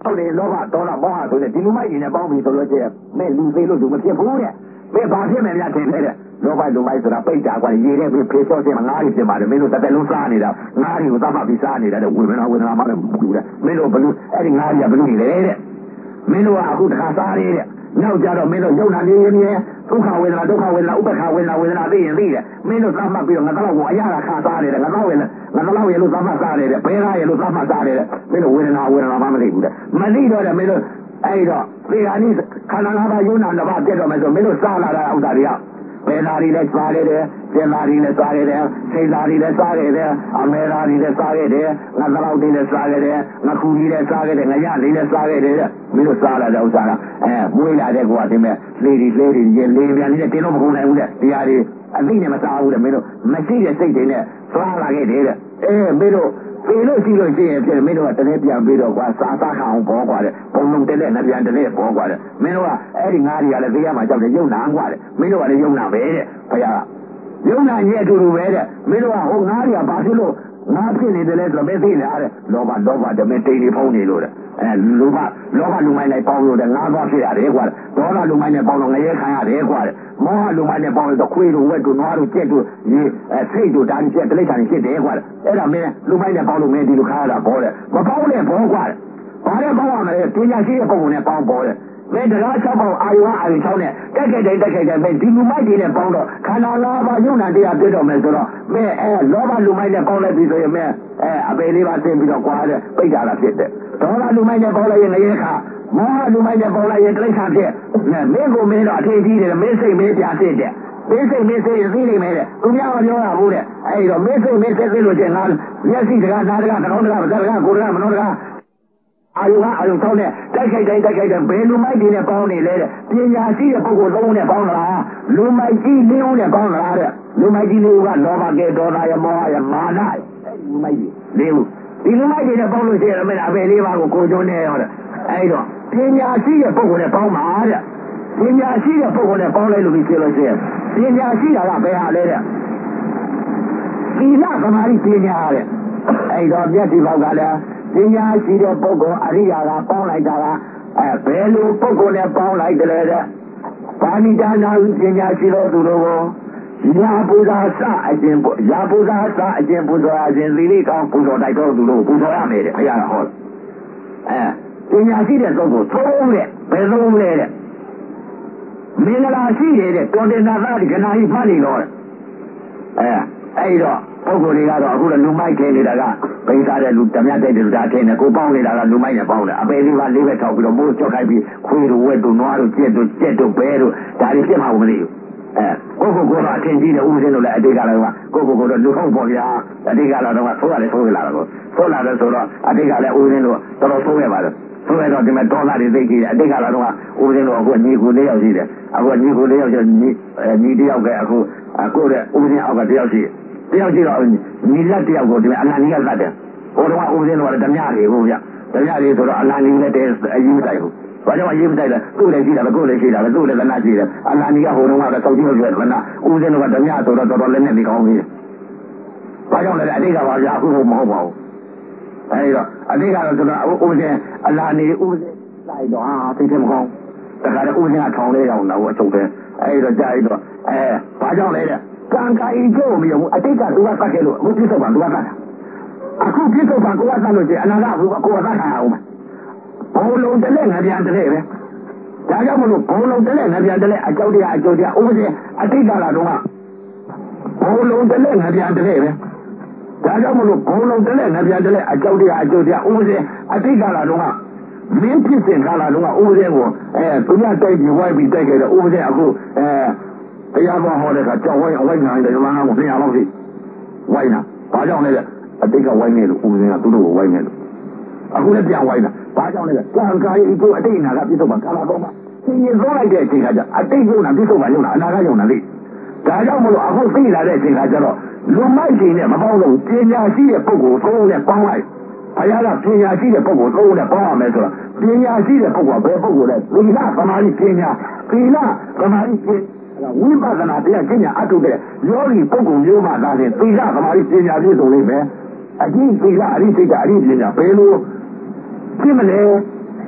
ဟုတ်တယ်လောဘဒေါသမောဟဆိုတဲ့ဒီလူမိုက်တွေနဲ့ပေါင်းပြီးဆိုလို့ရှိရင်မဲ့လူသေးလို့သူမဖြစ်ဘူးတဲ့မဲ့ဘာဖြစ်မယ်များထင်တဲ့လောဘလူမိုက်ဆိုတာပိတ်တာကွာရေထဲပြီးဖေးစောခြင်းငါးတွေဖြစ်ပါတယ်မင်းတို့တစ်သက်လုံးစားနေတာငါးတွေကိုသတ်မှတ်ပြီးစားနေတာတဲ့ဝေဒနာမှလည်းမဘူးတဲ့မင်းတို့ဘလူအဲ့ဒီငါးတွေကဘလူနေလေတဲ့မင်းတို့ကအခုတစ်ခါစားရတဲ့နောက်ကြတော့မင်းတို့ယုံနာနေနေဒုက္ခဝေဒနာဒုက္ခဝေဒနာဥပ္ပခဝေဒနာဝေဒနာသိရင်သိတယ်မင်းတို့သတ်မှတ်ပြီးတော့ငါတော့ကိုအရာခါစားနေတယ်ငါတော့ရေလို့သတ်မှတ်စားနေတယ်ဘဲကားရေလို့သတ်မှတ်စားနေတယ်မင်းတို့ဝေဒနာမှမသိဘူးတဲ့မသိတော့တယ်မင်းတို့အဲ့တော့ဒီဟာနိခန္ဓာ၅ပါးယုံနာ၅ပါးပြတ်တော့မယ်ဆိုမင်းတို့စားလာတာဥစ္စာတွေကဘယ်သားတွေလည်းစားခဲ့တယ်ကျင်သားတွေလည်းစားခဲ့တယ်စိတ်သားတွေလည်းစားခဲ့တယ်အမေသားတွေလည်းစားခဲ့တယ်ငါတော့တွေလည်းစားခဲ့တယ်ငါခူကြီးလည်းစားခဲ့တယ်ငါရလေးလည်းစားခဲ့တယ်မင်းတို့စားလာတဲ့ဥစ္စာကမွေးလာတဲ့ကွာဒီမဲ့လေးတွေရေလေးပြန်နေတဲ့တင်းတော့မကုန်နိုင်ဘူးတဲ့တရားတွေအသိနဲ့မစားဘူးတဲ့မင်းတို့မရှိတဲ့စိတ်တွေနဲ့စားလာခဲ့တယ်တဲ့မင်းတို့ပြေလို့ရှိလို့ရှိရင်ဖြစ်မင်းတို့ကတနေ့ပြန်ပြီးတော့ကွာစားခအောင်ပေါ်ကွာတဲ့ဘုံလုံးတဲ့နဲ့ပြန်တဲ့ပေါ်ကွာတဲ့မင်းတို့ကအဲ့ဒီငါးတွေကလည်းသိရမှာကြောက်တယ်ယုံနာကွာတဲ့မင်းတို့ကလည်းယုံနာပဲတဲ့ဘုရားကယုံနာရဲ့အတူတူပဲတဲ့မင်းတို့ကဟိုငါးတွေကဘာဖြစ်လို့ငါဖြစ်နေတယ်လဲဆိုတော့မသိလားတဲ့လောဘဓမင်းတိတ်နေဖုံးနေလို့တဲ့လောဘလူမိုင်းလိုက်ပေါင်းလို့တဲ့ငါးသွားဖြစ်ရတယ်ကွာဒေါသလူမိုင်းနဲ့ပေါင်းတော့ငရဲခံရတယ်ကွာတဲ့မောဟလူမိုင်းနဲ့ပေါင်းလို့ခွေးတို့ဝက်တို့နွားတို့ကြက်တို့ရေစိတ်တို့ဒါတွေပြက်တိရစ္ဆာန်တွေဖြစ်တယ်ကွာအဲ့ဒါမင်းလူမိုင်းနဲ့ပေါင်းလို့မင်းဒီလိုခါရတာပေါ်တယ်မပေါင်းနဲ့ဘောကွာဘာလဲပေါင်းရမလဲပညာရှိတဲ့ပုံနဲ့ပေါင်းပေါ်တယ်မင်းတရား၆ပေါင်းအာယု6နဲ့တက်ခဲ့တယ်မင်းဒီလူမိုက်တွေနဲ့ပေါင်းတော့ခန္ဓာ၅ပါးယုံနာတရားပြတ်တော့မယ်ဆိုတော့မင်းလောဘလူမိုက်နဲ့ပေါင်းလိုက်ပြီဆိုရင်မင်းအပေလေးပါသိပြီးတော့ကွာတဲ့ပိတ်တာလားဖြစ်တယ်ဒေါသလူမိုက်နဲ့ပေါင်းလိုက်ရင်ငရဲခါမောဟလူမိုက်နဲ့ပေါင်းလိုက်ရင်တိရစ္ဆာန်ဖြစ်မင်းကိုမင်းတော့အထင်ကြီးတယ်မင်းစိတ်မင်းပြဖြစ်တယ်မင်းစိတ်သိနေမယ်တဲ့သူများမပြောရဘူးတဲ့အဲ့တော့မင်းစိတ်သိလို့ချင်းငါမျက်စိတကားနားတကားနှာခေါင်းတကားမစတကားကိုယ်တကားမနှောတကားအာယု6နဲ့တိုက်ခိုက်တိုင်းဘယ်လူမိုက်တွေနဲ့ပေါင်းနေလဲတဲ့ပညာရှိတဲ့ပုဂ္ဂိုလ်သုံးနဲ့ပေါင်းလားလူမိုက်ကြီး၄ဦးနဲ့ပေါင်းလားတဲ့လူမိုက်ကြီး၄ဦးကလောဘကဲဒေါသရမောဟရမာနလူမိုက်ကြီး၄ဦးဒီလူမိုက်တွေနဲ့ပေါင်းလို့ရှိရင်မင်းအပေလေးပါးကိုကိုကျွန်းနေရောတဲ့အဲ့တော့ပညာရှိတဲ့ပုဂ္ဂိုလ်နဲ့ပေါင်းပါတဲ့ပညာရှိတဲ့ပုဂ္ဂိုလ်နဲ့ပေါင်းလိုက်လို့ပြီးလို့ရှိရင်ပညာရှိတာကဘယ်ဟာလဲတဲ့သီလသမာဓိပညာတဲ့အဲ့တော့မျက်စိပေါက်ကလည်းပညာရှိတဲ့ပုဂ္ဂိုလ်အရိယာကပေါင်းလိုက်တာကဘယ်လိုပုဂ္ဂိုလ်နဲ့ပေါင်းလိုက်တယ်လဲတဲ့ပါဏိဒါနာပညာရှိတော်သူတို့ကိုယာပူဇာစအခြင်းပူဇော်အခြင်းသီရိကောင်းပူဇော်တိုက်တော်သူတို့ပူဇော်ရမယ်တဲ့ဘုရားကဟောပညာရှိတဲ့ပုဂ္ဂိုလ်သုံးတဲ့ဘယ်သုံးလဲတဲ့မင်္ဂလာရှိတဲ့တော်တင်နာသားဒီကနာကြီးဖတ်နေတော့အဲ့တော့ပုဂ္ဂိုလ်တွေကတော့အခုလူမိုက်ထင်နေတာကပိန်စားတဲ့လူဓမြတ်တဲ့လူဒါထင်တယ်ကိုပေါင်းနေတာကလူမိုက်နဲ့ပေါင်းတယ်အပေလေးပါလေးပဲထောက်ပြီးတော့မိုးကြောက်ခိုက်ပြီးခွေးတို့ဝက်တို့နွားတို့ကြက်တို့ဘဲတို့ဒါတွေပြစ်မှာမသိဘူးကိုကတော့အထင်ကြီးတယ်ဥပဒေလို့လည်းအတိတ်ကလည်းကိုတော့လူဟုတ်ပေါ့ဗျာအတိတ်ကတော့ဆိုရတယ်ဆိုလာတော့ဆိုလာတယ်ဆိုတော့အတိတ်ကလည်းဥပဒေလို့တော်တော်ဆိုးရပါတယ်ဆိုရတော့ဒီမဲ့ဒေါသတွေသိကြည့်တယ်အတိတ်ကလည်းတော့ဥပဒေလို့အခုညီကို၄ယောက်ရှိတယ်အခုညီကို၄ယောက်ကျညီတယောက်ကအခုကိုတဲ့ဥပဒေအောက်ကတယောက်ရှိတယောက်ကြည့်တော့ညီလက်တယောက်ကိုဒီမဲ့အလံကြီးကသတ်တယ်ဟိုတော့ဥပဒေတော့ဓမြတွေဟုတ်ဗျဓမြတွေဆိုတော့အလံကြီးနဲ့တဲ့အယူတိုက်ဘူးဘာကြောင့်အရေးမတိုက်လဲသူ့လည်းရှိတာပဲကိုယ်လည်းရှိတာပဲသူ့လည်းသနာရှိတယ်အလံကြီးကဟိုတော့ကစောက်ကြည့်လို့ရတယ်ကနာဥပဒေတော့ဓမြဆိုတော့တော်တော်လည်းနဲ့ဒီကောင်းကြီးဘာကြောင့်လဲအတိတ်ကပါဗျာအခုမဟုတ်ပါဘူးအဲဒီတော့အတိတ်ကတော့ဆိုတော့ဥပဒေအလံကြီးဥပဒေလိုက်တော့သိတယ်မကောင်းတခါတည်းဥပဒေကထောင်လေးအောင်တော့အချုပ်တယ်အဲဒီတော့ကြာပြီးတော့ဘာကြောင့်လဲတဲ့ကံကံဤကျိုးမရဘူးအတိတ်ကသူကသတ်ခဲ့လို့အခုပြစ္ဆုတ်ပါသူကသတ်တာအခုပြစ္ဆုတ်ပါကိုကသတ်လို့ရှိရင်အနာဂတ်ကိုကသတ်ခံရအောင်ဘုံလုံးတလဲငါပြန်တလဲပဲဒါကြောင့်မလို့ဘုံလုံးတလဲငါပြန်တလဲအကြောက်တရားဥပဒေအတိတ်ကလာတော့ဘုံလုံးတလဲငါပြန်တလဲပဲဒါကြောင့်မလို့ဘုံလုံးတလဲငါပြန်တလဲအကြောက်တရားဥပဒေအတိတ်ကလာတော့မင်းဖြစ်စဉ်ကလာတော့ဥပဒေကိုသူများတိုက်ပြီးဝိုက်ပြီးတိုက်ခဲ့တဲ့ဥပဒေအခုတရားတော်ဟောတဲ့ကကြောက်ဝိုင်းအဝိုင်းနိုင်တယ်မလားကိုပြန်အောင်စီဝိုင်းတာဘာကြောင့်လဲအတိတ်ကဝိုင်းနေလို့ဥပဒေကသူတို့ကိုဝိုင်းနေလို့အခုလည်းပြန်ဝိုင်းတာဘာကြောင့်လဲကံကာယဤကိုအတိတ်နာကပြစ္ဆုတ်ပါကာလကောင်းမှာသင်ရင်သုံးလိုက်တဲ့အချိန်ကကြအတိတ်ယုံနာပြစ္ဆုတ်ပါယုံနာအနာဂတ်ယုံနာသိဒါကြောင့်မလို့အခုသိလာတဲ့အချိန်ကကြတော့လူမိုက်တွေနဲ့မပေါင်းလို့ပညာရှိတဲ့ပုဂ္ဂိုလ်သုံးနဲ့ပေါင်းလိုက်ဘုရားကပညာရှိတဲ့ပုဂ္ဂိုလ်သုံးနဲ့ပေါင်းရမယ်ဆိုတော့ပညာရှိတဲ့ပုဂ္ဂိုလ်ကဘယ်ပုဂ္ဂိုလ်လဲသီလသမာဓိပညာသီလသမာဓိပညာဝိပဿနာတရားကျင့်ကြအထုတဲ့ယောဂီပုဂ္ဂိုလ်မျိုးမှသာလေသီလသမာဓိပညာပြည့်စုံလိမ့်မယ်အကျင့်သီလအရိစိတ်ကအရိပညာဘယ်လိုဖြစ်မလဲ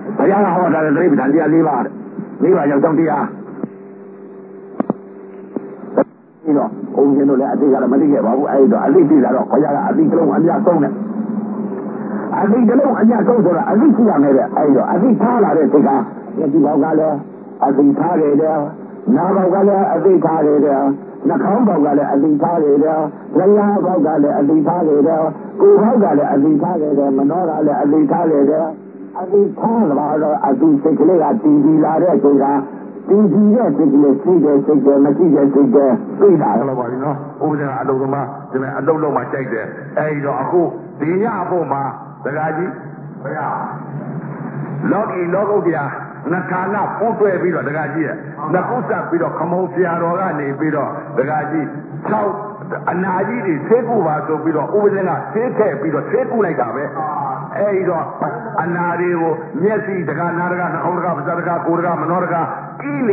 ဘုရားကဟောတာတဲ့သတိပဋ္ဌာန်တရား၄ပါးတဲ့၄ပါးရောက်ကြောင်းတရားဒီတော့ဘုန်းကြီးတို့လည်းအသိကတော့မသိခဲ့ပါဘူးအဲ့တော့အသိသိလာတော့ဘုရားကအသိကလုံးအများဆုံးတယ်အသိကလုံးအများဆုံးဆိုတာအသိရှိရမယ်တဲ့အဲ့တော့အသိထားလာတဲ့စိတ်ကဒီဘောက်ကလည်းအသိထားတယ်တဲ့နာဘောက်ကလည်းအသိထားတယ်တဲ့နှာခေါင်းဘောက်ကလည်းအသိထားတယ်တဲ့လျှာဘောက်ကလည်းအသိထားတယ်တဲ့ကိုယ်ဘောက်ကလည်းအသိထားတယ်တဲ့မနှောကလည်းအသိထားတယ်တဲ့အသိထားလာတော့အသိစိတ်ကလေးကတည်တည်လာတဲ့အချိန်ကတည်တည်တဲ့စိတ်ကလေးရှိတဲ့စိတ်ကမရှိတဲ့စိတ်ကသိတာလို့ပါပြီနော်ဥပဒေကအလုံးသမားဒီမဲ့အလုံးလုံးမှကြိုက်တယ်အဲဒီတော့အခုဒီညအဖို့မှာဒကာကြီးဘုရားလောကီလောကုတ္တရာနှဌာနပို့တွဲပြီးတော့ဒကာကြီးရဲ့နှကုဆက်ပြီးတော့ခမုံဆရာတော်ကနေပြီးတော့ဒကာကြီး6အနာကြီးတွေဆေးကုပါဆိုပြီးတော့ဥပဒေကဆေးခဲ့ပြီးတော့ဆေးကုလိုက်တာပဲအဲဒီတော့အနာတွေကိုမျက်စိတကားနားတကားနှာခေါင်းတကားပါးစပ်တကားကိုယ်တကားမနှောတကားကိလေ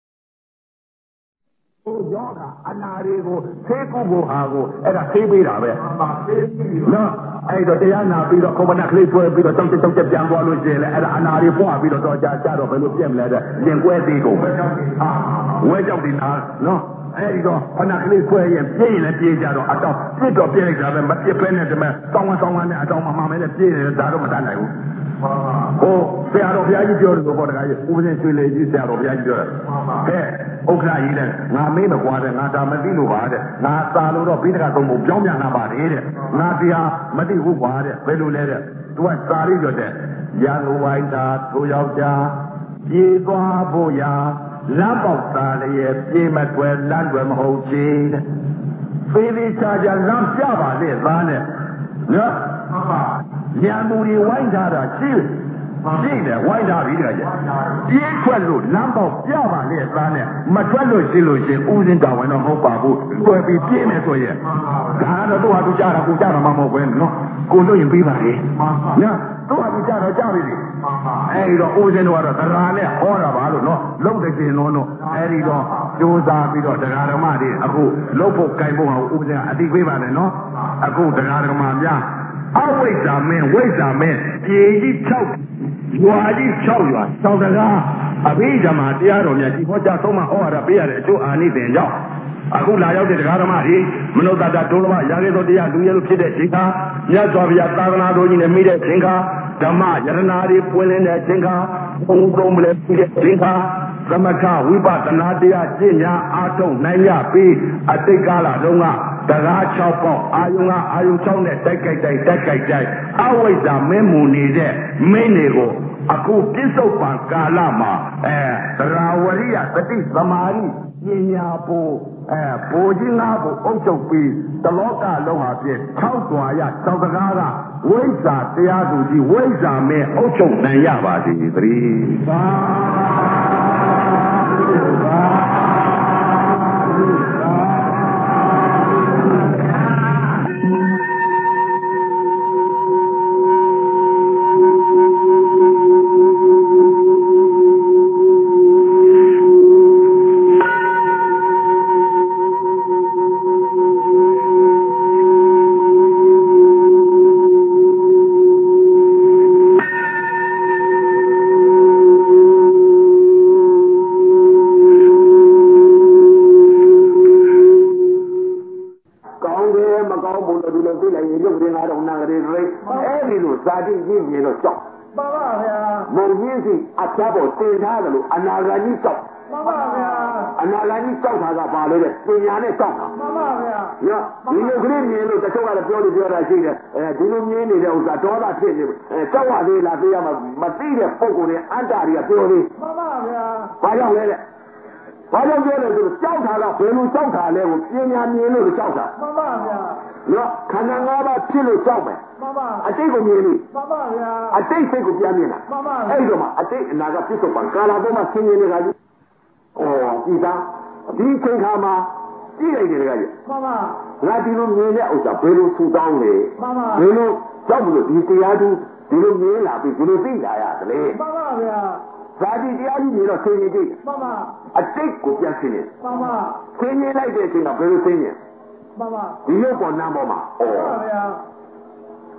ဟိုယောဂအနာတွေကိုဆေးကုဖို့ဟာကိုအဲ့ဒါဆေးပေးတာပဲနော်အဲ့တော့တရားနာပြီးတော့ခုမနာကလေးဆွဲပြီးတော့တောက်တက်ပြန်သွားလို့ရှိရင်လည်းအဲ့ဒါအနာတွေပွားပြီးတော့တော့ကြာတော့ဘယ်လိုပြက်မလဲတဲ့ရင်ကွဲသေးကုန်ပဲဝဲကြောက်တင်တာနော်အဲ့ဒီတော့ခဏကလေးဆွဲရင်ပြေးရင်လည်းပြေးကြတော့အတော့ပြစ်တော့ပြေးလိုက်တာပဲမပြစ်ဖဲနဲ့တမဲတောင်းဝမ်းနဲ့အတော့မှမဲနဲ့ပြေးတယ်ဒါတော့မတတ်နိုင်ဘူးဟိုဆရာတော်ဘုရားကြီးပြောတယ်ဆိုတော့တခါကြီးဥပဒေရွှေလေကြီးဆရာတော်ဘုရားကြီးပြောတယ်ဟဲ့ဥက္ခရာကြီးလည်းငါမေးမကွာတဲ့ငါဒါမသိလို့ပါတဲ့ငါသာလို့တော့ဘိဒကသုံးဖို့ပြောင်းပြန်လာပါတယ်တဲ့ငါတရားမသိဘူးကွာတဲ့ဘယ်လိုလဲတဲ့သူကစာရိရွတ်တဲ့ရန်ကုန်ဝိုင်းသာထိုယောက်ျားပြေးသွားဖို့ရာလမ်းပေါက်သားလည်းပြေးမကွယ်လမ်းွယ်မဟုတ်ချေတဲ့သေသေးချာချာလမ်းပြပါလေသားနဲ့နော်ညံသူတွေဝိုင်းထားတာရှိတယ်ဝိုင်းထားပြီးတကယ်ပြေးထွက်လို့လမ်းပေါက်ပြပါလေသားနဲ့မထွက်လို့ရှိလို့ရှင်ဥစဉ်တော်ဝင်တော့မဟုတ်ပါဘူးတွေ့ပြီးပြေးနေဆိုရင်ဒါတော့သူ့ဟာသူကြားတာကိုကြားတာမှမဟုတ်ဘူးနော်ကိုလို့ရင်ပြီးပါလေနော်သူ့ဟာသူကြားတော့ကြားပြီအဲဒီတော့ဥစဉ်တော်ကတော့တရားနဲ့ဟောတာပါလို့နော်လုံတဲ့ရှင်လုံးတော့အဲဒီတော့ကြိုးစားပြီးတော့တရားဓမ္မတွေအခုလုံဖို့ကြိုင်ဖို့ဟာဥစဉ်အတိပေးပါနဲ့နော်အခုတရားဓမ္မများအဝိဇ္ဇာမင်းဝိဇ္ဇာမင်းပြေကြီး6ရွာကြီး6ရွာသောက်တကားအဘိဓမ္မာတရားတော်များကြီးဟောကြားဆုံးမဩဝါဒပေးရတဲ့အကျိုးအာနိသင်ကြောင့်အခုလာရောက်တဲ့တရားဓမ္မတွေမနုဿတဒုလဘရာဂေသောတရားလူရဲလို့ဖြစ်တဲ့ချိန်ခါမြတ်စွာဘုရားသာသနာတော်ကြီးနဲ့မိတဲ့ချိန်ခါဓမ္မယရနာတွေပွင့်လင်းတဲ့ချိန်ခါဘုံဘုံမလဲပြီးတဲ့ချိန်ခါသမထဝိပဿနာတရားကျင့်ညာအားထုတ်နိုင်ရပြီးအတိတ်ကာလတုန်းကတရား6ပေါက်အာယုံ6နဲ့တိုက်ကြိုက်အဝိဇ္ဇာမင်းမူနေတဲ့မင်းတွေကိုအခုပြစ္ဆုတ်ပံကာလမှာသရာဝရိယတတိသမာဓိပညာပိုဘိုလ်ကြီး၅ဘိုလ်အုပ်ချုပ်ပြီးတလောကလုံးဟာဖြင့်6တွာရ6စကားကဝိဇ္ဇာတရားသူကြီးဝိဇ္ဇာမင်းအုပ်ချုပ်နိုင်ရပါစေသတည်းသာဖြတ်ဖို့တင်ထားတယ်လို့အနာဂတ်ကြီးကြောက်မှန်ပါဗျာအနာဂတ်ကြီးကြောက်တာကဘာလဲတဲ့ပညာနဲ့ကြောက်တာမှန်ပါဗျာဒီလိုကလေးမြင်လို့တချို့ကတော့ပြောတာရှိတယ်ဒီလိုမြင်နေတဲ့ဥစ္စာဒေါသဖြစ်နေကြောက်ရသေးလားသိရမှာမသိတဲ့ပုံကိုယ်နဲ့အတ္တတွေကပြောသေးမှန်ပါဗျာဘာကြောင့်လဲတဲ့ဘာကြောင့်ပြောလဲဆိုတော့ကြောက်တာကဘယ်လိုကြောက်တာလဲကိုပညာမြင်လို့ကြောက်တာမှန်ပါဗျာနော်ခန္ဓာ၅ပါးဖြစ်လို့ကြောက်မယ်မှန်ပါအတိတ်ကိုမြင်လို့မှန်ပါဗျာအတိတ်စိတ်ကိုပြန်မြင်တာမှန်ပါအဲ့ဒီတော့မှအတိတ်အနာကပြစ္ဆုတ်ပံကာလပေါ်မှာဆင်းရဲနေတာကြီးကြည်သားဒီချိန်ခါမှာကြည့်လိုက်တယ်တကယ်ကြီးမှန်ပါငါဒီလိုမြင်တဲ့ဥစ္စာဘယ်လိုထူတောင်းလဲမှန်ပါဘယ်လိုကြောက်လို့ဒီတရားသူဒီလိုမြင်လာပြီးဒီလိုသိလာရတယ်လေမှန်ပါဗျာဇာတိတရားကြီးမြင်တော့ဆင်းရဲကြည့်မှန်ပါအတိတ်ကိုပြန်ဆင်းရဲမှန်ပါဆင်းရဲလိုက်တဲ့အချိန်ကဘယ်လိုဆင်းရဲမှန်ပါဒီရုပ်ပေါ်နာမ်ပေါ်မှာဩဗျာ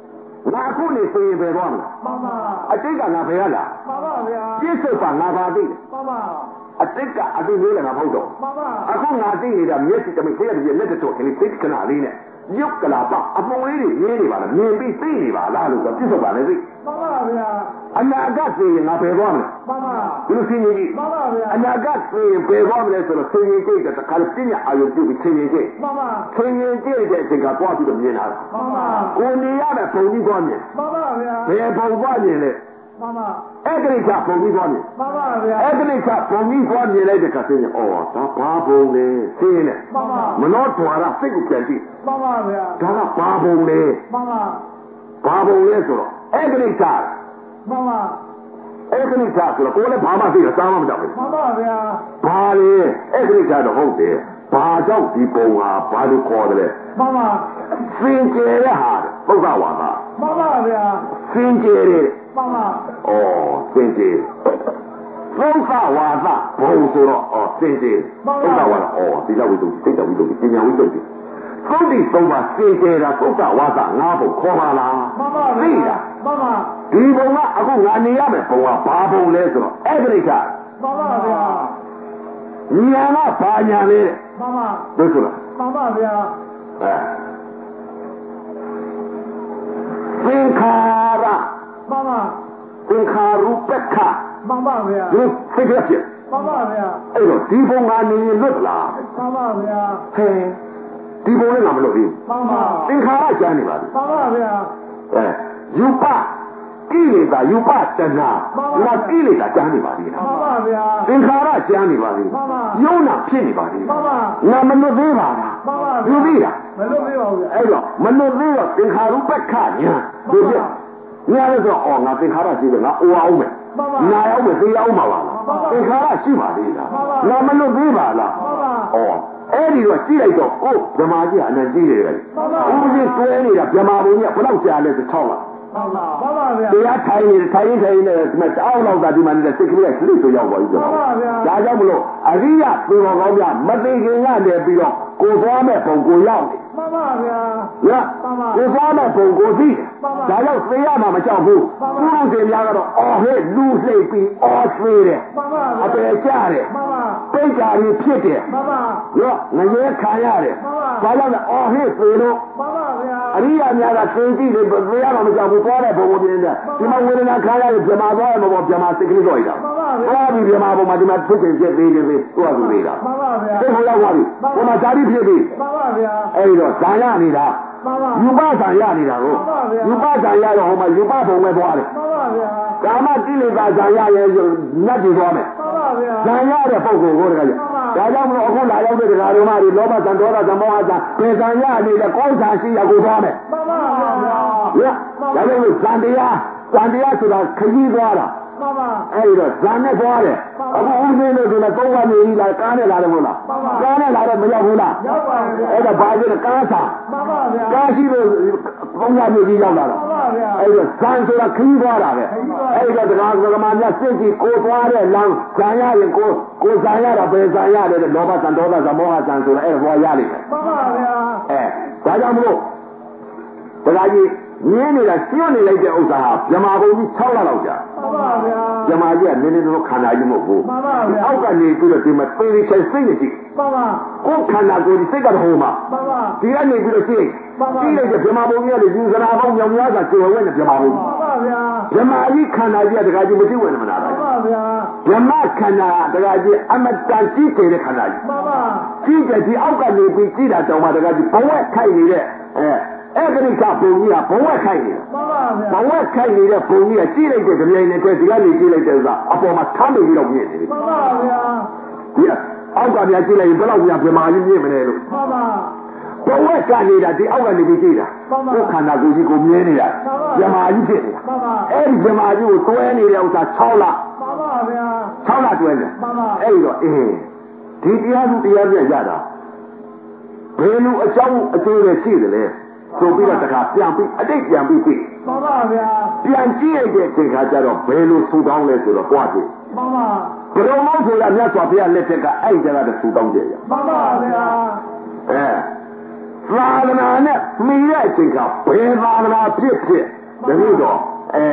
ငါခုနေဆိုရင်ပဲသွားမလားမှန်ပါအတိတ်ကငါဘယ်ရလားမှန်ပါဗျာပြစ္ဆုတ်ပါငါပါသိတယ်မှန်ပါအတိတ်ကအတိတ်လေးလည်းငါဟုတ်တော့မှန်ပါအခုငါသိနေတာမျက်စိတမိတ်သေးတယ်လက်တော်ကလေးသိခဏလေးနဲ့ရုပ်ကလာပအပုံလေးတွေရေးနေပါလားမြင်ပြီးသိနေပါလားလို့ဆိုပြစ္ဆုတ်ပါလေသိမှန်ပါဗျာအနာဂတ်ဆိုရင်ငါဘယ်သွားမလဲမှန်ပါဒီလိုသိနေကြီးမှန်ပါဗျာအနာဂတ်ဆိုရင်ဘယ်သွားမလဲဆိုတော့သိရင်ကြည့်တဲ့တခါပညာအာရုံပြုပြီးသိရင်ကြည့်မှန်ပါသိရင်ကြည့်တဲ့အချိန်ကသွားပြီးတော့မြင်လာတာမှန်ပါကိုနေရတဲ့ပုံကြီးသွားမြင်မှန်ပါဗျာဘယ်ပုံသွားမြင်လဲမှန်ပါအဲ့ဒီကပုံကြီးသွားမြင်မှန်ပါဗျာအဲ့ဒီကပုံကြီးသွားမြင်လိုက်တဲ့ခါသိရင်အော်ဒါဘာပုံလဲသိရင်မှန်ပါမနောထွာရစိတ်ကိုပြန်ကြည့်မှန်ပါဗျာဒါကဘာပုံလဲမှန်ပါဘာပုံလဲဆိုတော့အဲ့ဒီကမှန်ပါအဲ့ဒီကဆိုတော့ကိုယ်လည်းဘာမှသိတာစားမှမကြောက်ဘူးမှန်ပါဗျာဘာလဲအဲ့ဒီကတော့ဟုတ်တယ်ဘာကြောင့်ဒီပုံဟာဘာလို့ခေါ်တယ်လဲမှန်ပါစင်ကြယ်တဲ့ဟာပုဒ္ဒဝါဒမှန်ပါဗျာစင်ကြယ်တဲ့မှန်ပါဩစင်ကြယ်ပုဒ္ဒဝါဒဘုံဆိုတော့စင်ကြယ်ပုဒ္ဒဝါဒဒီလောက်ဝိတုစိတ်တော်ဝိတုပညာဝိတုသုတ်တိသုံးပါစင်ကြယ်တာပုဒ္ဒဝါဒငါးပုံခေါ်ပါလားမှန်ပါသိလားမှန်ပါဒီဘုံကအခုငါနေရမယ်ဘုံကဘာဘုံလဲဆိုတော့အဲ့ဒီကမှန်ပါဗျာညာကဘာညာလဲမှန်ပါသိဆိုလားမှန်ပါဗျာသင်္ခါရမှန်ပါသင်္ခါရုပ္ပခမှန်ပါဗျာဒီသိကြဖြစ်မှန်ပါဗျာအဲ့တော့ဒီဘုံကနေလွတ်လားမှန်ပါဗျာဟဲဒီဘုံလည်းငါမလွတ်ဘူးမှန်ပါသင်္ခါရကျမ်းနေပါပြီမှန်ပါဗျာယူပကိလေသာယူပတဏငါကိလေသာကျမ်းနေပါသေးလားမှန်ပါဗျာသင်္ခါရကျမ်းနေပါသေးလားယုံနာဖြစ်နေပါသေးလားငါမလွတ်သေးပါလားမှန်ပါယူသေးလားမလွတ်သေးပါဘူးဗျာအဲ့တော့မလွတ်သေးတော့သင်္ခါရုပ္ပခညာဒီပြညာလို့ဆိုတော့ငါသင်္ခါရရှိတယ်ငါအိုအောင်မယ်နာအောင်မယ်သိအောင်ပါလားသင်္ခါရရှိပါသေးလားငါမလွတ်သေးပါလားအဲ့ဒီတော့ကြည့်လိုက်တော့ကိုဗမာကြီးအနန္တကြီးတယ်ဦးကြီးတွဲနေတာဗမာဘုံကြီးဘယ်လောက်ကြာလဲဆို6လမှန်ပါဗျာတရားထိုင်နေတယ်ဒီမှာတောင်းလောက်တာဒီမှာနေတဲ့စိတ်ကလေးကလှိဆိုရောက်ပါပြီကျွန်တော်ဒါကြောင့်မလို့အရိယသူတော်ကောင်းများမသိခင်ကနေပြီးတော့ကိုသွားမဲ့ပုံကိုရောက်နေမှန်ပါဗျာကိုသွားမဲ့ပုံကိုသိဒါကြောင့်သိရမှာမကြောက်ဘူးသူတို့တွေများကတော့ဟဲ့လူလှိပ်ပြီးဆွေးတယ်အပေကြတယ်ပိတ်တာကြီးဖြစ်တယ်ငရဲခံရတယ်ဒါကြောင့်ဟဲ့ဆွေးလို့အရိယများကသိကြည့်တယ်သိရမှာမကြောက်ဘူးသွားတဲ့ပုံကိုမြင်တယ်ဒီမှာဝေဒနာခံရရင်ဗမာသွားရမှာပေါ့ဗမာစိတ်ကလေးတော့ရတာသွားပြီဗမာပုံမှာဒီမှာဖြစ်ဖြစ်သေးတယ်သူ့အကူသေးတာမှန်ပါဗျာသိဖို့ရောက်သွားပြီဗမာဇာတိဖြစ်ပြီမှန်ပါဗျာအဲ့တော့ဇာရနေတာယူပဇာရနေတာကိုယူပဇာရတော့ဟိုမှာယူပဘုံပဲသွားတယ်မှန်ပါဗျာကာမကိလေသာဇာရရဲ့ညတ်ကြည့်သွားမယ်မှန်ပါဗျာဇာရတဲ့ပုဂ္ဂိုလ်ကိုတကယ်ဒါကြောင့်မလို့အခုလာရောက်တဲ့ဒကာတော်မတွေလောဘဇံဒေါသဇံမောဟဇံပေဇံရနေတဲ့ကောင်းဇာရှိရကိုသွားမယ်မှန်ပါဗျာဒါကြောင့်လို့ဇံတရားဆိုတာခကြီးသွားတာမှန်ပါအဲ့တော့ဇာနဲ့သွားတယ်အခုဦးစင်းလို့ဆိုတော့သုံးကနေကြီးလာကားနဲ့လာတယ်မဟုတ်လားကားနဲ့လာတော့မရောက်ဘူးလားရောက်ပါဘူးအဲ့တော့ဘာဖြစ်လဲကားစာမှန်ပါဗျာကားရှိလို့သုံးကနေကြီးရောက်လာတာမှန်ပါဗျာအဲ့တော့ဇာဆိုတာခကြီးသွားတာပဲအဲ့တော့တရားကမာများစိတ်ကြီးကိုသွားတဲ့လမ်းဇာရရင်ကိုဇာရတာပဲဇာရတယ်လောဘဇံဒေါသဇံမောဟဇံဆိုတာအဲ့ဘောရလိမ့်မယ်မှန်ပါဗျာဒါကြောင့်မလို့တရားကြီးမြင်းနေတာရှင်းနေလိုက်တဲ့ဥစ္စာဟာဗမာဘုံကြီး6လလောက်ကြာမှန်ပါဗျာဗမာကြီးကနည်းနည်းတော့ခန္ဓာကြီးမဟုတ်ဘူးမှန်ပါဗျာအောက်ကနေပြီးတော့ဒီမှာသိသိချိုင်စိတ်နေကြည့်မှန်ပါကိုယ်ခန္ဓာကိုယ်ဒီစိတ်ကတဟိုမှာမှန်ပါဒီကနေပြီးတော့ကြည့်ကြည့်လိုက်တဲ့ဗမာဘုံကြီးကလေဒီစရာပေါင်းမြောင်များစွာကျေဝဲနဲ့ဗမာဘုံမှန်ပါဗျာဗမာကြီးခန္ဓာကြီးကတခါကြီးမကြည့်ဝင်မလားမှန်ပါဗျာဗမာခန္ဓာတခါကြီးအမတန်ကြည့်တဲ့ခန္ဓာကြီးမှန်ပါကြည့်တဲ့ဒီအောက်ကနေပြီးကြည့်တာတောင်မှတခါကြီးဘဝခိုက်နေတဲ့အဲ့ဒီကဘုံကြီးကဘဝခိုက်နေတာမှန်ပါဗျာဘဝခိုက်နေတဲ့ဘုံကြီးကကြည့်လိုက်တဲ့ကြိမ်နဲ့တည်းဒီကနေကြည့်လိုက်တဲ့ဥစ္စာအပေါ်မှာထမ်းနေပြီးတော့မြင်နေတယ်မှန်ပါဗျာဒီအောက်ကပြန်ကြည့်လိုက်ရင်ဘယ်လောက်ပြန်ဗမာကြီးမြင်မလဲလို့မှန်ပါဘဝကနေတာဒီအောက်ကနေပြီးကြည့်တာကိုယ်ခန္ဓာကိုယ်ကြီးကိုမြင်နေတာဗမာကြီးဖြစ်နေတာမှန်ပါအဲ့ဒီဗမာကြီးကိုတွဲနေတဲ့ဥစ္စာ6လမှန်ပါဗျာ6လတွဲတယ်မှန်ပါအဲ့တော့ဒီတရားသူတရားပြရတာဘယ်လိုအကြောင်းအကျိုးတွေရှိတယ်လဲဆိုပြီးတော့တခါပြန်ပြီးအတိတ်ပြန်ပြီးပြီမှန်ပါဗျာပြန်ကြည့်ရတဲ့ချိန်ခါကျတော့ဘယ်လိုထူတောင်းလဲဆိုတော့ကြွားကြည့်မှန်ပါဘယ်လိုမှဆိုတာမြတ်စွာဘုရားလက်ထက်ကအဲ့ဒီကတည်းကထူတောင်းကြရမှန်ပါဗျာသာသနာနဲ့မိတဲ့အချိန်ကဘယ်သာသနာဖြစ်တပည့်တော်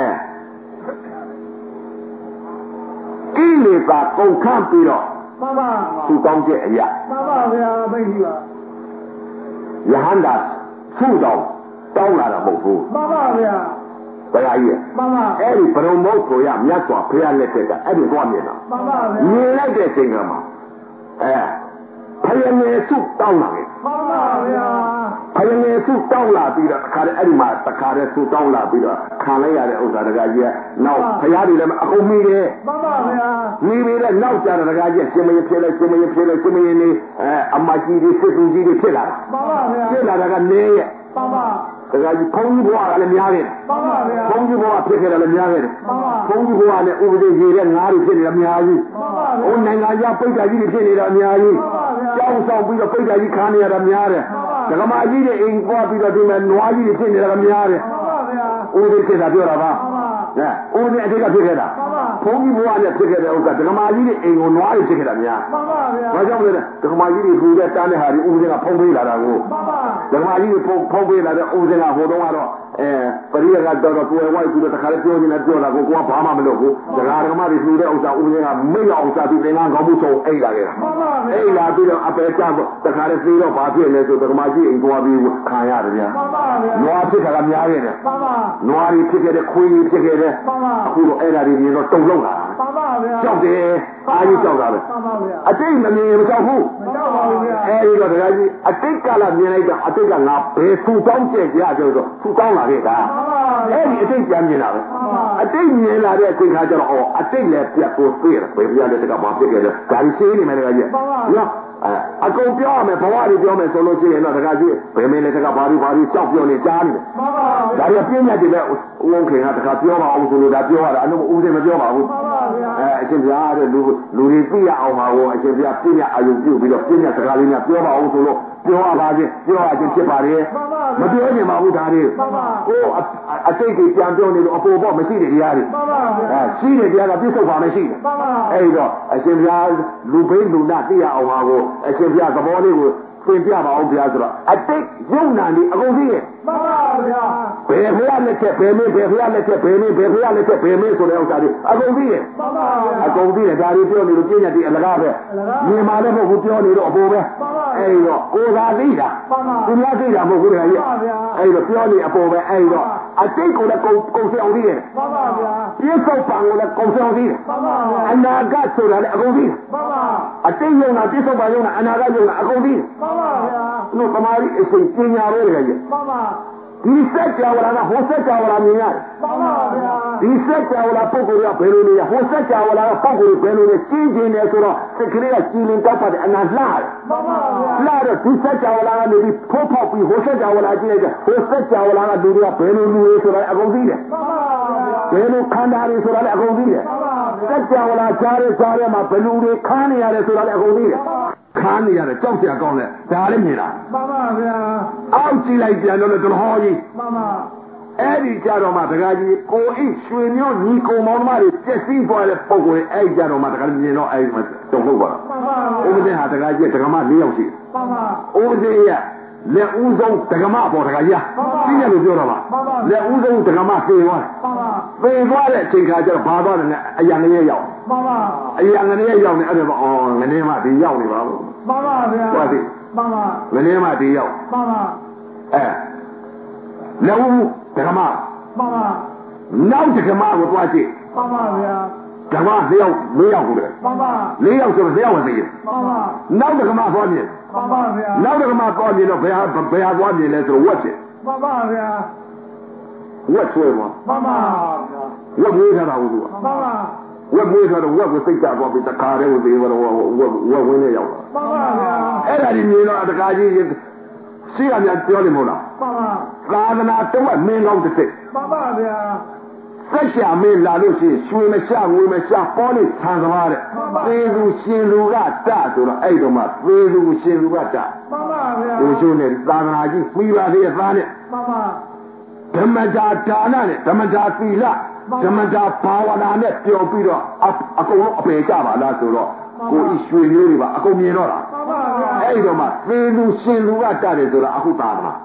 ကိလေသာကုန်ခန့်ပြီးတော့မှန်ပါသူကောင်းတဲ့အရာမှန်ပါဗျာသိပြီပါယဟန္တာသူ့တော်တောင်းလာတာမဟုတ်ဘူးမှန်ပါဗျာဘယ်ကြီးမှန်ပါအဲ့ဒီဘုံမုတ်ကိုရမြတ်စွာဘုရားလက်ထက်ကအဲ့ဒီသွားမြင်တာမှန်ပါဗျာမြင်လိုက်တဲ့အချိန်ကမှဖယငယ်စုတောင်းလာတယ်မှန်ပါဗျာဖယငယ်စုတောင်းလာပြီးတော့အခါအဲ့ဒီမှာတခါတည်းစုတောင်းလာပြီးတော့ခံလိုက်ရတဲ့ဥစ္စာတကကြီးကနောက်ဘုရားတွေလည်းအကုန်မိတယ်မှန်ပါဗျာမိပြီးတော့နောက်ကြတဲ့တကကြီးရှင်မင်းဖြစ်လိုက်ရှင်မင်းဖြစ်လိုက်ရှင်မင်းနေအမကြီးတွေစစ်သူကြီးတွေဖြစ်လာတာမှန်ပါဗျာဖြစ်လာတာကနေရဲ့မှန်ပါတကကြီးဖုန်းကြီးဘွားကလည်းများတယ်မှန်ပါဗျာဖုန်းကြီးဘွားဖြစ်ခဲ့တယ်လည်းများခဲ့တယ်မှန်ပါဖုန်းကြီးဘွားနဲ့ဥပဒေရေးတဲ့ငါးတွေဖြစ်နေတာများကြီးမှန်ပါဗျာဟိုနိုင်ငံခြားပိတ်တာကြီးတွေဖြစ်နေတာများကြီးကြောင်းဆောင်ပြီးတော့ပိတ်တာကြီးခါနေရတာများတယ်ဒကမာကြီးတွေအိမ်ပွားပြီးတော့ဒီမှာနွားကြီးတွေဖြစ်နေတာများတယ်မှန်ပါဗျာဥပဒေဖြစ်တာပြောတာပါဥပဒေအတိတ်ကဖြစ်ခဲ့တာဖုန်းကြီးဘွားနဲ့ဖြစ်ခဲ့တဲ့ဥစ္စာဒကမာကြီးတွေအိမ်ကိုနွားတွေဖြစ်ခဲ့တာများမှန်ပါဗျာဘာကြောင့်လဲဒကမာကြီးတွေခူတဲ့တန်းတဲ့ဟာတွေဥပဒေကဖုံးပေးလာတာကိုမှန်ပါဒကမာကြီးတွေဖုံးပေးလာတဲ့ဥပဒေကဟိုတုန်းကတော့ပရိယကတော့တွေ့ဝိုက်ပြီးတော့တခါလေးပြောနေတာပြောတာကိုကဘာမှမလုပ်ဘူးဒကာဒကမတွေလှူတဲ့ဥစ္စာဥပဒေကမိတ်အောင်စားပြီးသင်္ကန်းကောင်းမှုဆုံးအိတ်လာခဲ့တာအိတ်လာပြီးတော့အပေချတော့တခါလေးသေးတော့ဘာဖြစ်လဲဆိုဒကမကြီးအိမ်သွားပြီးခံရတယ်ဗျာမှန်ပါဗျာနွားဖြစ်တာကများခဲ့တယ်မှန်ပါနွားတွေဖြစ်ခဲ့တဲ့ခွေးတွေဖြစ်ခဲ့တဲ့မှန်ပါအခုတော့အဲ့ဒါတွေမြင်တော့တုံလုံးလာမှန်ပါဗျာကြောက်တယ်အားကြီးကြောက်တာပဲမှန်ပါဗျာအတိတ်မမြင်မကြောက်ဘူးမကြောက်ပါဘူးဗျာအဲ့ဒီတော့ဒကာကြီးအတိတ်ကလာမြင်လိုက်တော့အတိတ်ကငါဘယ်သူတောင်းကျက်ကြဆိုတော့သူတောင်းလာခဲ့တာအဲ့ဒီအတိတ်ကြမ်းမြင်လာပဲအတိတ်မြင်လာတဲ့အချိန်ခါကျတော့အတိတ်လည်းပြတ်ကိုသိတယ်ဘယ်ပြရတဲ့ကဘာဖြစ်ခဲ့လဲဒါကြီးရှင်းနေမယ်တကကြီးနော်အကုန်ပြောရမယ်ဘဝတွေပြောမယ်ဆိုလို့ရှိရင်တော့တကကြီးဘယ်မင်းလဲတကဘာတွေကြောက်ပြောနေကြားနေတယ်ဒါရီပြင်းညတ်တွေပဲဦးဝခင်ကတကပြောပါအောင်ဆိုလို့ဒါပြောရတာအလို့ဦးစင်မပြောပါဘူးအရှင်ပြားတဲ့လူတွေသိရအောင်ပါကိုအရှင်ပြားပြင်းညတ်အာယုပြုပြီးတော့ပြင်းညတ်စကားလေးများပြောပါအောင်ဆိုလို့ပြောရပါချင်းပြောရချင်းဖြစ်ပါလေမပြောချင်ပါဘူးဒါတွေကိုအတိတ်ကြီးပြန်ပြောနေလို့အပေါ်ပေါ်မရှိတဲ့တရားတွေရှိတဲ့တရားကပြည့်စုံပါမရှိတယ်အဲ့တော့အရှင်ပြားလူဘိန်းလူနာသိရအောင်ပါကိုအရှင်ပြားသဘောလေးကိုသင်ပြပါအောင်ဗျာဆိုတော့အတိတ်ယုံနာနေအကုန်သိရဲ့မှန်ပါဗျာဘယ်ဖရားလက်ချက်ဘယ်မင်းဘယ်ဖရားလက်ချက်ဘယ်မင်းဘယ်ဖရားလက်ချက်ဘယ်မင်းဆိုတဲ့ဥစ္စာတွေအကုန်သိရဲ့မှန်ပါဗျာအကုန်သိရဲ့ဒါတွေပြောနေလို့ပြည့်ညတ်ဒီအလကားပဲမြင်မှလည်းမဟုတ်ဘူးပြောနေတော့အပေါ်ပဲအဲ့တော့ကိုယ်သာသိတာသူများသိတာမဟုတ်ဘူးတကယ်ကြီးအဲ့တော့ပြောနေအပေါ်ပဲအဲ့တော့အတိတ်ကိုလည်းကုန်စအောင်သိရဲ့မှန်ပါဗျာပြည့်စုံပံကိုလည်းကုန်စအောင်သိရဲ့မှန်ပါဗျာအနာဂတ်ဆိုတာလည်းအကုန်သိမှန်ပါအတိတ်ယုံနာပြည့်စုံပံယုံနာအနာဂတ်ယုံနာအကုန်သိမှန်ပါဗျာတို့သမားကြီးအချိန်ပညာပဲတကယ်ကြီးမှန်ပါဒီစက်ကြဝဠာကဟိုစက်ကြဝဠာမြင်ရတယ်မှန်ပါဗျာဒီစက်ကြဝဠာပုဂ္ဂိုလ်ကဘယ်လိုနေရဟိုစက်ကြဝဠာကပုဂ္ဂိုလ်ဘယ်လိုနေကြီးကျင်နေဆိုတော့စိတ်ကလေးကကြည်လင်တောက်ပါတယ်အနာလှတယ်မှန်ပါဗျာလှတော့ဒီစက်ကြဝဠာကနေပြီးဖိုးဖောက်ပြီးဟိုစက်ကြဝဠာကြည့်လိုက်တယ်ဟိုစက်ကြဝဠာကလူတွေကဘယ်လိုလူတွေဆိုတာအကုန်သိတယ်မှန်ပါဗျာဘယ်လိုခန္ဓာတွေဆိုတာလည်းအကုန်သိတယ်စက်ကြဝဠာကြားရဲမှာဘယ်လိုတွေခန်းနေရတယ်ဆိုတာလည်းအကုန်သိတယ်ခန်းနေရတယ်ကြောက်စရာကောင်းတယ်ဒါလည်းမြင်တာမှန်ပါဗျာအောက်ကြည့်လိုက်ပြန်တော့တော်တော်ကြီးမှန်ပါအဲ့ဒီကြတော့မှတခါကြီးကိုအိရွှေမျိုးညီကုံမောင်မတွေပြည့်စည်သွားတဲ့ပုံကိုအဲ့ကြတော့မှတခါမြင်တော့အဲ့မှာတုံ့ဟုတ်ပါတော့ဥပဒေဟာတခါကြီးဒကမ၄ယောက်ရှိမှန်ပါဥပဒေရလက်ဦးဆုံးဒကမပေါ်တခါကြီးသိတယ်လို့ပြောတော့ပါလက်ဦးဆုံးဒကမသေသွားသေသွားတဲ့အချိန်ခါကျတော့ဘာသွားတယ်လဲအရံငရဲရောက်မှန်ပါအရံငရဲရောက်နေအဲ့ဒါအော်ငနေမှဒီရောက်နေပါဘူးမှန်ပါဗျာဟုတ်ပြီမှန်ပါငနေမှဒီရောက်မှန်ပါလက်ဦးဒကမမှန်ပါနောက်ဒကမကိုတွားကြည့်မှန်ပါဗျာဒကမ၄ယောက်ဟုတ်တယ်မှန်ပါ၄ယောက်ဆိုတော့၄ယောက်ဝင်သေးတယ်မှန်ပါနောက်ဒကမသွားမြင်မှန်ပါဗျာနောက်ဒကမသွားမြင်တော့ဘယ်ဟာသွားမြင်လဲဆိုတော့ဝက်ဖြစ်မှန်ပါဗျာဝက်ဆွဲမှာမှန်ပါဝက်ဝေးထားတာဟုတ်ကဲ့မှန်ပါဝက်ဝေးထားတော့ဝက်ကိုစိတ်ကြသွားပြီးတခါတည်းကိုသေးတော့ဝက်ဝင်းနဲ့ရောက်မှန်ပါဗျာအဲ့ဒါဒီမြင်တော့တခါကြီးရှိရများပြောနေမဟုတ်လားမှန်ပါသာသနာတဝက်မင်းကောင်းတစ်စိတ်မှန်ပါဗျာစက်ရှာမင်းလာလို့ရှိရင်ရွှေမရှာငွေမရှာပေါ်နေဆံသမားတဲ့သေသူရှင်လူကတဆိုတော့အဲ့တော့မှသေသူရှင်လူကတမှန်ပါဗျာဒီချိုးနဲ့သာသနာကြီးပြီးပါသေးရဲ့သားနဲ့မှန်ပါဓမ္မတာဒါနနဲ့ဓမ္မတာသီလဓမ္မတာဘာဝနာနဲ့ပျော်ပြီးတော့အကုန်လုံးအပေကြပါလားဆိုတော့ကိုဤရွှေမျိုးတွေပါအကုန်မြင်တော့တာမှန်ပါဗျာအဲ့တော့မှသေသူရှင်လူကတတယ်ဆိုတော့အခုသာသနာမှန်ပါ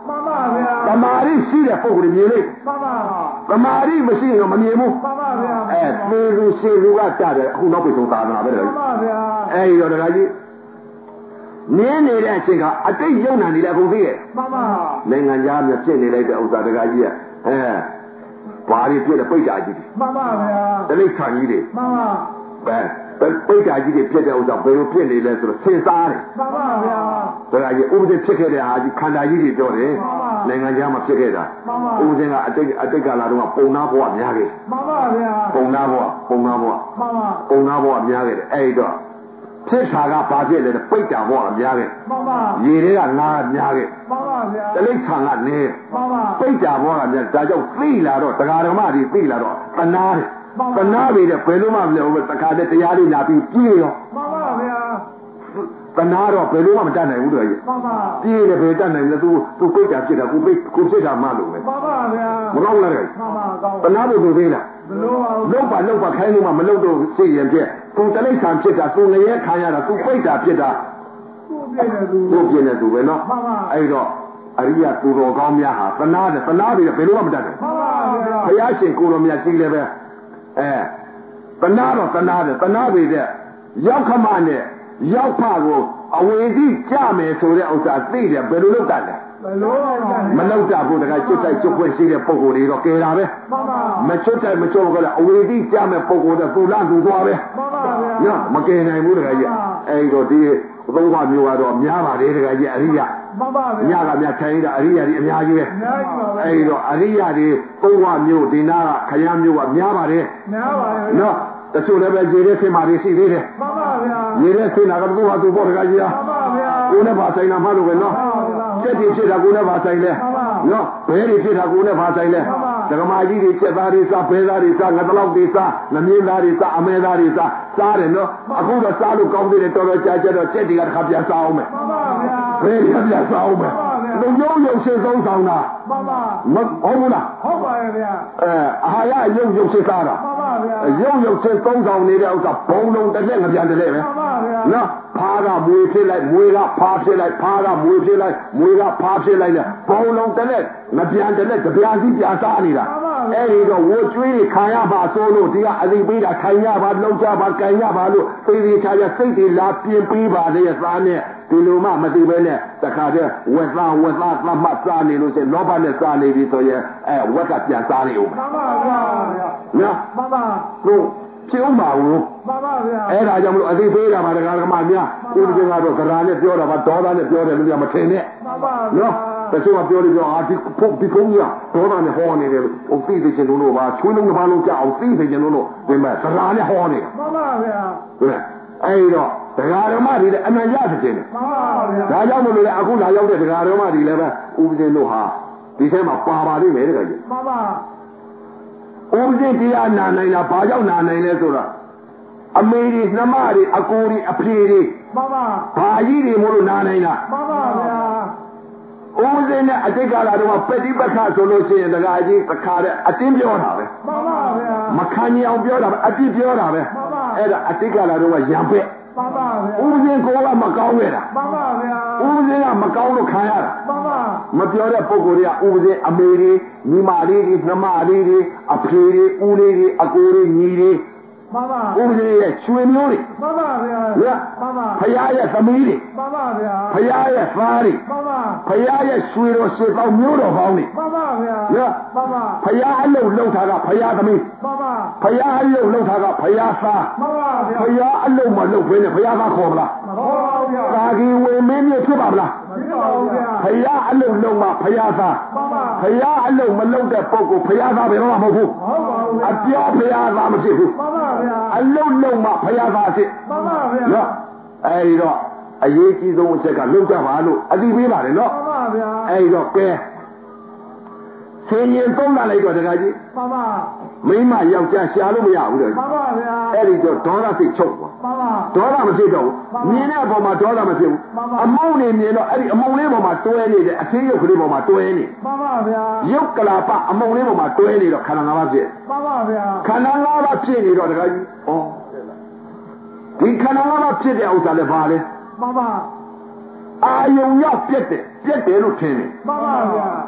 သမာဓိရှိတဲ့ပုဂ္ဂိုလ်မြင်လိမ့်သမာဓိမရှိရင်တော့မမြင်ဘူးသေလူရှိလူကတတယ်အခုနောက်ပြဆုံးသာနာပဲလေအဲ့ဒီတော့တခါကြီးနင်းနေတဲ့အချိန်ကအတိတ်ယုံနာနေတဲ့အကုန်သိရဲ့နိုင်ငံသားများဖြစ်နေလိုက်တဲ့ဥစ္စာတခါကြီးကဘာတွေပြည့်တဲ့ပိတ်တာကြီးတလိခါကြီးတွေပိတ်တာကြီးတွေပြည့်တဲ့ဥစ္စာဘယ်လိုပြည့်နေလဲဆိုတော့သင်စားတယ်တခါကြီးဥပဒေဖြစ်ခဲ့တဲ့ဟာကြီးခန္ဓာကြီးတွေပြောတယ်နိုင်ငံသားမှာဖြစ်ခဲ့တာဥပဒေကအတိတ်ကလာတော့ပုံနာဘဝများခဲ့ပုံနာဘဝများခဲ့တယ်အဲ့တော့ဖြစ်တာကဘာဖြစ်လဲပိတ်တာဘဝများခဲ့ရေတွေကငါးများခဲ့တလိခါကနေပိတ်တာဘဝကများဒါကြောင့်သိလာတော့တရားဓမ္မတွေသိလာတော့တနာတယ်တနာပြီတဲ့ဘယ်လိုမှမလုပ်ဘူးတခါတည်းတရားလေးလာပြီးပြေးရောတနာတော့ဘယ်လိုမှမတတ်နိုင်ဘူးတော်ကြီးပြေးတယ်ဘယ်တတ်နိုင်လဲသူပိတ်တာဖြစ်တာကိုဖြစ်တာမှလို့ပဲမကောင်းလားတနာဖို့သူသေးလားလောက်ပါခိုင်းလို့မှမလောက်တော့စိတ်ရင်ပြက်သူတလိษံဖြစ်တာသူငရဲခံရတာသူပိတ်တာဖြစ်တာသူပြင်းနေသူပဲနော်အဲ့တော့အရိယသူတော်ကောင်းများဟာတနာပြီးဘယ်လိုမှမတတ်နိုင်ဘုရားရှင်ကိုတော်မြတ်ကြီးလည်းပဲတနာတော့တနာပြီတဲ့ရောက်ခမနဲ့ရောက်ဖကိုအဝေစီကြမယ်ဆိုတဲ့ဥစ္စာသိတယ်ဘယ်လိုလုပ်တတ်လဲမလောက်တာဘူးတခါကျွတ်တိုက်ကျွတ်ခွင့်ရှိတဲ့ပုံကိုယ်တွေတော့ကဲတာပဲမကျွတ်တိုက်မကျွတ်ကြတဲ့အဝေစီကြမယ်ပုံကိုယ်တော့သူလာသူသွားပဲနော်မကဲနိုင်ဘူးတခါကြီးအဲ့တော့ဒီသုံးခါမျိုးကတော့များပါတယ်တခါကြီးအရိယညကများထိုင်တာအရိယတွေအများကြီးပဲအဲ့တော့အရိယတွေသုံးခါမျိုးဒီနာကခရမ်းမျိုးကများပါတယ်နော်တချို့လည်းပဲရေထဲဆင်းမာတွေရှိသေးတယ်ရေထဲဆင်းတာကသူ့ဟာသူ့ဘောတခါကြီးကိုယ်နဲ့ပါဆိုင်တာမှလို့ပဲနော်ချက်တွေဖြစ်တာကိုယ်နဲ့ပါဆိုင်လဲနော်ဘဲတွေဖြစ်တာကိုယ်နဲ့ပါဆိုင်လဲဒကမာကြီးတွေချက်သားတွေစားဘဲသားတွေစားငါတလောက်တွေစားငမြင်းသားတွေစားအမဲသားတွေစားတယ်နော်အခုတော့စားလို့ကောင်းသေးတယ်တော်တော်ကြာတော့ချက်တွေကတစ်ခါပြန်စားအောင်မယ်ဘဲတွေကပြန်စားအောင်မယ်လူမျိုးရုပ်ရှင်းဆုံးဆောင်တာဟုတ်ဘူးလားဟုတ်ပါရဲ့ဗျာအာဟာရရုပ်ရှင်းစားတာရုပ်ရှင်းဆုံးဆောင်နေတဲ့ဥစ္စာဘုံလုံးတစ်လက်ငပြန်တစ်လက်ပဲနော်ဖားကမွေဖြစ်လိုက်မွေကဖားဖြစ်လိုက်ဖားကမွေဖြစ်လိုက်မွေကဖားဖြစ်လိုက်နဲ့ဘုံလုံးတစ်လက်ငပြန်တစ်လက်ကြပြာစီပြာစားနေတာအဲ့ဒီတော့ဝိုးကျွေးတွေခံရပါဆိုလို့ဒီကအသိပေးတာခံရပါလုံးကြပါကန်ရပါလို့သိသိချာချာစိတ်တွေလာပြင်ပေးပါလေသားနဲ့ဒီလိုမှမသိပဲနဲ့တခါတည်းဝက်သားသမတ်စားနေလို့ဆိုလောဘနဲ့စားနေပြီဆိုရင်ဝက်ကပြန်စားနေဦးမှန်ပါဗျာနော်မှန်ပါလို့ဖြစ်ဦးမှာဘူးမှန်ပါဗျာအဲ့ဒါကြောင့်မလို့အသိပေးတာပါဒကာဒကမများဥပဒေကတော့ကရာနဲ့ပြောတာပါဒေါသနဲ့ပြောတယ်လို့မထင်နဲ့မှန်ပါနော်တချို့ကပြောလို့ဒီဖုန်းကြီးဒေါသနဲ့ဟောနေတယ်ဟိုသိသိချင်းတို့ပါချွေးလုံးတစ်ပါးလုံးကြအောင်သိသိချင်းတို့ဒီမဲ့ကရာနဲ့ဟောနေမှန်ပါဗျာဟုတ်အဲ့တော့ဒကာဓမ္မတွေလည်းအမှန်ရသခြင်းတယ်မှန်ပါဗျာဒါကြောင့်မလို့လေအခုလာရောက်တဲ့ဒကာဓမ္မတွေလည်းပဲဥပဒေတို့ဟာဒီထဲမှာပါပါလိမ့်မယ်တကယ်ကြီးမှန်ပါဥပဒေတရားနာနိုင်တာဘာကြောင့်နာနိုင်လဲဆိုတော့အမေတွေနှမတွေအကိုတွေအဖေတွေမှန်ပါဘာကြီးတွေမို့လို့နာနိုင်တာမှန်ပါဗျာဥပဒေနဲ့အတိတ်ကာလတော့ပฏิပက္ခဆိုလို့ရှိရင်ဒကာကြီးတစ်ခါတည်းအတင်းပြောတာပဲမှန်ပါဗျာမခံရအောင်ပြောတာပဲအပြစ်ပြောတာပဲမှန်ပါအဲ့ဒါအတိတ်ကာလတော့ရံပက်မှန်ပါဗျာဥပဒေကောကမကောင်းခဲ့တာမှန်ပါဗျာဥပဒေကမကောင်းလို့ခံရတာမှန်ပါမပြောတဲ့ပုဂ္ဂိုလ်တွေကဥပဒေအမေတွေညီမလေးတွေနှမလေးတွေအဖေတွေဦးလေးတွေအကိုတွေညီတွေမှန်ပါဥပဒေရဲ့ရွှေမျိုးတွေမှန်ပါဗျာမှန်ပါဖရာရဲ့သမီးတွေမှန်ပါဗျာဖရာရဲ့သားတွေမှန်ပါဖရာရဲ့ရွှေတော်ရွှေပေါင်းမျိုးတော်ပေါင်းတွေမှန်ပါဗျာမှန်ပါဖရာအလုပ်လုပ်တာကဖရာသမီးမှန်ပါဖရာအလုပ်လုပ်တာကဖရာသားမှန်ပါဗျာဖရာအလုပ်မလုပ်ဘဲနဲ့ဖရာသားခေါ်မလားမခေါ်ပါဘူးဗျာသာကြီးဝင်မင်းမျိုးဖြစ်ပါမလားမဖြစ်ပါဘူးဗျာဖရာအလုပ်လုပ်မှဖရာသားမှန်ပါဖရာအလုပ်မလုပ်တဲ့ပုဂ္ဂိုလ်ဖရာသားဘယ်တော့မှမဟုတ်ဘူးမဟုတ်ပါဘူးအပြောဖရာသားမဖြစ်ဘူးမှန်ပါအလုံးလုံးမှဖယားသားဖြစ်မှန်ပါဗျာနော်အဲဒီတော့အရေးကြီးဆုံးအချက်ကလုံကြပါလို့အတိပေးပါတယ်နော်မှန်ပါဗျာအဲဒီတော့ကဲဆင်းရင်သုံးလာလိုက်တော့တခါကြီးမှန်ပါမိမယောက်ျားရှာလို့မရဘူးတဲ့မှန်ပါဗျာအဲ့ဒီတော့ဒေါသစိတ်ချုပ်သွားမှန်ပါဒေါသမဖြစ်တော့ဘူးမြင်တဲ့အပေါ်မှာဒေါသမဖြစ်ဘူးအမုန်းနေမြင်တော့အဲ့ဒီအမုန်းလေးပေါ်မှာတွဲနေတယ်အသေးရုပ်ကလေးပေါ်မှာတွဲနေမှန်ပါဗျာရုပ်ကလာပအမုန်းလေးပေါ်မှာတွဲနေတော့ခန္ဓာ၅ပါးဖြစ်မှန်ပါဗျာခန္ဓာ၅ပါးဖြစ်နေတော့တခါကြီးဩဒီခန္ဓာ၅ပါးဖြစ်တဲ့ဥစ္စာလည်းဘာလဲမှန်ပါအာယုံရောက်ပြက်တယ်လို့ထင်တယ်မှန်ပါဗျာ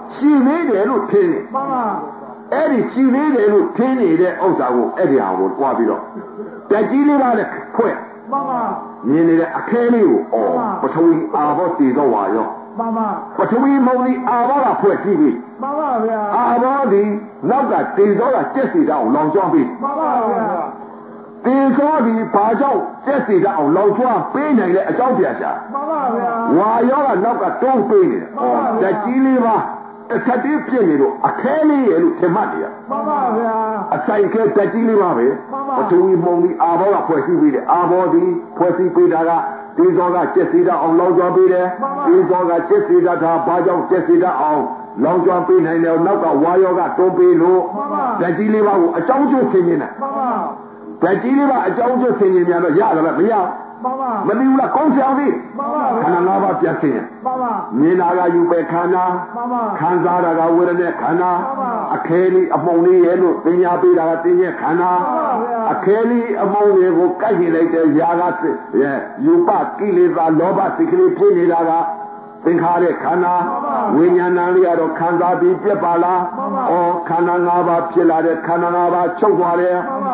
ရှိသေးတယ်လို့ထင်တယ်妈妈， အဲ့ဒီရှိသေးတယ်လို့ထင်နေတဲ့ဥစ္စာကိုအဲ့ဒီဟာကိုတွားပြီးတော့တက်ကြီးလေးပါနဲ့ဖွဲ့妈妈， မြင်နေတဲ့အခဲလေးကိုပထဝီအာဘောတည်တော့ဝါရော妈妈， ပထဝီမုံဒီအာဘောကဖွဲ့ကြည့်ပြီ妈妈ဗျာအာဘောဒီနောက်ကတည်တော့ကကျက်စီတော့လောင်ကျွမ်းပြီ妈妈ဗျာတည်သောဒီဘာကြောင့်ကျက်စီတော့လောင်ကျွမ်းပေးနိုင်တဲ့အကြောင်းပြချာ妈妈ဗျာဝါရောကနောက်ကတုံးပေးနေတယ်တက်ကြီးလေးပါတစ်ချက်တည်းပြည့်နေလို့အခဲလေးရဲ့လို့ထင်မှတ်နေရ妈妈ဗျာအဆိုင်ကတက်ကြီးလေးပါပဲပထဝီမုံဒီအာဘောကဖွဲ့စည်းပြီးတယ်အာဘောဒီဖွဲ့စည်းပေးတာကဒီဇောကကျက်စီတာအောင်လောင်ကျွမ်းပေးတယ်ဒီဇောကကျက်စီတာဒါဘာကြောင့်ကျက်စီတာအောင်လောင်ကျွမ်းပေးနိုင်တယ်နောက်ကဝါရောကတွန်းပေးလို့တက်ကြီးလေးပါကိုအကြောင်းကျိုးဆင်နေတယ်တက်ကြီးလေးပါအကြောင်းကျိုးဆင်နေမြန်တော့ရတယ်လားမရမသိဘူးလားကောင်းဆောင်သေးခန္ဓာ၅ပါးပြတ်ဆင်းမြင်တာကယူပဲခန္ဓာခံစားတာကဝေဒနာခန္ဓာအခဲလေးအမှုံလေးရဲ့လို့သင်ညာပေးတာကသင်ညာခန္ဓာအခဲလေးအမှုံလေးကိုကိုက်ကြည့်လိုက်တဲ့ຢာကယူပကိလေသာလောဘစိတ်ကလေးဖြစ်နေတာကသင်္ခါရခန္ဓာဝိညာဏလေးကတော့ခံစားပြီးပြက်ပါလားဩခန္ဓာ၅ပါးဖြစ်လာတဲ့ခန္ဓာ၅ပါးချုပ်သွားတယ်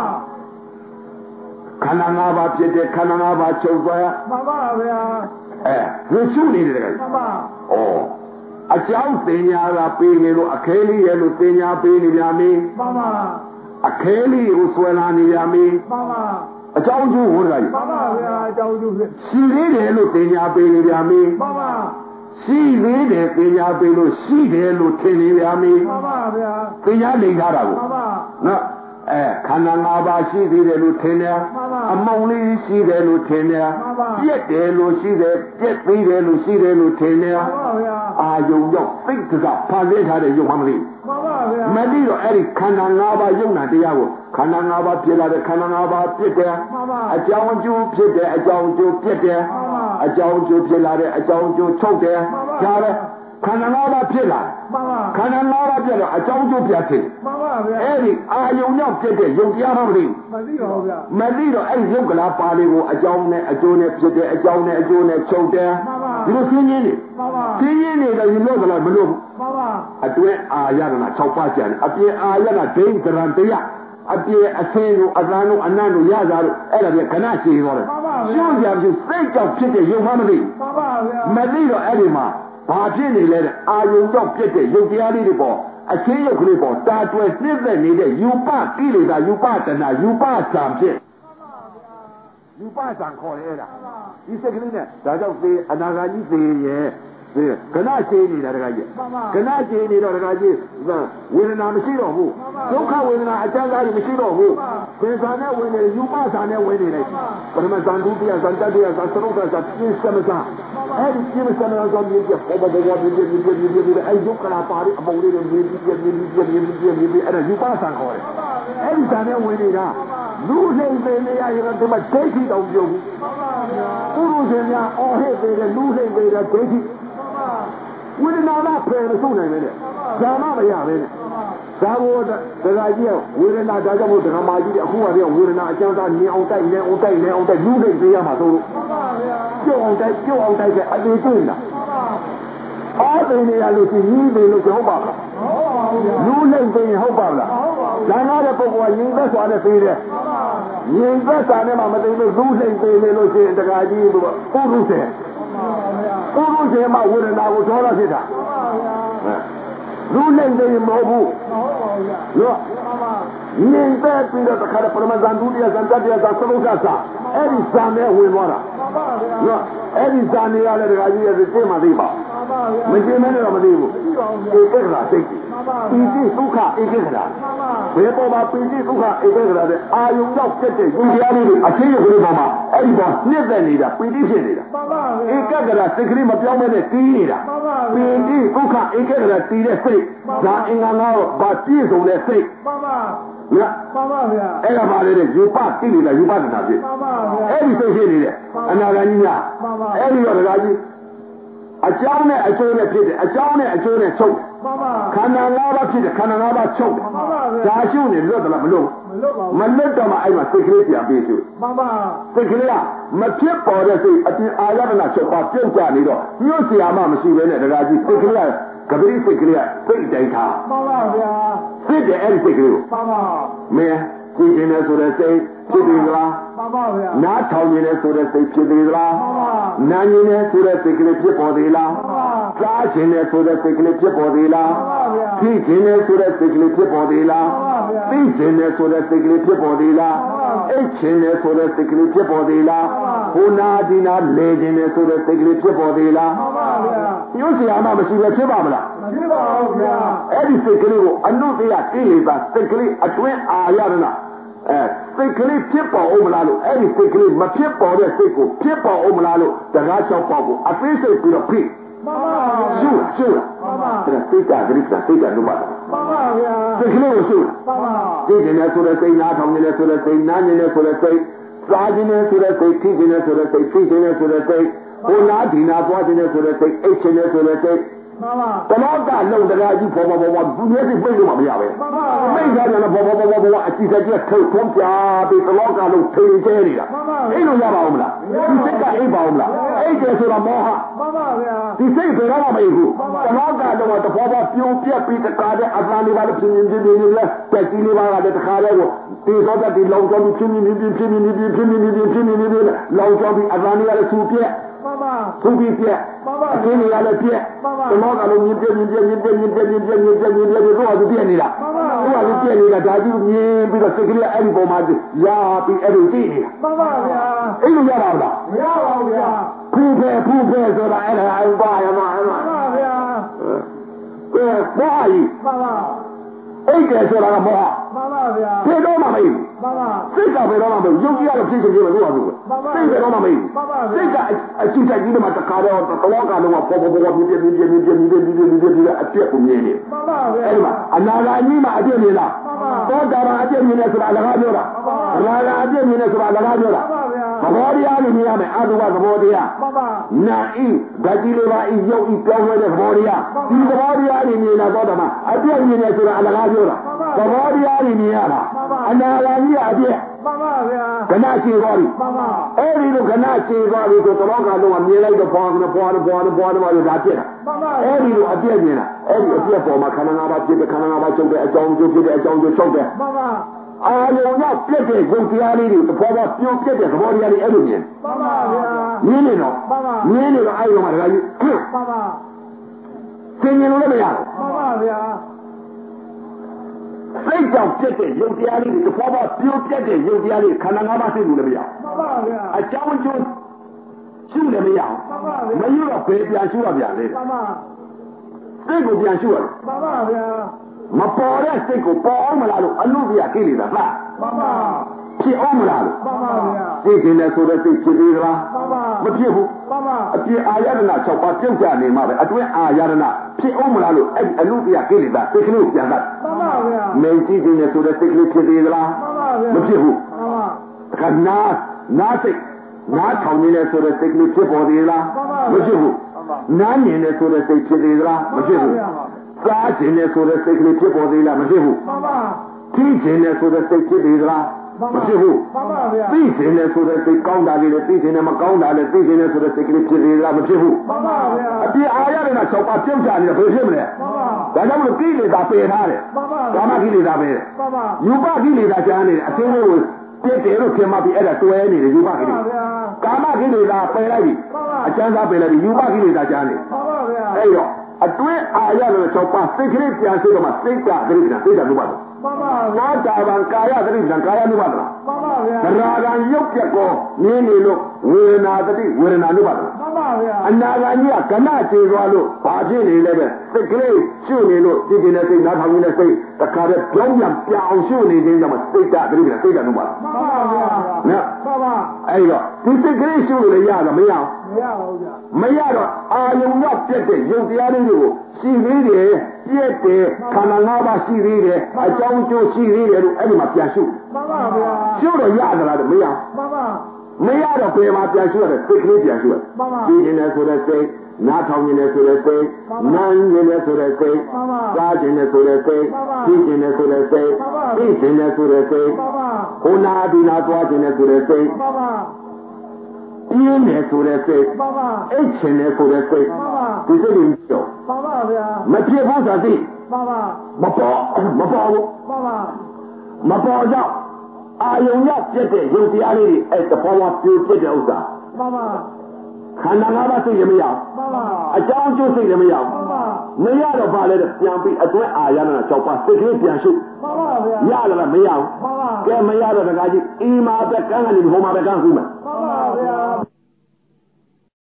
ခန္ဓာ၅ပါးဖြစ်တဲ့ခန္ဓာ၅ပါးချုပ်သွားရမှန်ပါဗျာဒီရှုနေတယ်ကမှန်ပါအကြောင်းပညာကပေးနေလို့အခဲလေးရဲ့လို့ပညာပေးနေကြမင်းမှန်ပါအခဲလေးကိုဆွဲလာနေကြမင်းမှန်ပါအကြောင်းကျိုးဟုတ်လားမှန်ပါဗျာအကြောင်းကျိုးဖြစ်ရှိသေးတယ်လို့ပညာပေးနေကြမင်းမှန်ပါရှိသေးတယ်ပညာပေးလို့ရှိတယ်လို့ထင်နေကြမင်းမှန်ပါဗျာပညာလိမ်ထားတာကိုမှန်ပါနော်ခန္ဓာ၅ပါးရှိသေးတယ်လို့ထင်တယ်အမုံလေးရှိတယ်လို့ထင်တယ်ပြက်တယ်လို့ရှိတယ်ပြက်သေးတယ်လို့ရှိတယ်လို့ထင်တယ်အာယုံရောက်သိက္ခာဖန်ဆင်းထားတဲ့ယုံမှမသိမသိတော့အဲ့ဒီခန္ဓာ၅ပါးယုံနာတရားကိုခန္ဓာ၅ပါးဖြစ်လာတဲ့ခန္ဓာ၅ပါးပြစ်တယ်အကြောင်းအကျိုးဖြစ်တယ်အကြောင်းအကျိုးပြစ်တယ်အကြောင်းအကျိုးဖြစ်လာတဲ့အကြောင်းအကျိုးချုပ်တယ်ဒါပဲခန္ဓာ၅ပါးဖြစ်လာခန္ဓာ၅ပါးပြတော့အကြောင်းကျိုးပြဖြစ်မှန်ပါဗျာအဲ့ဒီအာယုံရောက်ဖြစ်တဲ့ယုံတရားမှမသိဘူးမသိတော့ဗျာမသိတော့အဲ့ဒီယုတ်ကလာပါလေးကိုအကြောင်းနဲ့အကျိုးနဲ့ဖြစ်တဲ့အကြောင်းနဲ့အကျိုးနဲ့ချုပ်တယ်ဒီလိုသိင်းင်းနေသိင်းင်းနေတယ်ဒီလို့ကလာမလို့မှန်ပါအတွင်းအာယတနာ6ပါးကျန်တယ်အပြင်အာယတနာဒိဋ္ဌရံတရားအပြေအဆင်းတို့အသံတို့အနံ့တို့ရကြတို့အဲ့ဒါပြန်ခဏရှည်သွားတယ်ရှင်းကြပြီစိတ်ကြောင့်ဖြစ်တဲ့ယုံမှမသိဘူးမှန်ပါဗျာမသိတော့အဲ့ဒီမှာဘာဖြစ်နေလဲတဲ့အာယုံကြောင့်ပြည့်တဲ့ယုတ်တရားလေးတွေပေါ့အချင်းရုပ်ကလေးပေါ့တာတွယ်ပြည့်တဲ့နေတဲ့ယူပကိလေသာယူပတဏယူပဇံဖြစ်ယူပဇံခေါ်ရဲတာဒီစက်ကလေးနဲ့ဒါကြောင့်သေအနာဂါကြီးသေရဲ့ခဏရှည်နေတာတခါကြီးခဏရှည်နေတော့တခါကြီးဝေဒနာမရှိတော့ဘူးဒုက္ခဝေဒနာအကျဉ်းသားကြီးမရှိတော့ဘူးသေဇာနဲ့ဝင်နေယူပဇံနဲ့ဝင်နေလိုက်ပထမဇန်ဒုတိယဇန်တတိယဇန်သရုပ်ဇန်ပြင်းစမဇာအဲ့ဒီပြင်းစမဇာဆိုပြီးပေါ်ပေါ်ပေါ်ပြင်းအဲ့ဒုက္ခလာပါရီအမောလေးတွေပြင်းအဲ့ဒါယူပဇံခေါ်တယ်အဲ့ဒီဇာနဲ့ဝင်နေတာလူလိမ့်နေရရင်ဒီမှာဒိဋ္ဌိတောင်ပြုတ်ဘူးပုရုဇဉ်များအော်ဟစ်ပေတဲ့လူလိမ့်ပေတဲ့ဒိဋ္ဌိဝိဒနာကဖယ်မဆုံးနိုင်ပဲနဲ့ဇာမမရပဲနဲ့ဇာဘောတခါကြီးဝေဒနာဒါကြောင့်မို့ဒကမာကြီးအခုကပြောဝေဒနာအကျဉ်းသားနေအောင်တိုက်နေအောင်တိုက်နေအောင်တိုက်လူလိမ့်ပေးရမှာသို့လို့ပြုတ်အောင်တိုက်တဲ့အသေးတွေ့တာအားသိနေရလို့ရှိရင်ကြီးလို့ဟုတ်ပါလားလူလိမ့်ပေးရင်ဟုတ်ပါလားဒါနာတဲ့ပုဂ္ဂိုလ်ကရင်သက်စွာနဲ့ပေးတယ်ရင်သက်စွာနဲ့မှမသိလို့လူလိမ့်ပေးနေလို့ရှိရင်တခါကြီးပုရုษယ်ပုရုษယ်မှာဝေဒနာကိုဒေါသဖြစ်တာလူလိမ့်ပေးမဟုတ်ဘူးနော်ရင်သက်ပြီးတော့တခါပရမဇန်ဒုတိယဇန်တတိယဇန်သရုပ်ဇာအဲ့ဒီဇာနဲ့ဝင်သွားတာနော်အဲ့ဒီဇာနေရတဲ့တခါကြီးရဲ့သိမှသိပါမရှင်းမဲတော့မသိဘူးဧကဂရာစိတ်ပီတိဒုက္ခဧကဂရာဘယ်ပေါ်မှာပီတိဒုက္ခဧကဂရာတဲ့အာယုံရောက်ဖြစ်တဲ့ဉာဏ်တရားလေးတွေအချင်းရုပ်ကလေးပေါ်မှာအဲ့ဒီပေါ်နှိမ့်သက်နေတာပီတိဖြစ်နေတာဧကဂရာစိတ်ကလေးမပြောင်းမဲနဲ့တီးနေတာပီတိဒုက္ခဧကဂရာတီးတဲ့စိတ်ဒါအင်္ဂါ၅တော့ဗာပြည့်စုံတဲ့စိတ်မှန်ပါဗျာအဲ့ဒါပါလေယူပတိလေယူပတနာဖြစ်အဲ့ဒီစိတ်ဖြစ်နေတယ်အနာဂါကြီးများအဲ့ဒီတော့ဒကာကြီးအကြောင်းနဲ့အကျိုးနဲ့ဖြစ်တယ်အကြောင်းနဲ့အကျိုးနဲ့ချုပ်ခန္ဓာ၅ပါးဖြစ်တယ်ခန္ဓာ၅ပါးချုပ်ဒါရှုနေလွတ်တယ်လားမလွတ်မလွတ်တော့မှအဲ့မှာစိတ်ကလေးပြန်ပြေးရှုစိတ်ကလေးကမဖြစ်ပေါ်တဲ့စိတ်အပြင်အာရဏချုပ်ပါပြုတ်ကြနေတော့ညှို့เสียမှမရှိဘဲနဲ့ဒကာကြီးစိတ်ကလေးကကပတိစိတ်ကလေးကစိတ်တိုင်းထားမှန်ပါဗျာစိတ်တဲ့အဲ့ဒီစိတ်ကလေးကိုမှန်ပါမင်းကြည့်နေဆိုတဲ့စိတ်ဖြစ်ပြီလားမှန်ပါဗျာနားထောင်နေဆိုတဲ့စိတ်ဖြစ်ပြီလားမှန်ပါနားနေဆိုတဲ့စိတ်ကလေးဖြစ်ပေါ်သေးလားမှန်ပါစားခြင်းနဲ့ဆိုတဲ့စိတ်ကလေးဖြစ်ပေါ်သေးလားမှန်ပါဗျာကြည့်ခြင်းနဲ့ဆိုတဲ့စိတ်ကလေးဖြစ်ပေါ်သေးလားမှန်ပါဗျာသိခြင်းနဲ့ဆိုတဲ့စိတ်ကလေးဖြစ်ပေါ်သေးလားအိတ်ခြင်းနဲ့ဆိုတဲ့စိတ်ကလေးဖြစ်ပေါ်သေးလားဟိုနာဒီနာလဲခြင်းနဲ့ဆိုတဲ့စိတ်ကလေးဖြစ်ပေါ်သေးလားမှန်ပါဗျာညွှန်စရာမှမရှိပဲဖြစ်ပါမလားမဖြစ်ပါဘူးဗျာအဲ့ဒီစိတ်ကလေးကိုအနုတ္တရကိလေသာစိတ်ကလေးအတွင်းအာရဏစိတ်ကလေးဖြစ်ပေါ်အောင်မလားလို့အဲ့ဒီစိတ်ကလေးမဖြစ်ပေါ်တဲ့စိတ်ကိုဖြစ်ပေါ်အောင်မလားလို့တကား၆ပေါက်ကိုအသေးစိတ်ပြီးတော့ဖိမှန်ပါရှုမှန်ပါအဲ့ဒါစိတ်ကဂရိစ္ဆာစိတ်ကလို့ပါမှန်ပါဗျာစိတ်ကလေးကိုရှုမှန်ပါဒီကျင်နေဆိုတဲ့စိတ်နားထောင်နေဆိုတဲ့စိတ်နားနေဆိုတဲ့စိတ်စားခြင်းနေဆိုတဲ့စိတ်ထိခြင်းနေဆိုတဲ့စိတ်ဖိခြင်းနေဆိုတဲ့စိတ်ဟိုနာဒီနာသွားခြင်းနေဆိုတဲ့စိတ်အိတ်ခြင်းနေဆိုတဲ့စိတ်မှန်ပါတလောကလုံးတရားကြီးပေါ်ဘူးမျက်စိပိတ်လို့မရပဲမှန်ပါမိတ်ကြတယ်ပေါ်အကြည့်စက်ကြီးထုတ်ထုံးပြပြီးတလောကလုံးထိန်ကျဲနေတာအဲ့လိုရပါဦးမလားဒီစိတ်ကအိပ်ပါဦးမလားအိပ်တယ်ဆိုတာမောဟမှန်ပါဗျာဒီစိတ်ဘယ်တော့မှမအိပ်ဘူးတလောကလုံးတပေါ်ပြုံးပြက်ပြီးတကားတဲ့အသံလေးပါလို့ဖြစ်နေတယ်တက်ကြီးလေးပါကလည်းတခါတည်းကိုဒီတော့တည်းလောင်ကြောင်းပြီးဖြစ်နေလောင်ကြောင်းပြီးအသံလေးကလည်းစူပြက်မှန်ပါသူပြီးပြက်မှန်ပါအင်းရလည်းပြက်တမောကလုံးမြင်ပြက်တော့သူပြက်နေတာသူကပြက်နေတာဒါကြီးမြင်ပြီးတော့စိတ်ကလေးအဲ့ဒီပုံမှာရာပြီးအဲ့လိုကြည့်နေတာမှန်ပါဗျာအဲ့လိုရပါလားမရပါဘူးဗျာဖူးဖဲဆိုတာအဲ့ဒါအပါရမှာမှန်ပါဗျာဘာကြီးမှန်ပါအိတ်တယ်ဆိုတာကမောဟမှန်ပါဗျာဘယ်တော့မှမအိပ်ဘူးမှန်ပါစိတ်ကဘယ်တော့မှမအိပ်ရုပ်ကြီးရလို့ဖြစ်ခြင်းလို့လို့ဆိုစိတ်ဘယ်တော့မှမအိပ်ဘူးစိတ်ကအကြည့်တက်ကြီးမှတခါတော့တလောကလုံးကပေါ်ပြပြအပြက်ကိုမြင်နေမှန်ပါဗျာအဲ့ဒီမှာအနာဂါကြီးမှာအပြက်မြင်လားမှန်ပါသောတာပန်အပြက်မြင်နေဆိုတာအလကားပြောတာရာဂအပြက်မြင်နေဆိုတာအလကားပြောတာမှန်ပါဗျာသဘောတရားကိုမြင်ရမယ်အတုပသဘောတရားမှန်ပါနာဤဓာတိလေးပါဤရုပ်ဤပြောင်းလဲတဲ့သဘောတရားဒီသဘောတရားကိုမြင်လာသောတာပန်အပြက်မြင်နေဆိုတာအလကားပြောတာသဘောတရားကိုမြင်ရတာအနာဂါကြီးအပြက်မှန်ပါဗျာခဏချေသွားပြီမှန်ပါအဲ့ဒီလိုခဏချေသွားပြီဆိုတော့ကလုံးကမြင်လိုက်တော့ပွားလို့ဒါပြက်တာမှန်ပါအဲ့ဒီလိုအပြက်မြင်တာအဲ့ဒီအပြက်ပေါ်မှာခန္ဓာ၅ပါးဖြစ်တဲ့ခန္ဓာ၅ပါးချုပ်တဲ့အကြောင်းကျိုးဖြစ်တဲ့အကြောင်းကျိုးချုပ်တဲ့မှန်ပါအာယုံကပြက်တဲ့ယုံတရားလေးတွေသဘောပေါက်ပြုံးပြက်တဲ့သဘောတရားလေးအဲ့လိုမြင်မှန်ပါဗျာမြင်နေတော့မှန်ပါမြင်နေတော့အဲ့ဒီမှာတခါကြီးမှန်ပါသင်မြင်လို့လည်းမရဘူးမှန်ပါဗျာစိတ်ကြောင့်ပြက်တဲ့ယုံတရားလေးတွေသဘောပေါက်ပြုံးပြက်တဲ့ယုံတရားလေးခန္ဓာ၅ပါးသိလို့လည်းမရဘူးမှန်ပါဗျာအကြောင်းကျိုးရှုလည်းမရဘူးမယူတော့ဘယ်ပြန်ရှုရပြန်လဲမှန်ပါစိတ်ကိုပြန်ရှုရတယ်မှန်ပါဗျာမပေါ်တဲ့စိတ်ကိုပေါ်အောင်မလားလို့အနုပြကိလေသာလားမှန်ပါဖြစ်အောင်မလားလို့မှန်ပါဗျာသိခြင်းနဲ့ဆိုတဲ့စိတ်ဖြစ်သေးသလားမှန်ပါမဖြစ်ဘူးမှန်ပါအပြည့်အာရဏ6ပါးပြုတ်ကြနေမှာပဲအတွင်းအာရဏဖြစ်အောင်မလားလို့အဲ့အနုပြကိလေသာစိတ်ကလေးကိုပြန်တတ်မှန်ပါဗျာမင်းကြည့်ခြင်းနဲ့ဆိုတဲ့စိတ်ကလေးဖြစ်သေးသလားမှန်ပါဗျာမဖြစ်ဘူးမှန်ပါခဏနားစိတ်နားထောင်နေတဲ့ဆိုတဲ့စိတ်ကလေးဖြစ်ပေါ်သေးလားမဖြစ်ဘူးနားမြင်နေဆိုတဲ့စိတ်ဖြစ်သေးလားမဖြစ်ဘူးစားခြင်းနဲ့ဆိုတဲ့စိတ်ကလေးဖြစ်ပေါ်သေးလားမဖြစ်ဘူးမှန်ပါသိခြင်းနဲ့ဆိုတဲ့စိတ်ဖြစ်သေးလားမဖြစ်ဘူးမှန်ပါဗျာသိခြင်းနဲ့ဆိုတဲ့စိတ်ကောင်းတာလေးနဲ့သိခြင်းနဲ့မကောင်းတာလေးသိခြင်းနဲ့ဆိုတဲ့စိတ်ကလေးဖြစ်သေးလားမဖြစ်ဘူးမှန်ပါဗျာအပြည့်အာရတဲ့6ပါးပြုတ်ကြနေတယ်ဘယ်ဖြစ်မလဲမှန်ပါဒါကြောင့်မလို့ကိလေသာပယ်ထားတယ်မှန်ပါကာမကိလေသာပဲမှန်ပါယူပကိလေသာကြားနေတယ်အသေးလေးကိုပြည့်တယ်လို့ထင်မှပြီးအဲ့ဒါတွဲနေတယ်ယူပကိလေသာကာမကိလေသာပယ်လိုက်ပြီအကျဉ်းစားပယ်လိုက်ပြီယူပကိလေသာကြားနေမှန်ပါဗျာအဲ့တော့အတွင်းအာရတဲ့6ပါးစိတ်ကလေးပြန်စေတော့မှစိတ်ကသတိပ္ပံစိတ်ကနုပါဒမှန်ပါနာတာဗံကာယသတိပ္ပံကာယနုပါဒမှန်ပါဗျာသရာဂံရုပ်ပြက်ကောမြင်နေလို့ဝေဒနာတတိဝေဒနာနုပါဒမှန်ပါဗျာအနာဂံကြီးကကဏကျေသွားလို့ဘာဖြစ်နေလဲပဲစိတ်ကလေးရှုနေလို့ကြည့်နေတဲ့စိတ်နားထောင်နေတဲ့စိတ်တခါတည်းပြောင်းပြန်ပြအောင်ရှုနေခြင်းကြောင့်စိတ်ကသတိပ္ပံစိတ်ကနုပါဒမှန်ပါဗျာနော်မှန်ပါအဲ့တော့ဒီစိတ်ကလေးရှုလို့ရတာမရအောင်မရပါဘူးဗျာမရတော့အာယုံရောက်ပြက်တဲ့ယုံတရားလေးတွေကိုရှိသေးတယ်ပြက်တယ်ခန္ဓာ၅ပါးရှိသေးတယ်အကြောင်းကျိုးရှိသေးတယ်လို့အဲ့ဒီမှာပြန်ရှုမှန်ပါဗျာရှုတော့ရသလားတော့မရမှန်ပါမရတော့ဘယ်မှာပြန်ရှုရလဲစိတ်ကလေးပြန်ရှုရမှန်ပါဒီနေဆိုတဲ့စိတ်နားထောင်နေဆိုတဲ့စိတ်နားနေဆိုတဲ့စိတ်စားခြင်းနဲ့ဆိုတဲ့စိတ်ကြည့်ခြင်းနဲ့ဆိုတဲ့စိတ်သိခြင်းနဲ့ဆိုတဲ့စိတ်ဟိုနာဒီနာသွားခြင်းနဲ့ဆိုတဲ့စိတ်မှန်ပါပြင်းနေဆိုတဲ့စိတ်မှန်ပါအိတ်ခြင်းနဲ့ဆိုတဲ့စိတ်ဒီစိတ်တွေပြောမှန်ပါဗျာမဖြစ်ဘူးဆိုသိမှန်ပါမပေါ်ဘူးမှန်ပါမပေါ်ကြောင့်အာယုံရောက်ပြတဲ့ယုံတရားလေးတွေအဲ့တဘောဝပြိုပြတဲ့ဥစ္စာမှန်ပါခန္ဓာ၅ပါးစိတ်လည်းမရဘူးမှန်ပါအကြောင်းကျိုးစိတ်လည်းမရဘူးမှန်ပါမရတော့ပါလေပြန်ပြီးအတွဲအာရနာ6ပါးစိတ်ကလေးပြန်ရှုမှန်ပါဗျာရလည်းမရဘူးမှန်ပါကဲမရတော့တကားကြီးအီမာပဲကန်းကနေဟိုမှာပဲကန်းခုမယ်မှန်ပါဗျာ